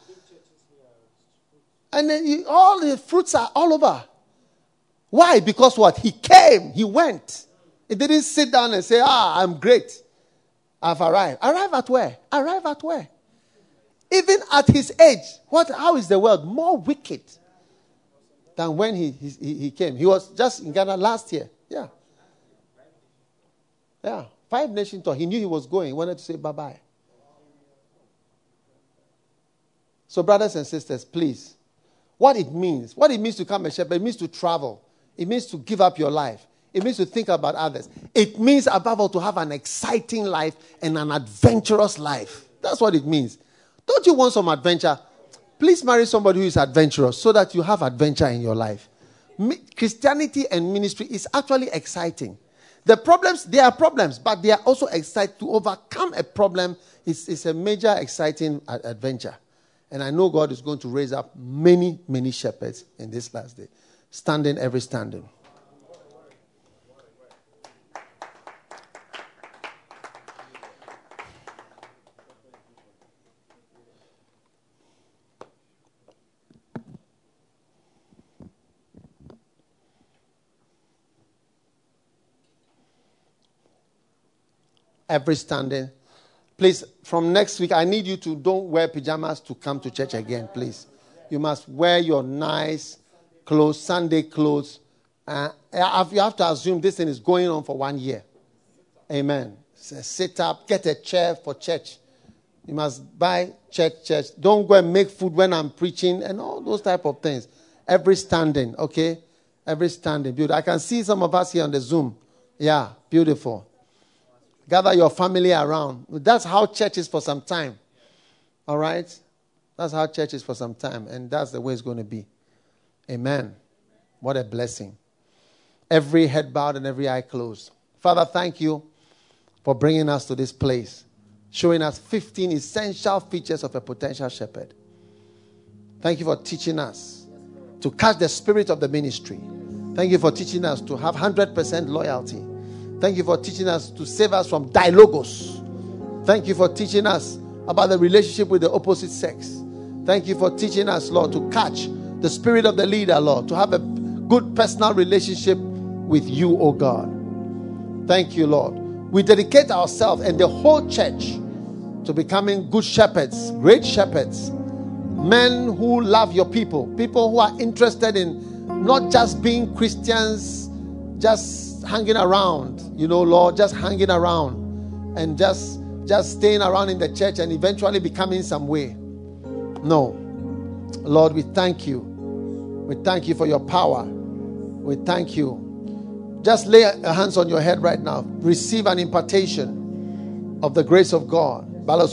And then all the fruits are all over. Why? Because what? He came. He went. He didn't sit down and say, I'm great. I've arrived. Arrive at where? Arrive at where? Even at his age, how is the world more wicked than when he came? He was just in Ghana last year. Yeah. 5 Nation tour. He knew he was going. He wanted to say bye-bye. So brothers and sisters, please, what it means to become a shepherd, it means to travel. It means to give up your life. It means to think about others. It means, above all, to have an exciting life and an adventurous life. That's what it means. Don't you want some adventure? Please marry somebody who is adventurous so that you have adventure in your life. Christianity and ministry is actually exciting. There are problems, but they are also exciting. To overcome a problem is a major exciting adventure. And I know God is going to raise up many, many shepherds in this last day. Standing, every standing. Every standing. Please, from next week, I need you to don't wear pajamas to come to church again, please. You must wear your nice clothes, Sunday clothes. You have to assume this thing is going on for 1 year. Amen. So sit up, get a chair for church. You must buy church. Don't go and make food when I'm preaching and all those type of things. Every standing, okay? Every standing. Beautiful. I can see some of us here on the Zoom. Yeah, beautiful. Gather your family around. That's how church is for some time. All right? That's how church is for some time. And that's the way it's going to be. Amen. What a blessing. Every head bowed and every eye closed. Father, thank you for bringing us to this place. Showing us 15 essential features of a potential shepherd. Thank you for teaching us to catch the spirit of the ministry. Thank you for teaching us to have 100% loyalty. Thank you for teaching us to save us from dilogos. Thank you for teaching us about the relationship with the opposite sex. Thank you for teaching us, Lord, to catch the spirit of the leader, Lord, to have a good personal relationship with you, oh God. Thank you, Lord. We dedicate ourselves and the whole church to becoming good shepherds, great shepherds, men who love your people who are interested in not just being Christians, just hanging around, Lord, just hanging around and just staying around in the church and eventually becoming some way. No. Lord, we thank you. We thank you for your power. We thank you. Just lay your hands on your head right now. Receive an impartation of the grace of God.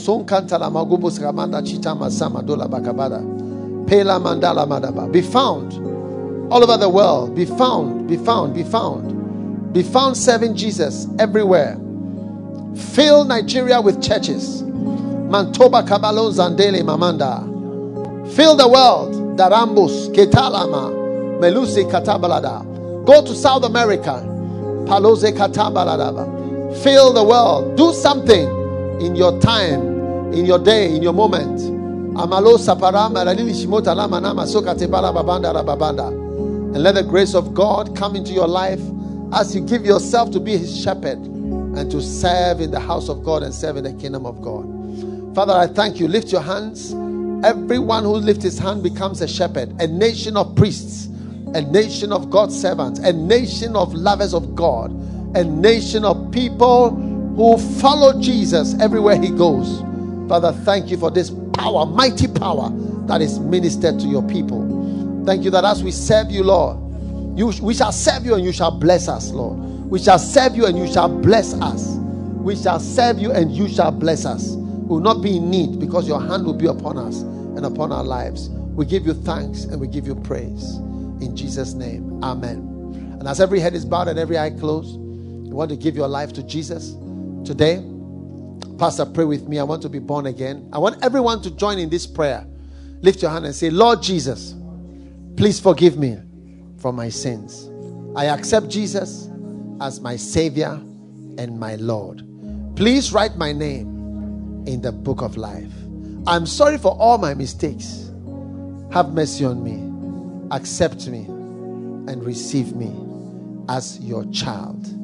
Be found all over the world. Be found. Be found. Be found. Be found serving Jesus everywhere. Fill Nigeria with churches. Mantoba Kabalo Zandele Mamanda. Fill the world. Darambus, Ketalama, Melusi Katabalada. Go to South America. Palose Katabalada. Fill the world. Do something in your time, in your day, in your moment. Amalo Saparama Radili Shimota Lama Nama Sokatebala Babanda Rababanda. And let the grace of God come into your life as you give yourself to be his shepherd and to serve in the house of God and serve in the kingdom of God. Father, I thank you. Lift your hands. Everyone who lifts his hand becomes a shepherd, a nation of priests, a nation of God's servants, a nation of lovers of God, a nation of people who follow Jesus everywhere he goes. Father, thank you for this power, mighty power that is ministered to your people. Thank you that as we serve you, Lord, we shall serve you and you shall bless us, Lord. We shall serve you and you shall bless us. We shall serve you and you shall bless us. We will not be in need because your hand will be upon us and upon our lives. We give you thanks and we give you praise. In Jesus' name, amen. And as every head is bowed and every eye closed, you want to give your life to Jesus today? Pastor, pray with me. I want to be born again. I want everyone to join in this prayer. Lift your hand and say, Lord Jesus, please forgive me for my sins. I accept Jesus as my Savior and my Lord. Please write my name in the book of life. I'm sorry for all my mistakes. Have mercy on me. Accept me and receive me as your child.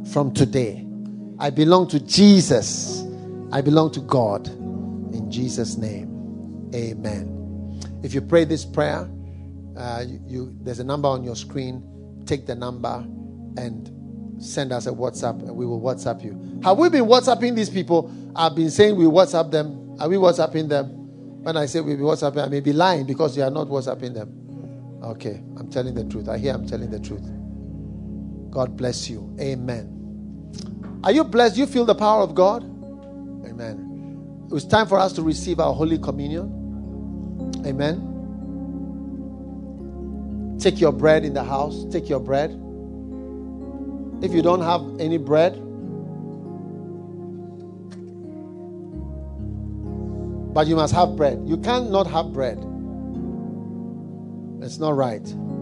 from today. I belong to Jesus. I belong to God. In Jesus' name, amen. If you pray this prayer, there's a number on your screen. Take the number and send us a WhatsApp, and we will WhatsApp you. Have we been WhatsApping these people? I've been saying we WhatsApp them. Are we WhatsApping them? When I say we'll be WhatsApping, I may be lying because you are not WhatsApping them. Okay, I'm telling the truth. I hear I'm telling the truth. God bless you. Amen. Are you blessed? Do you feel the power of God? Amen. It's time for us to receive our Holy Communion. Amen. Take your bread in the house. Take your bread. If you don't have any bread, but you must have bread. You can't not have bread. It's not right.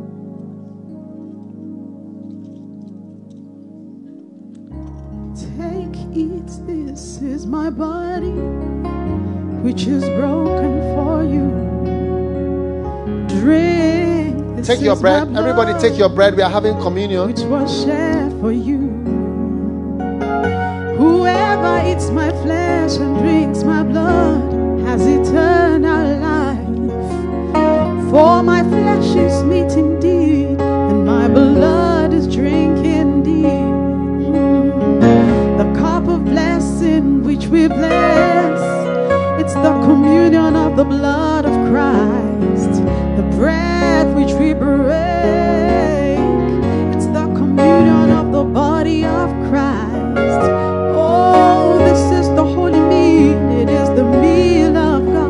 Take, eat, this is my body, which is broken for you. Drink, this take your is bread. my Everybody blood, take your bread. We are having communion. which was shed for you. Whoever eats my flesh and drinks my blood has eternal life. For my flesh is meat indeed, and my blood is drink indeed. The cup of blessing which we bless, it's the communion of the blood of Christ. The bread which we break, it's the communion of the body of Christ. Oh, this is the holy meal. It is the meal of God.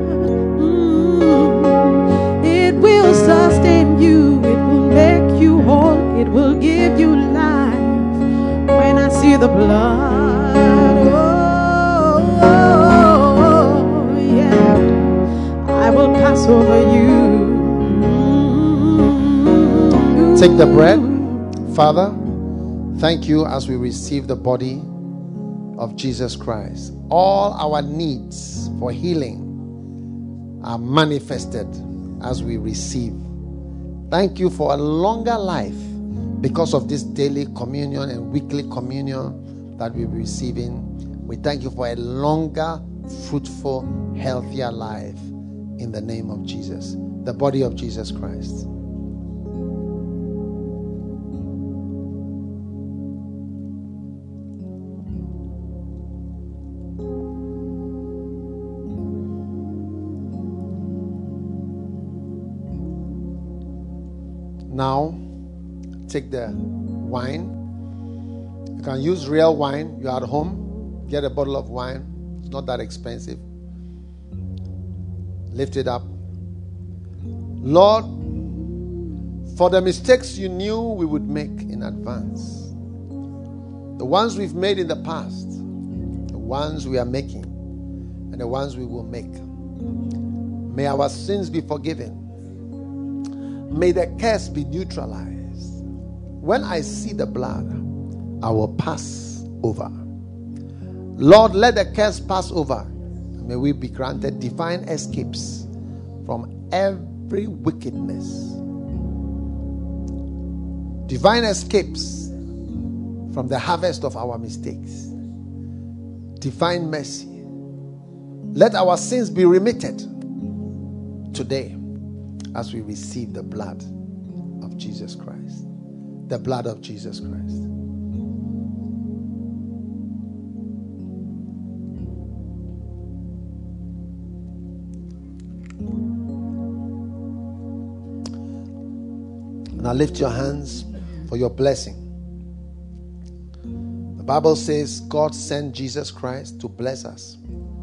It will sustain you. It will make you whole. It will give you life. When I see the blood, oh, yeah, I will pass over you. Take the bread. Father, thank you as we receive the body of Jesus Christ. All our needs for healing are manifested as we receive. Thank you for a longer life because of this daily communion and weekly communion that we're receiving. We thank you for a longer, fruitful, healthier life in the name of Jesus, the body of Jesus Christ. Now, take the wine. You can use real wine. You're at home. Get a bottle of wine. It's not that expensive. Lift it up. Lord, for the mistakes you knew we would make in advance, the ones we've made in the past, the ones we are making, and the ones we will make, may our sins be forgiven. May the curse be neutralized. When I see the blood, I will pass over. Lord, let the curse pass over. May we be granted divine escapes from every wickedness. Divine escapes from the harvest of our mistakes. Divine mercy. Let our sins be remitted today as we receive the blood of Jesus Christ. The blood of Jesus Christ. Now lift your hands for your blessing. The Bible says God sent Jesus Christ to bless us.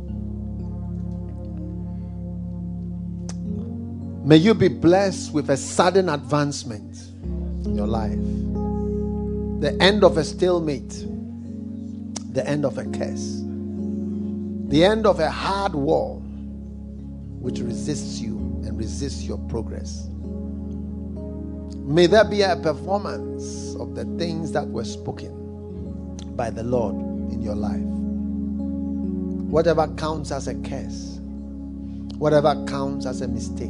May you be blessed with a sudden advancement in your life. The end of a stalemate. The end of a curse. The end of a hard wall which resists you and resists your progress. May there be a performance of the things that were spoken by the Lord in your life. Whatever counts as a curse, whatever counts as a mistake,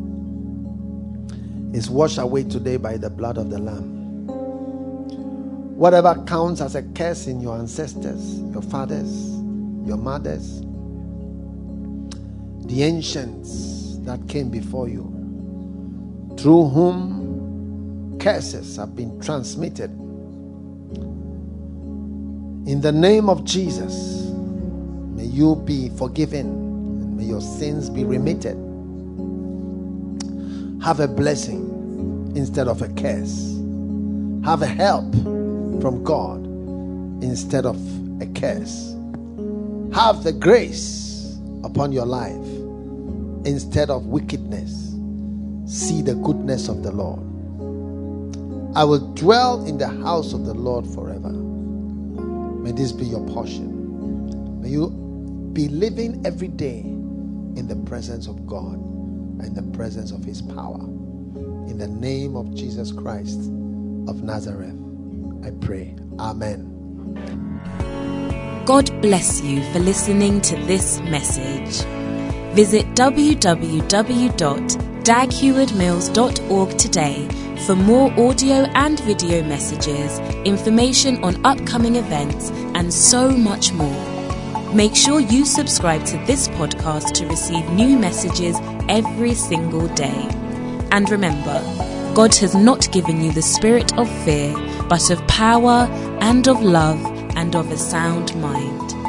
is washed away today by the blood of the Lamb. Whatever counts as a curse in your ancestors, your fathers, your mothers, the ancients that came before you, through whom curses have been transmitted, in the name of Jesus, may you be forgiven and may your sins be remitted. Have a blessing instead of a curse. Have a help from God instead of a curse. Have the grace upon your life instead of wickedness. See the goodness of the Lord. I will dwell in the house of the Lord forever. May this be your portion. May you be living every day in the presence of God and in the presence of His power. In the name of Jesus Christ of Nazareth, I pray. Amen. God bless you for listening to this message. Visit www.daghewardmills.org today for more audio and video messages, information on upcoming events, and so much more. Make sure you subscribe to this podcast to receive new messages every single day. And remember, God has not given you the spirit of fear, but of power and of love and of a sound mind.